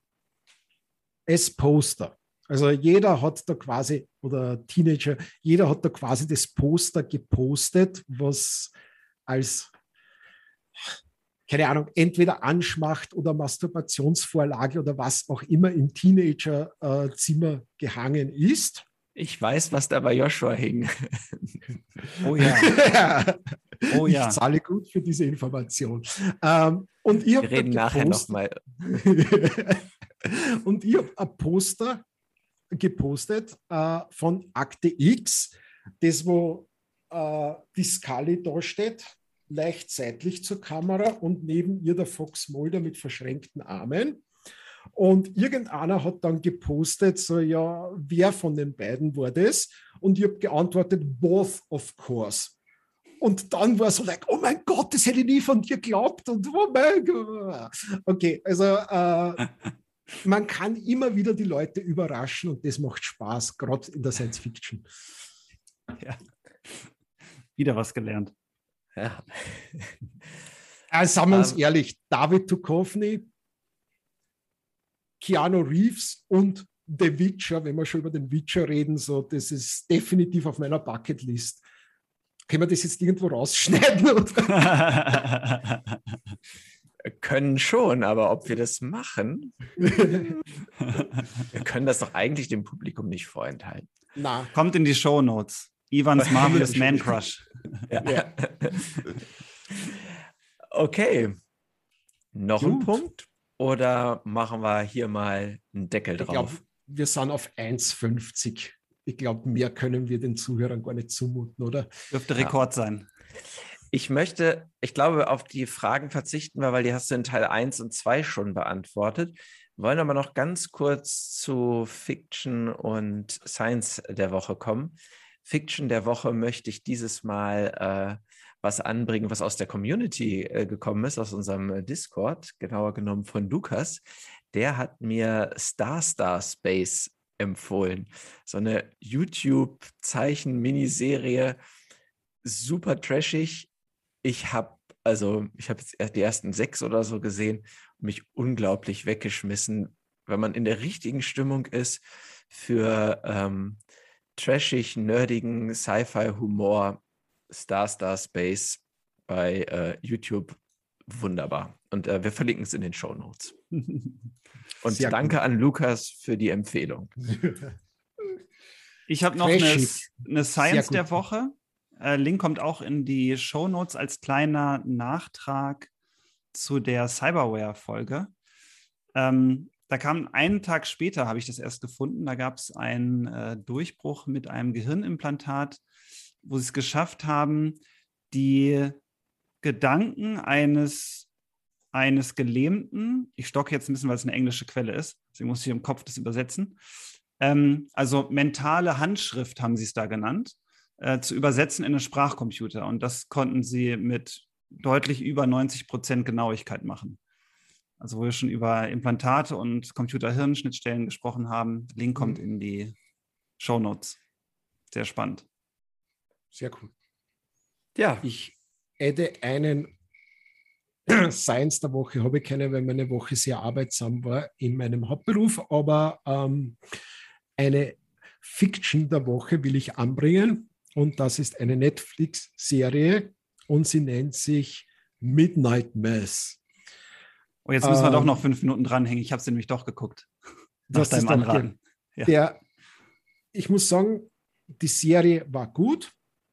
as Poster. Also jeder hat da quasi, oder Teenager, jeder hat da quasi das Poster gepostet, was als, keine Ahnung, entweder Anschmacht oder Masturbationsvorlage oder was auch immer im Teenagerzimmer gehangen ist. Ich weiß, was da bei Joshua hing. Oh ja. Oh ja. Ich zahle gut für diese Information. Und ich Wir reden nachher nochmal. Und ich habe ein Poster gepostet von Akte X, das wo die Scully da steht, leicht seitlich zur Kamera und neben ihr der Fox Mulder mit verschränkten Armen. Und irgendeiner hat dann gepostet, so ja, wer von den beiden war das? Und ich habe geantwortet, both of course. Und dann war es so like, oh mein Gott, das hätte ich nie von dir geglaubt. Und oh mein Gott. Okay, also man kann immer wieder die Leute überraschen und das macht Spaß, gerade in der Science Fiction. Ja. Wieder was gelernt. Ja. Also sagen wir uns ehrlich, David Duchovny, Keanu Reeves und The Witcher, wenn wir schon über den Witcher reden, so, das ist definitiv auf meiner Bucketlist. Können wir das jetzt irgendwo rausschneiden? Können schon, aber ob wir das machen, wir können das doch eigentlich dem Publikum nicht vorenthalten. Na. Kommt in die Shownotes. Ivans Marvelous Man Crush. Ja. Okay. Noch ein Punkt? Oder machen wir hier mal einen Deckel drauf? Ich glaube, wir sind auf 1,50. Ich glaube, mehr können wir den Zuhörern gar nicht zumuten, oder? Dürfte Rekord sein. Ich glaube, auf die Fragen verzichten wir, weil die hast du in Teil 1 und 2 schon beantwortet. Wollen aber noch ganz kurz zu Fiction und Science der Woche kommen. Fiction der Woche möchte ich dieses Mal was anbringen, was aus der Community gekommen ist, aus unserem Discord, genauer genommen von Lukas. Der hat mir Star Space empfohlen. So eine YouTube-Zeichen-Miniserie, super trashig. Ich habe jetzt erst die ersten 6 oder so gesehen und mich unglaublich weggeschmissen, wenn man in der richtigen Stimmung ist für trashig, nerdigen Sci-Fi-Humor, Star Space bei YouTube. Wunderbar. Und wir verlinken es in den Shownotes. Und Sehr danke gut. an Lukas für die Empfehlung. Ich habe noch Trashig. eine Science gut. der Woche. Link kommt auch in die Shownotes als kleiner Nachtrag zu der Cyberware-Folge. Da kam einen Tag später, habe ich das erst gefunden, da gab es einen Durchbruch mit einem Gehirnimplantat, wo sie es geschafft haben, die Gedanken eines Gelähmten, ich stocke jetzt ein bisschen, weil es eine englische Quelle ist, deswegen muss ich im Kopf das übersetzen, also mentale Handschrift haben sie es da genannt, zu übersetzen in einen Sprachcomputer. Und das konnten sie mit deutlich über 90% Genauigkeit machen. Also wo wir schon über Implantate und Computer-Hirn-Schnittstellen gesprochen haben. Link kommt in die Shownotes. Sehr spannend. Sehr cool. Ja, Ich adde einen Science der Woche, habe ich keine, weil meine Woche sehr arbeitsam war in meinem Hauptberuf, aber eine Fiction der Woche will ich anbringen und das ist eine Netflix-Serie und sie nennt sich Midnight Mass. Oh, jetzt müssen wir doch noch 5 Minuten dranhängen. Ich habe sie nämlich doch geguckt. Nach Das deinem ist doch Anraten. Ja. ich muss sagen, die Serie war gut.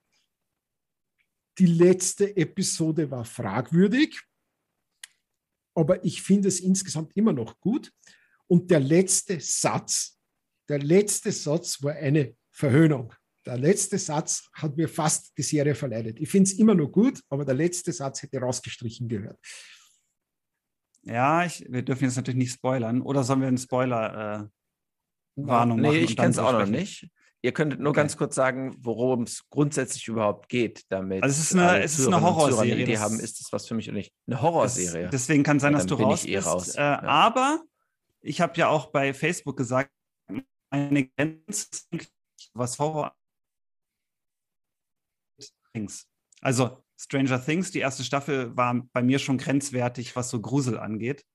Die letzte Episode war fragwürdig, aber ich finde es insgesamt immer noch gut. Und der letzte Satz war eine Verhöhnung. Der letzte Satz hat mir fast die Serie verleidet. Ich finde es immer noch gut, aber der letzte Satz hätte rausgestrichen gehört. Ja, wir dürfen jetzt natürlich nicht spoilern. Oder sollen wir einen Spoiler-Warnung machen? nee, ich und kenne dann es auch noch besprechen? nicht. Ihr könntet nur Okay. ganz kurz sagen, worum es grundsätzlich überhaupt geht, damit Also es ist eine alle Horrorserie, Zuhörerinnen eine Idee das- haben, ist das was für mich oder nicht? Eine Horrorserie. Deswegen kann es sein, Ja, dass dann du bin raus ich bist. raus. Ja. Aber ich habe ja auch bei Facebook gesagt, eine Grenze, was Horror Things. Also Stranger Things, die erste Staffel war bei mir schon grenzwertig, was so Grusel angeht.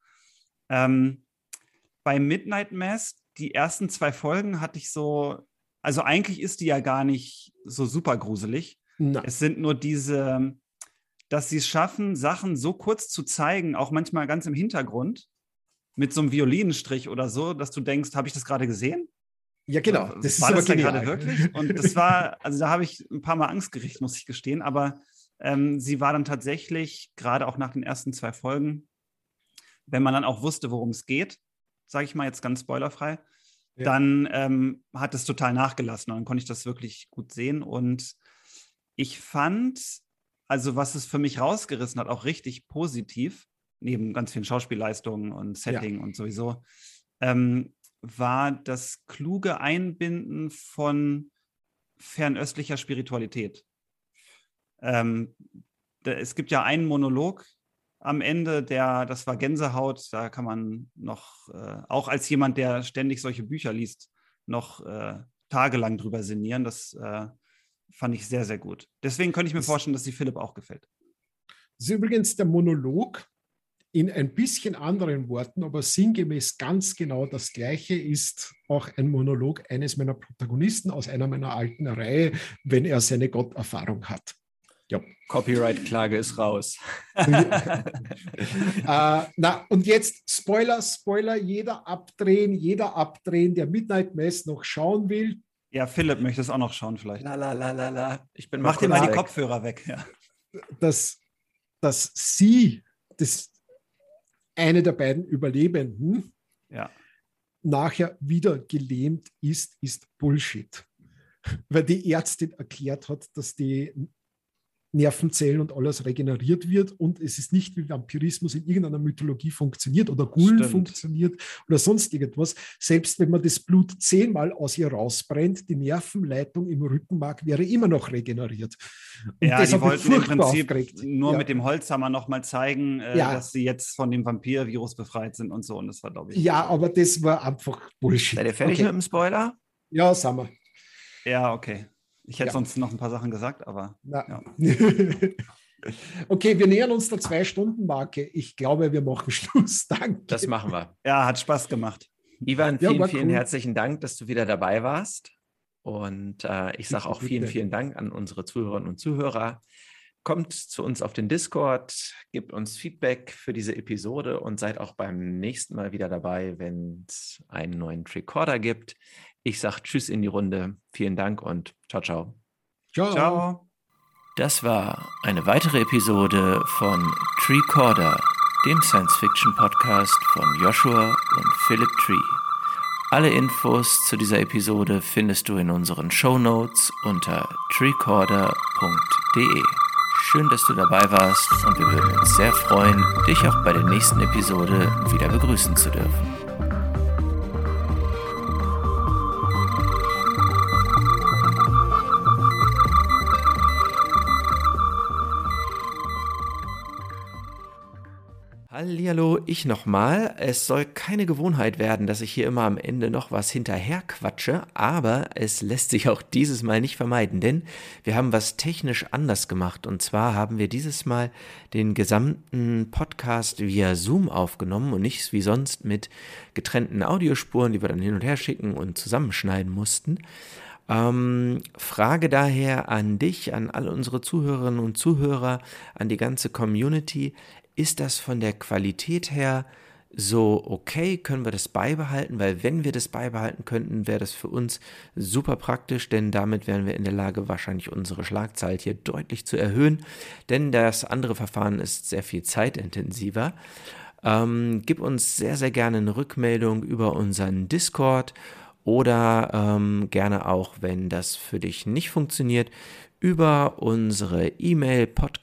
Bei Midnight Mass, die ersten 2 Folgen hatte ich so, also eigentlich ist die ja gar nicht so super gruselig. Nein. Es sind nur diese, dass sie es schaffen, Sachen so kurz zu zeigen, auch manchmal ganz im Hintergrund, mit so einem Violinenstrich oder so, dass du denkst, habe ich das gerade gesehen? Ja, genau. War Das ist das aber da genial. gerade wirklich? Und das war, also da habe ich ein paar Mal Angst gekriegt, muss ich gestehen, aber sie war dann tatsächlich, gerade auch nach den ersten 2 Folgen, wenn man dann auch wusste, worum es geht, sage ich mal jetzt ganz spoilerfrei, Ja. dann hat es total nachgelassen und dann konnte ich das wirklich gut sehen. Und ich fand, also was es für mich rausgerissen hat, auch richtig positiv, neben ganz vielen Schauspielleistungen und Setting und sowieso, war das kluge Einbinden von fernöstlicher Spiritualität. Es gibt ja einen Monolog am Ende, das war Gänsehaut, da kann man noch, auch als jemand, der ständig solche Bücher liest, noch tagelang drüber sinnieren. Das fand ich sehr, sehr gut. Deswegen könnte ich mir vorstellen, dass sie Philipp auch gefällt. Das ist übrigens der Monolog in ein bisschen anderen Worten, aber sinngemäß ganz genau das Gleiche ist auch ein Monolog eines meiner Protagonisten aus einer meiner alten Reihe, wenn er seine Gotterfahrung hat. Ja. Copyright-Klage ist raus. Und jetzt Spoiler, jeder abdrehen, der Midnight Mass noch schauen will. Ja, Philipp möchte es auch noch schauen vielleicht. La. Ich bin mal Mach dir kurz mal die weg. Kopfhörer weg. Ja. Dass eine der beiden Überlebenden Ja. nachher wieder gelähmt ist Bullshit. Weil die Ärztin erklärt hat, dass die Nervenzellen und alles regeneriert wird und es ist nicht wie Vampirismus in irgendeiner Mythologie funktioniert oder Gullen Stimmt. funktioniert oder sonst irgendwas. Selbst wenn man das Blut 10-mal aus ihr rausbrennt, die Nervenleitung im Rückenmark wäre immer noch regeneriert. Und Ja, das die hat mich wollten im furchtbar Prinzip aufgeregt. nur Ja. mit dem Holzhammer nochmal zeigen, dass sie jetzt von dem Vampir-Virus befreit sind und so. Und das war, glaube ich. Ja, aber das war einfach Bullshit. Seid ihr fertig mit dem Spoiler? Ja, sind wir. Ja, okay. Ich hätte sonst noch ein paar Sachen gesagt, aber. Ja. Okay, wir nähern uns der 2-Stunden-Marke. Ich glaube, wir machen Schluss. Danke. Das machen wir. Ja, hat Spaß gemacht. Ivan, vielen herzlichen Dank, dass du wieder dabei warst. Und ich sage auch vielen Dank an unsere Zuhörerinnen und Zuhörer. Kommt zu uns auf den Discord, gebt uns Feedback für diese Episode und seid auch beim nächsten Mal wieder dabei, wenn es einen neuen Tricorder gibt. Ich sage Tschüss in die Runde. Vielen Dank und ciao, ciao. Ciao. Ciao. Das war eine weitere Episode von Tricorder, dem Science-Fiction-Podcast von Joshua und Philip Tree. Alle Infos zu dieser Episode findest du in unseren Shownotes unter tricorder.de. Schön, dass du dabei warst und wir würden uns sehr freuen, dich auch bei der nächsten Episode wieder begrüßen zu dürfen. Hallihallo, ich nochmal. Es soll keine Gewohnheit werden, dass ich hier immer am Ende noch was hinterher quatsche, aber es lässt sich auch dieses Mal nicht vermeiden, denn wir haben was technisch anders gemacht und zwar haben wir dieses Mal den gesamten Podcast via Zoom aufgenommen und nicht wie sonst mit getrennten Audiospuren, die wir dann hin und her schicken und zusammenschneiden mussten. Frage daher an dich, an alle unsere Zuhörerinnen und Zuhörer, an die ganze Community. Ist das von der Qualität her so okay? Können wir das beibehalten? Weil wenn wir das beibehalten könnten, wäre das für uns super praktisch, denn damit wären wir in der Lage, wahrscheinlich unsere Schlagzahl hier deutlich zu erhöhen, denn das andere Verfahren ist sehr viel zeitintensiver. Gib uns sehr, sehr gerne eine Rückmeldung über unseren Discord oder gerne auch, wenn das für dich nicht funktioniert, über unsere E-Mail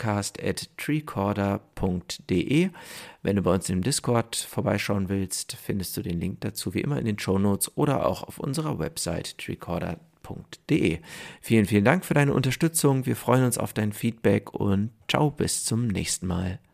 podcast@tricorder.de. Wenn du bei uns im Discord vorbeischauen willst, findest du den Link dazu wie immer in den Shownotes oder auch auf unserer Website tricorder.de. Vielen Dank für deine Unterstützung. Wir freuen uns auf dein Feedback und ciao, bis zum nächsten Mal.